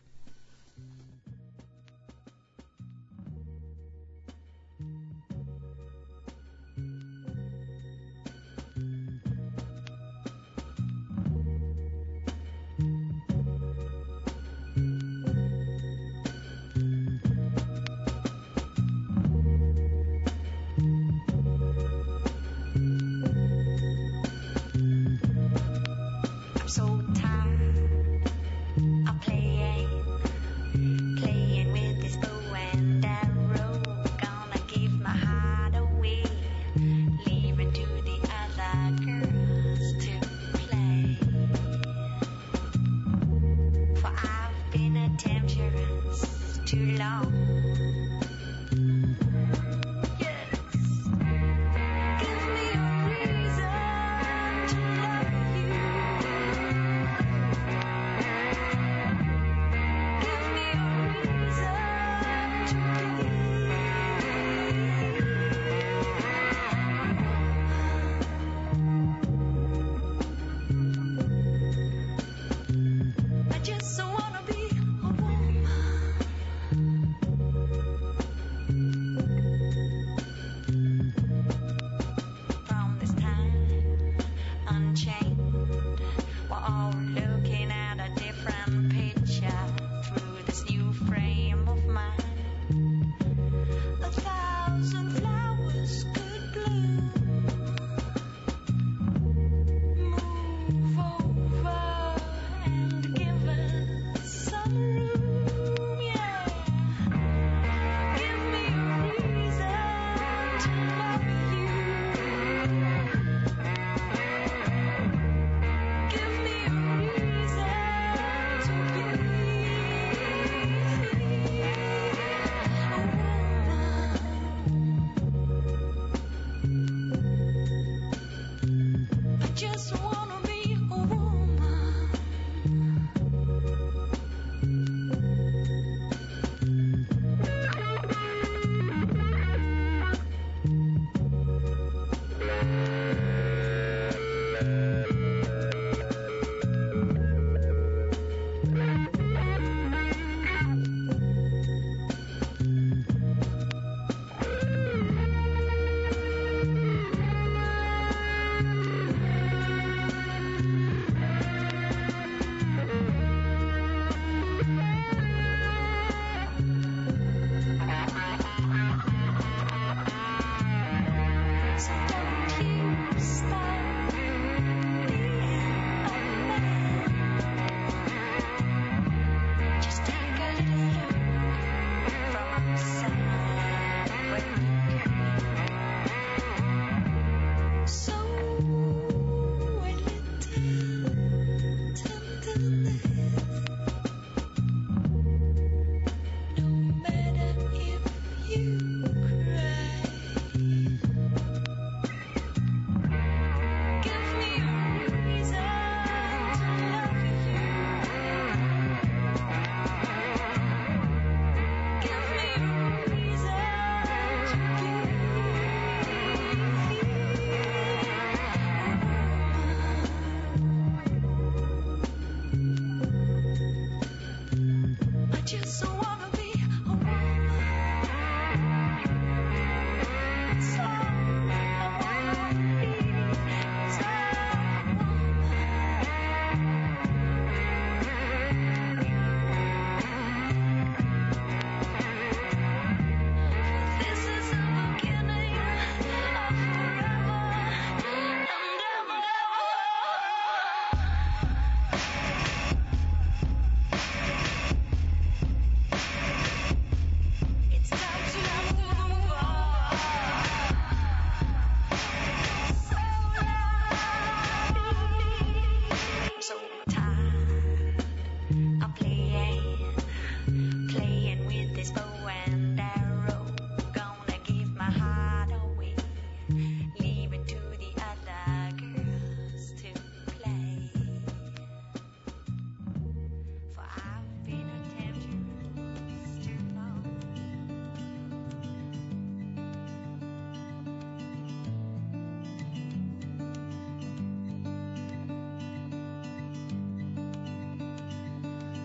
So tired of playing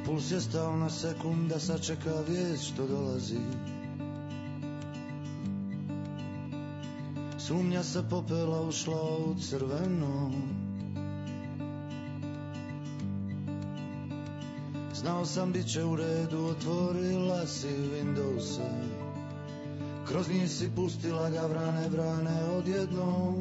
Puls je stao na sekund da sačeka vijest što dolazi. Sumnja se popela ušla u crveno. Znao sam bit će u redu, otvorila si Windowse. Kroz njih si pustila ga vrane odjednom.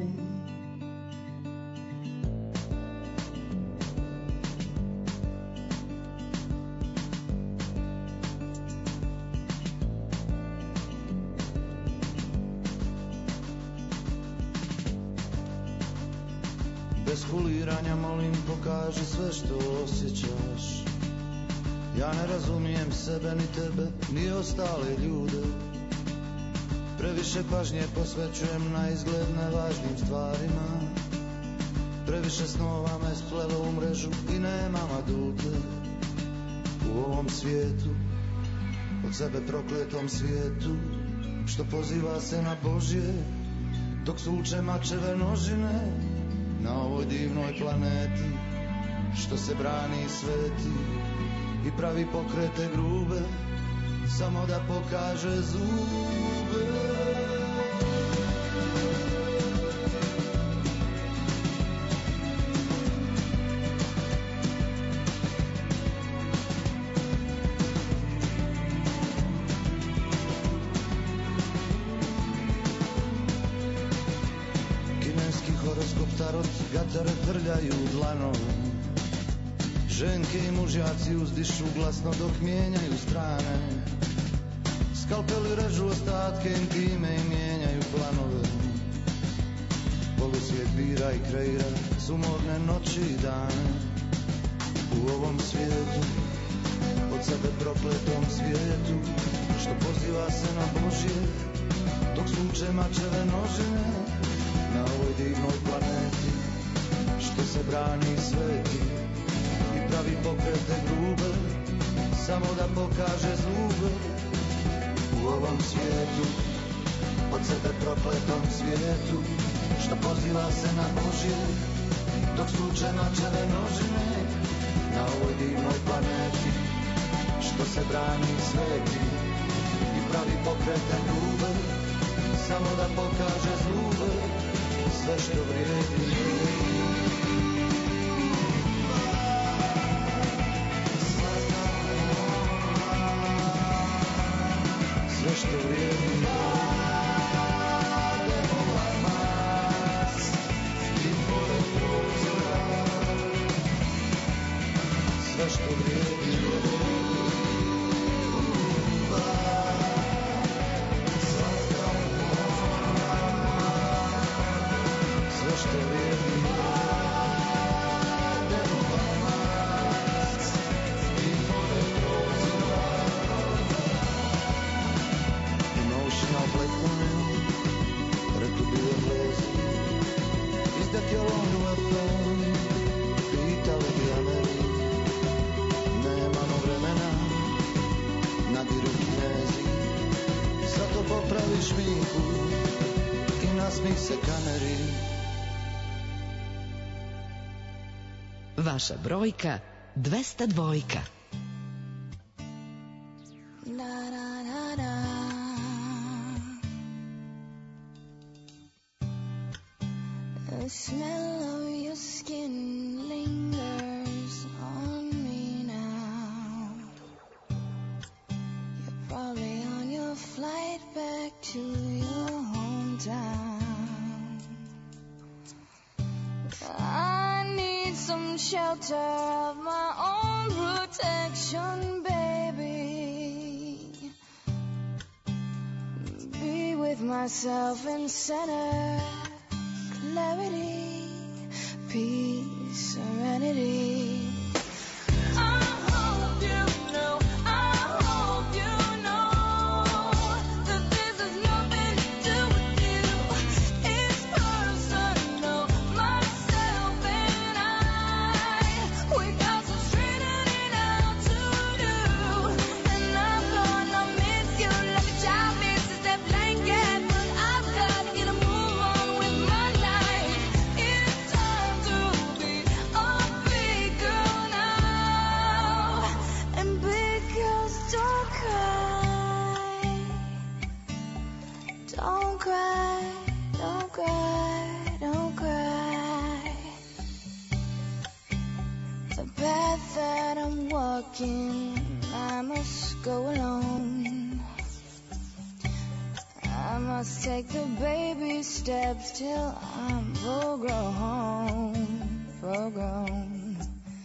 Bez kuliranja molim pokaži sve što osjećaš. Ja ne razumijem sebe ni tebe ni ostale ljude. Previše pažnje posvećujem na izgled nevažnim stvarima. Previše snova me splelo u mrežu i nemam adute. U ovom svijetu, od sebe prokletom svijetu, što poziva se na Božje, dok suče mačeve nožine. Na ovoj divnoj planeti, što se brani i sveti i pravi pokrete grube, samo da pokaže zube. Kineski horoskop tarot, gatare trljaju dlanom. Ženke i mužjaci uzdišu glasno dok mijenjaju strane. Skalpeli režu ostatke intime i mijenjaju planove. Polusvijet bira i kreira sumorne noći i dane. U ovom svijetu, od sebe prokletom svijetu, što poziva se na Božje, dok suče mačeve nožine. Na ovoj divnoj planeti, što se brani i sveti i pravi pokrete grube, samo da pokaže zube. U ovom svijetu, od sebe prokletom svijetu, što poziva se na Božje, dok suče mačeve nožine. Na ovoj divnoj planeti, što se brani i sveti i pravi pokrete grube, samo da pokaže zube. Sve što vrijedi, sve što vrijedi, i pored prozora, sve što vrijedi, sve što vrijedi, i pored prozora. Emotional blackmail, rekli bi Englezi. Is that your only weapon? Pitali bi Ameri. Nemamo vremena, nadiru Kinezi. Zato popravi šminku i nasmij se kameri. Vaša brojka 202. The smell of your skin lingers on me now. You're probably on your flight back to your hometown. I need some shelter of my own protection, baby. Be with myself in center. Clarity, peace, serenity. I hope you know, I hope you know that this has nothing to do with you. It's personal, myself and I. We got some straightening out to do, and I'm gonna miss you like a child misses their blanket, but I've got to get a move on with my life. It's time to be a The path that I'm walking, I must go alone. I must take the baby steps till I'm full grown, full grown.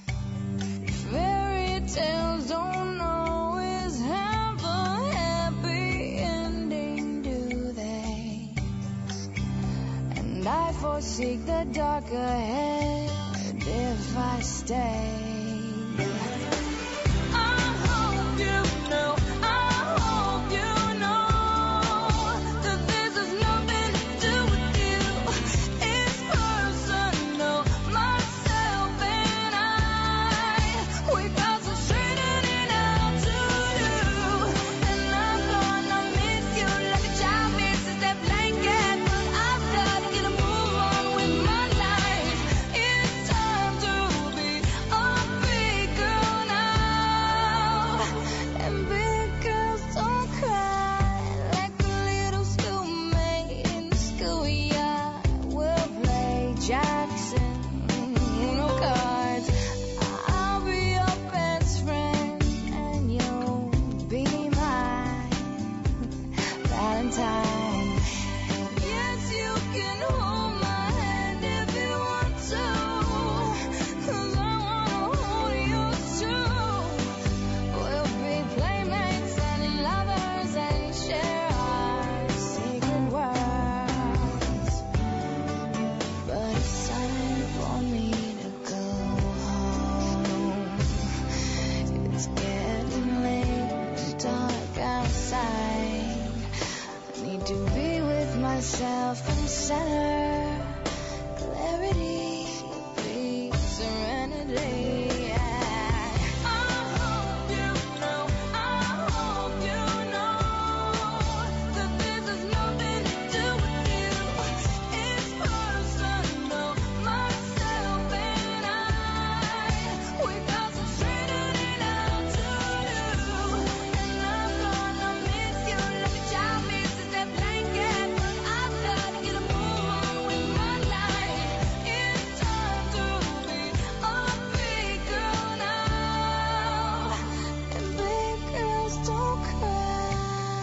Fairy tales don't always have a happy ending, do they? And I foresee the dark ahead if I stay. I hope you know, I hope you know that this has nothing to do with you. It's personal, myself and I. We concentrated it out to you, and I'm gonna miss you like a child misses their blanket. But I've got to get a move on with my life. It's time to be a big girl now. And big girls don't cry like a little schoolmate in the schoolyard. We'll play Jackson, cards. I'll be your best friend, and you'll be my Valentine. Yes, you can hold my hand if you want to, 'cause I wanna hold yours too. We'll be playmates and lovers and share our secret worlds. But it's time for me to go home. It's getting late, it's dark outside. I need to be with myself and center clarity, peace, serenity. I hope you know, I hope you know that this has nothing to do with you. It's personal, myself and I. We concentrated it out to you, and I'm gonna miss you like a child misses their blanket. But I've got to get a move on with my life. It's time to be a big girl now. And big girls don't cry.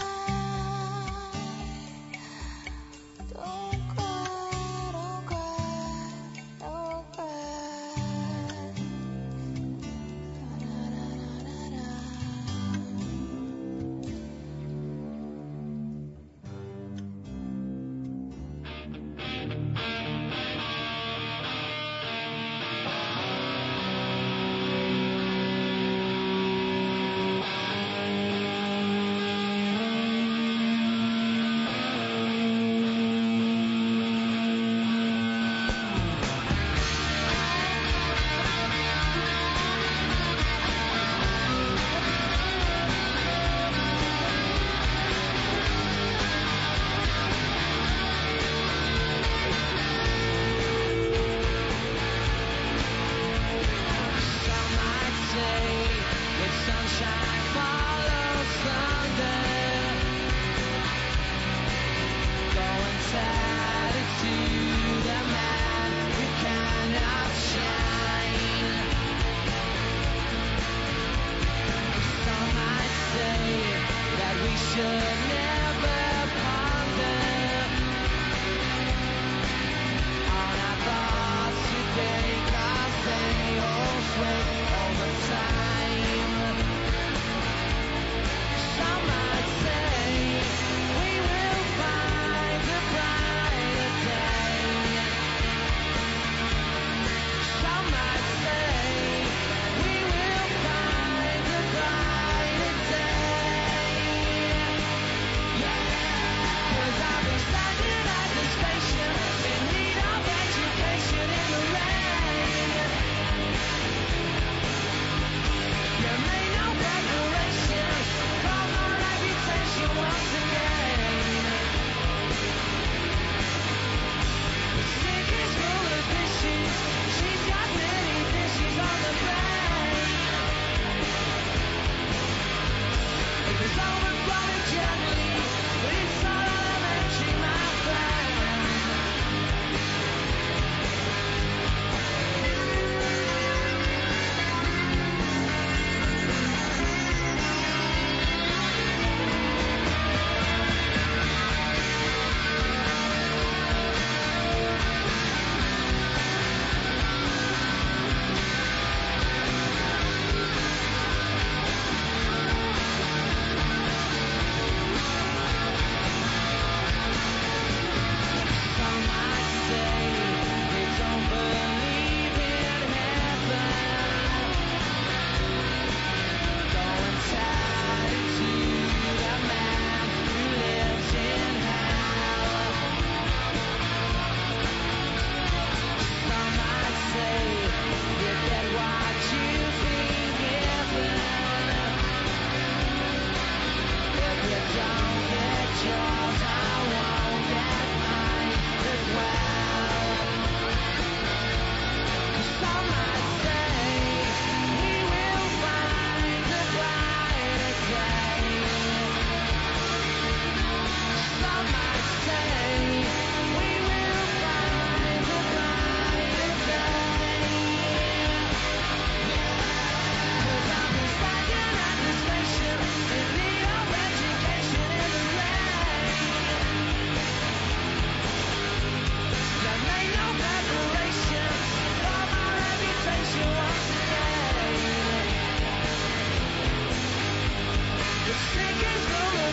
Don't cry, don't cry, don't cry. Some might say that sunshine follows thunder. Go and tell it to the man who cannot shine. Some might say that we should never ponder on our thoughts today, 'cause they all sway all the time. Some might say we will find a brighter day. Some might say we will find a brighter day.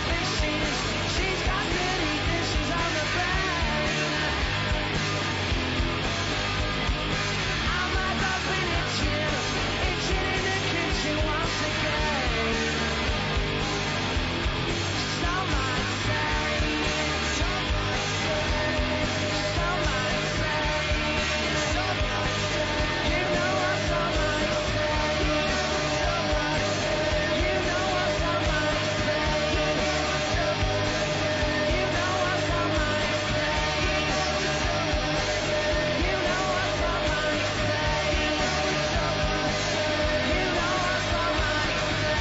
fishes. She's got dirty dishes on the brain. I'm like I've been itching in the kitchen once again. Some might say, some might say, some might say, some might say, you know what some might say, some might say, you know what some might say, you know what some might say, you know what some might say, you know what some might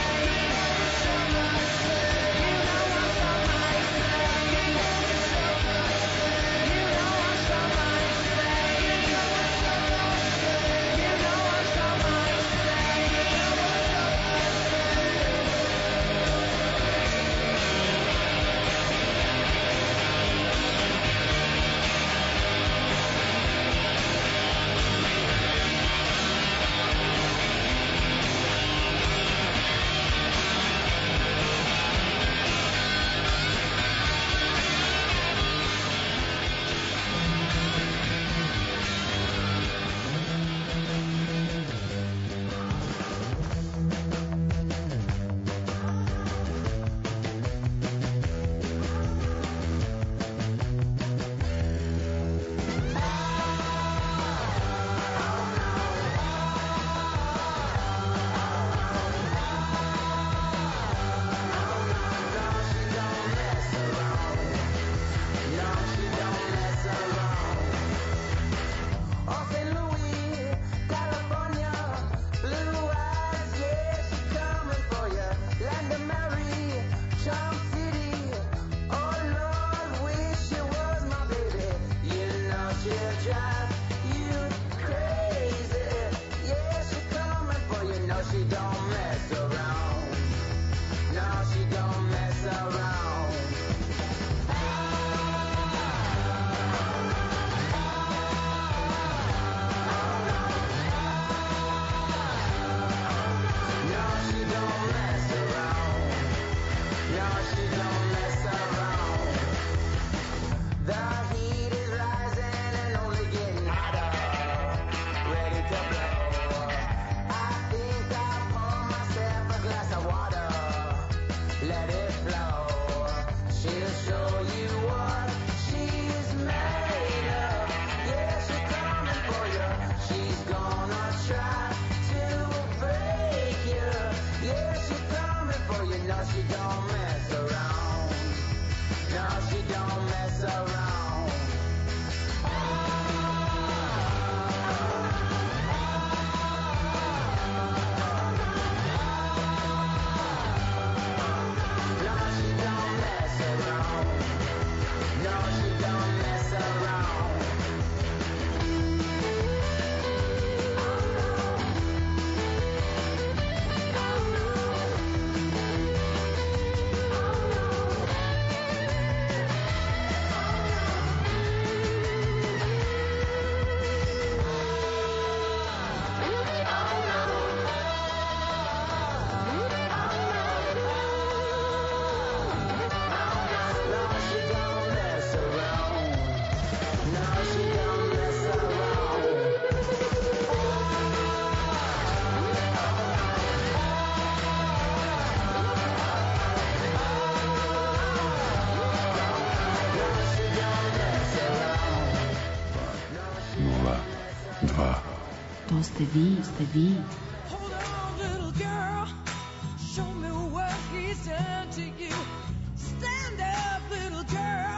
To ste vi, ste vi. Hold on, little girl. Show me what he's done to you. Stand up, little girl.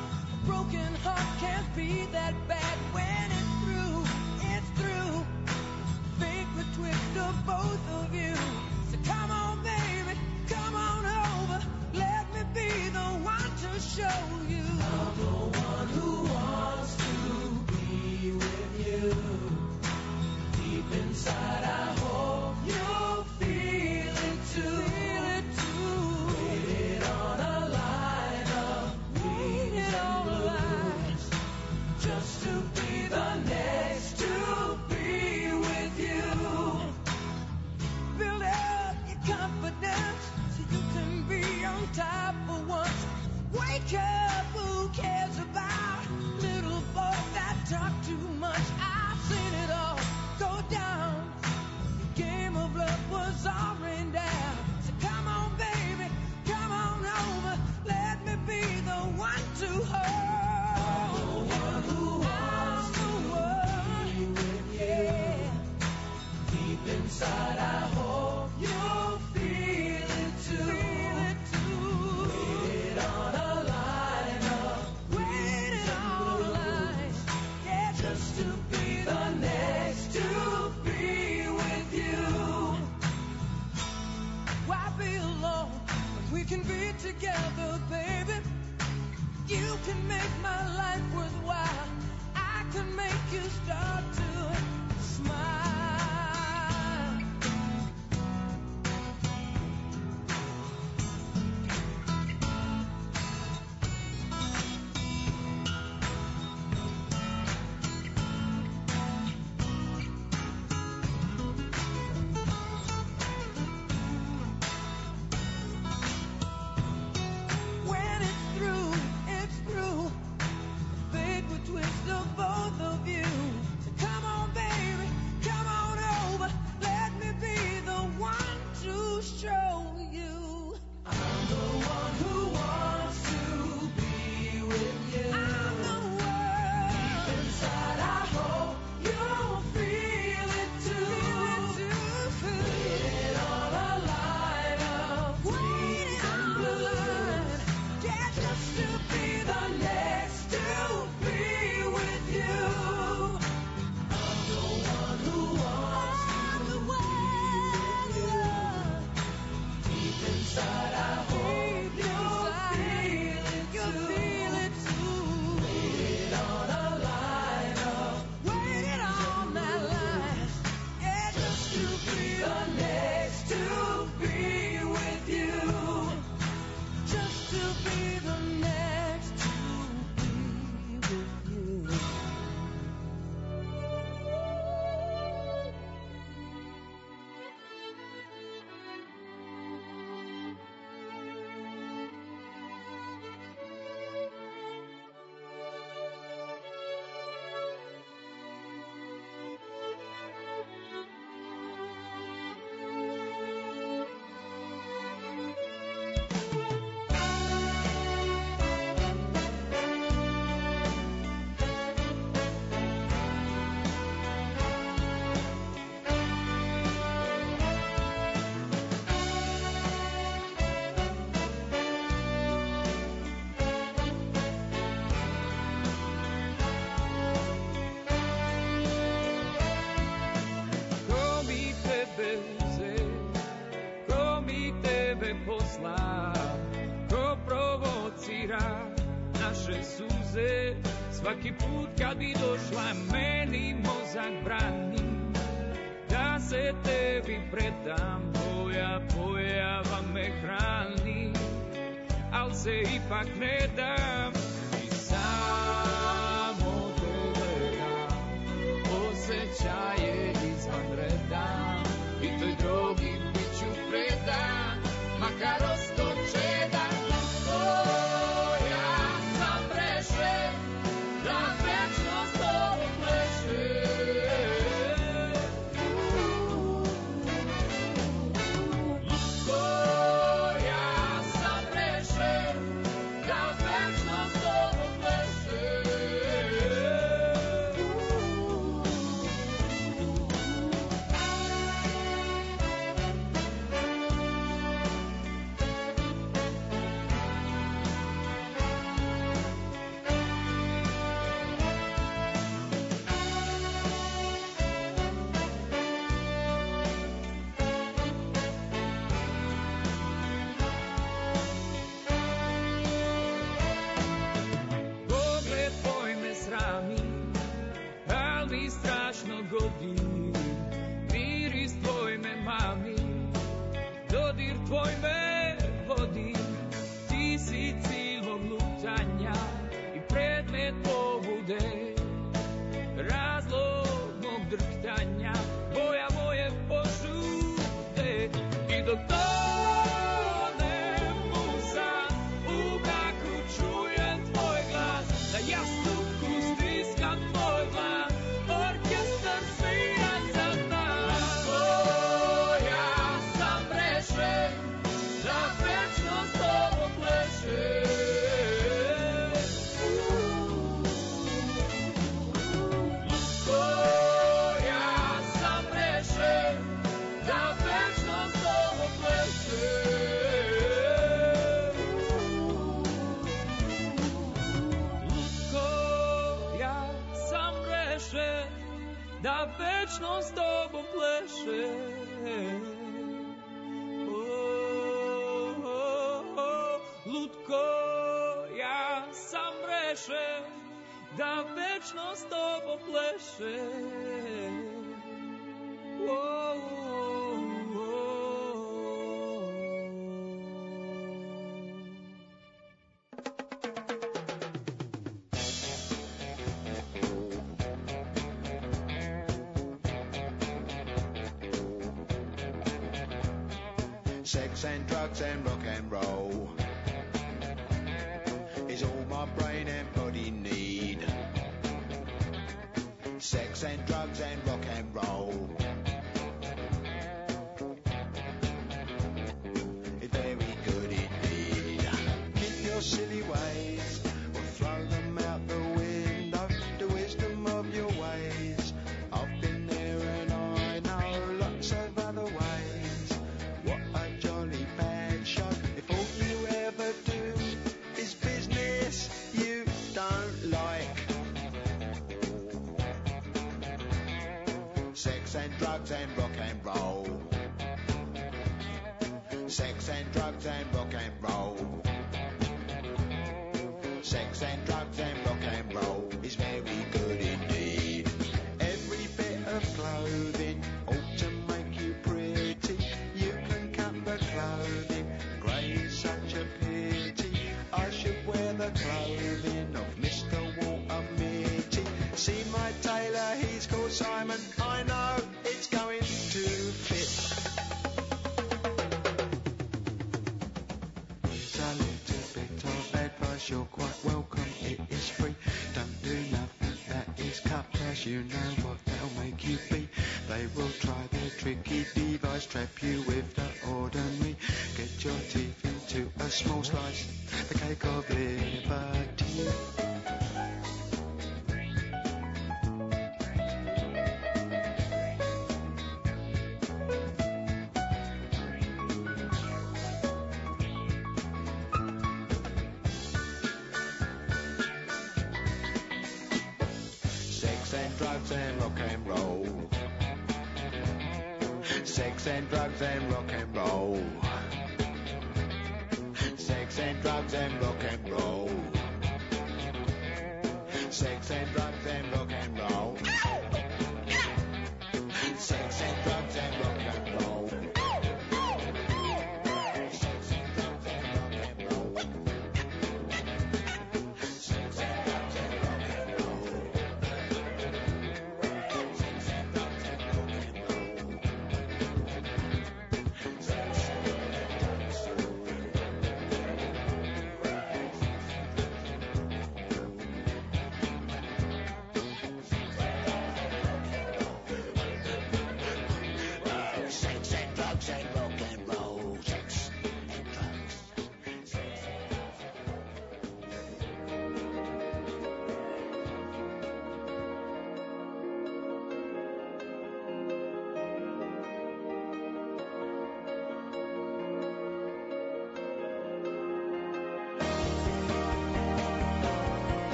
A broken heart can't be that bad when it's through. It's through. Fate betwixt the both of you. So come on, baby, come on over. Let me be the one to show you. I'm the one who wants to be with you. Deep inside, I hope you'll feel it too. Feel it too. Waited on a line of waited on a line just to be the next to be with you. Build up your confidence so you can be on top of inside, I hope you'll feel it too. Waited on a line of waited on a line, yeah, just to be the next to be with you. Why be alone when we can be together, baby? You can make my life worthwhile. I can make you start to smile. When it's through, it's through. Fate will twist the both of you. So come on, baby, come on over. Let me be the one to show you. I'm the one who wants to be with you. I'm the one. Deep inside, I hope you'll feel it too. Waited on a line of green and blue. Yeah, just to be the next to be with you. I'm the one who wants to be with you. Deep inside, I hope you'll feel it too. Waited on a line of waited on that line. Yeah, just to be the next to be with you. Just to be the next to be with you. Ko mi tebe vzel, ko mi tebe poslal, ko provocira naše suze. Svaki put kad bi došla meni mozak brani, da se tebi predam, tvoja pojava me hrani, al se ipak ne dam. I samo tebe dam, osjećaje izvan reda, i toj drogi bit ću predan, makar ostoče dan. Ja sam rešen, da večno s tobom plešem. Ja sam rešen, da večno s tobom plešem. večno s tobom plešem. Ľudko, ja sam rešem da večno s tobom plešem. Sex and drugs and rock and roll is all my brain and body need. Sex and drugs and rock and roll is very good indeed. Keep your silly ways or throw them out the window. The wisdom of your ways, I've been there and I know lots of other ways. What a jolly bad show if all you ever do is business you don't like. Sex and drugs and rock and roll. Sex and drugs and rock and roll. Sex and drugs and rock and roll is very good indeed. Every bit of clothing ought to make you pretty. You can cut the clothing, grey's such a pity. I should wear the clothing of Mr. Walter Mitty. See my tailor, he's called Simon. I know it's going to fit. It's a little bit of advice, you're quite welcome, it is free. Don't do nothing that is cut cash, you know what they'll make you be. They will try their tricky device, trap you with the ordinary. Get your teeth into a small slice, the cake of liberty. Sex and drugs and rock and roll. Sex and drugs and rock and roll. Sex and drugs and rock and roll. Sex and drugs and rock and roll. Sex and drugs and rock and roll. Sex and drugs and rock and roll. Sex and drugs and rock and roll. Sex and drugs and rock and roll.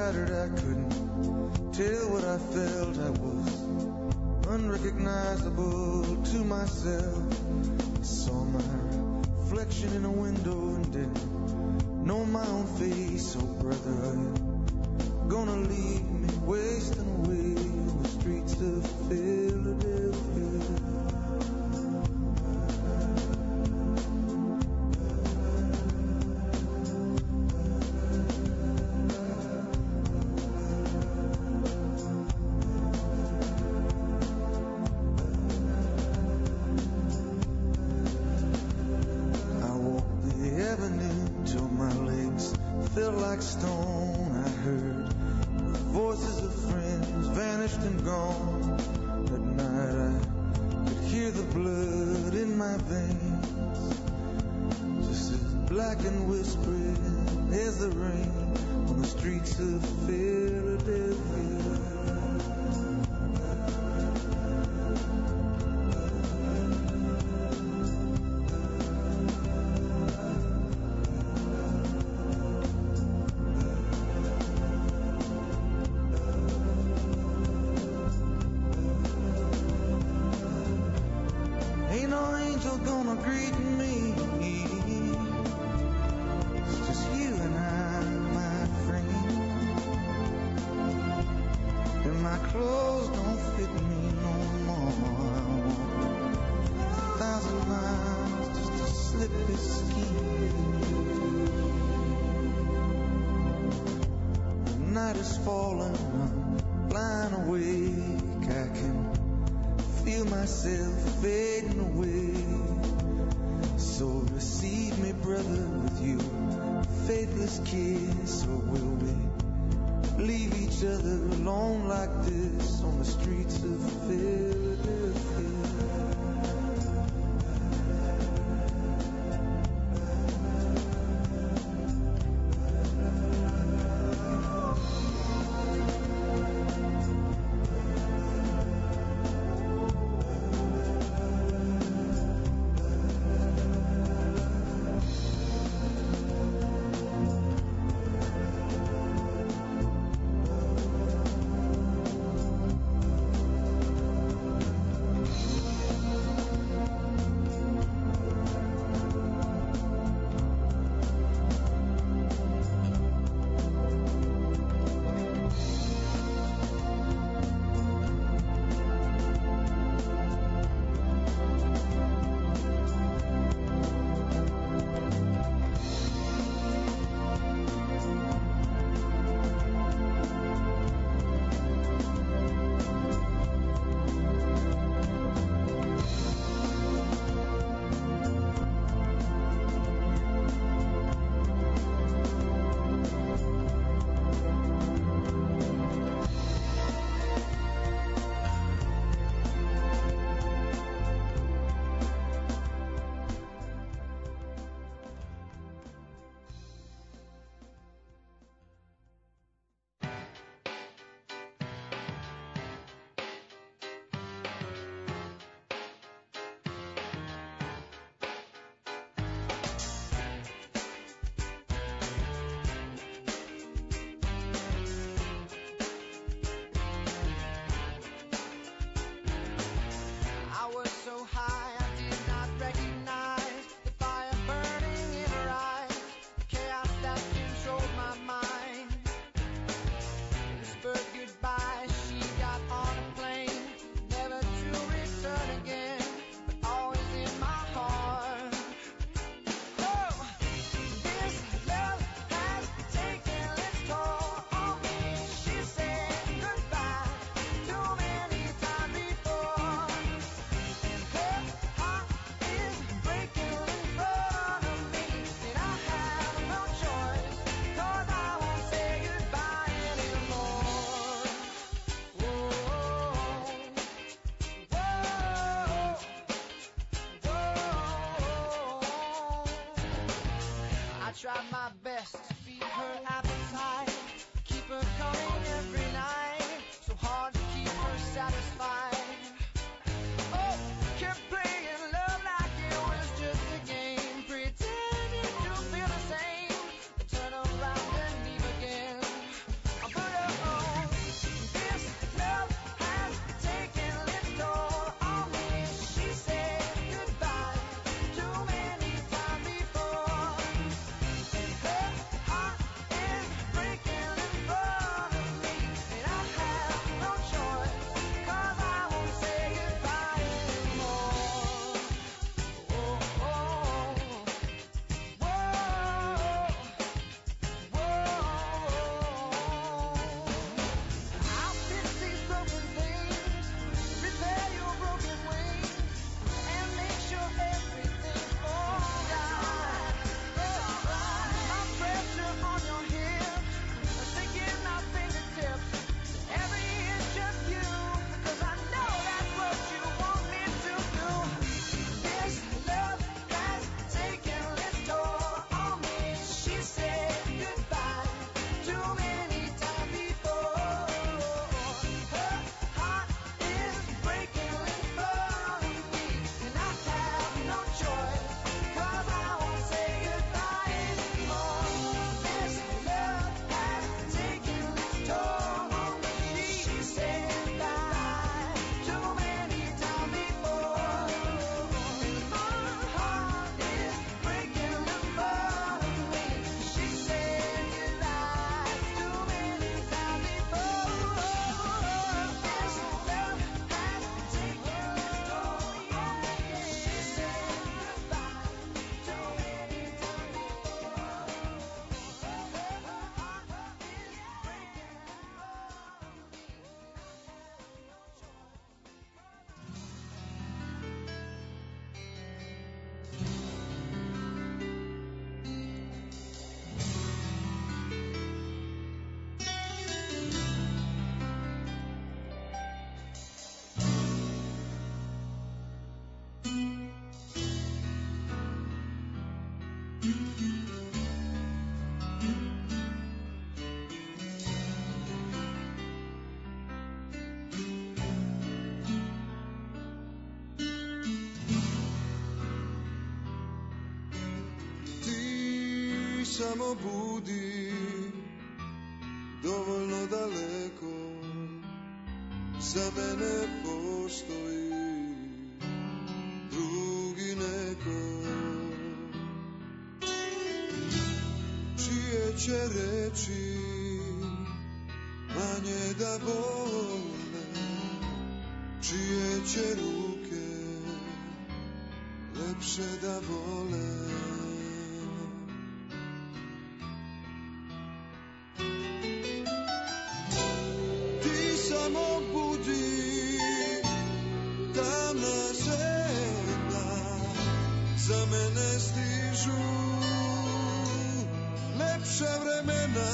shattered, I couldn't tell what I felt. I was unrecognizable to myself. I saw my reflection in a window and didn't know my own face. Oh brother, are you gonna leave me wasting away on the streets of Philadelphia? Stone, I heard the voices of friends vanished and gone. At night I could hear the blood in my veins, just as black and whispering as the rain on the streets of Philadelphia. tried my best to feed her appetite, keep her coming every night, so hard to keep her satisfied. Oh, kept playing love like it was just a game, pretending to feel the same, turn around and leave again. But samo budi dovoljno daleko, za mene postoji drugi neko, čije će reći manje da bole, čije će ruke lepše da vole. Ti samo budi tamna zemlja, za mene stižu lepša vremena.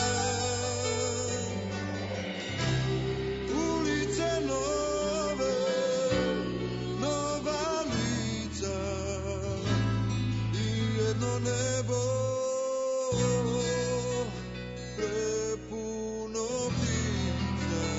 Ulice nove, nova lica i jedno nebo prepuno ptica.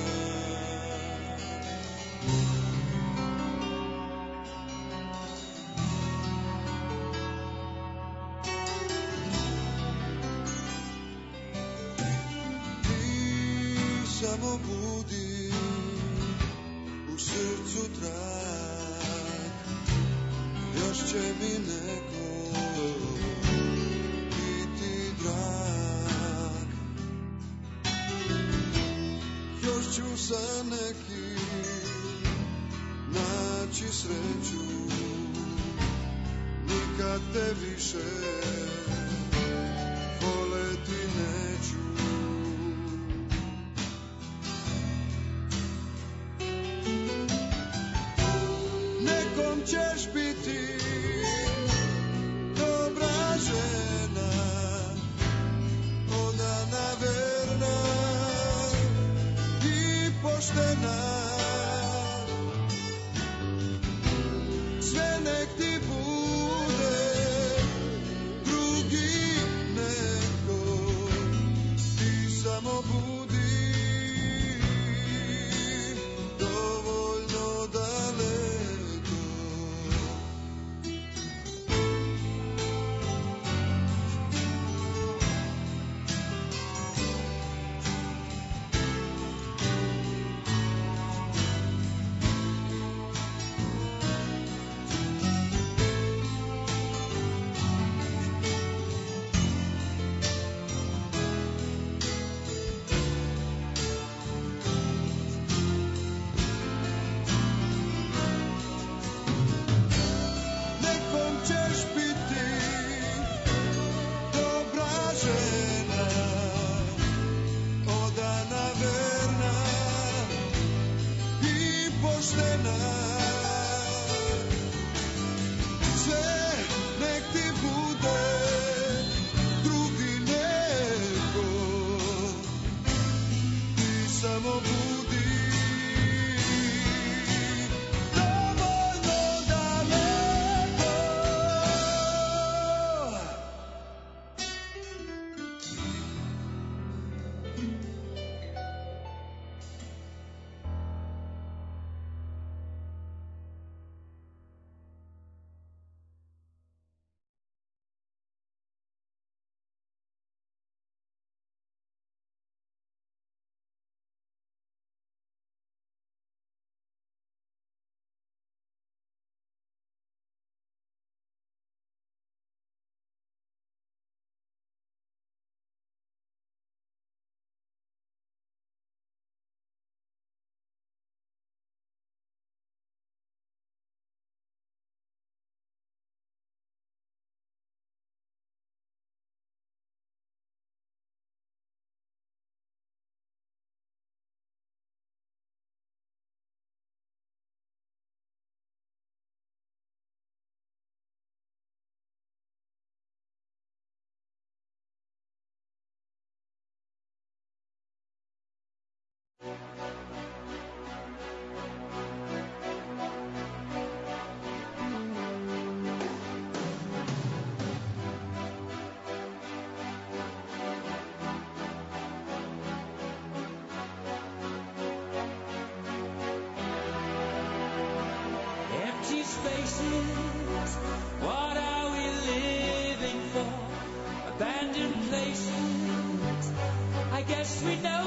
Ti samo budi u srcu trag, još će mi neko biti drag, još ću sa nekim naći sreću, nikad te više voleti neću. Nekom ćeš biti dobra žena, odana, verna i poštena. Sve nek ti bude drugi neko, ti samo budi dovoljno daleko. Nekom ćeš biti dobra žena, odana, verna i poštena. Sve nek ti bude drugi neko, ti samo budi dovoljno daleko. spaces. What are we living for? Abandoned we know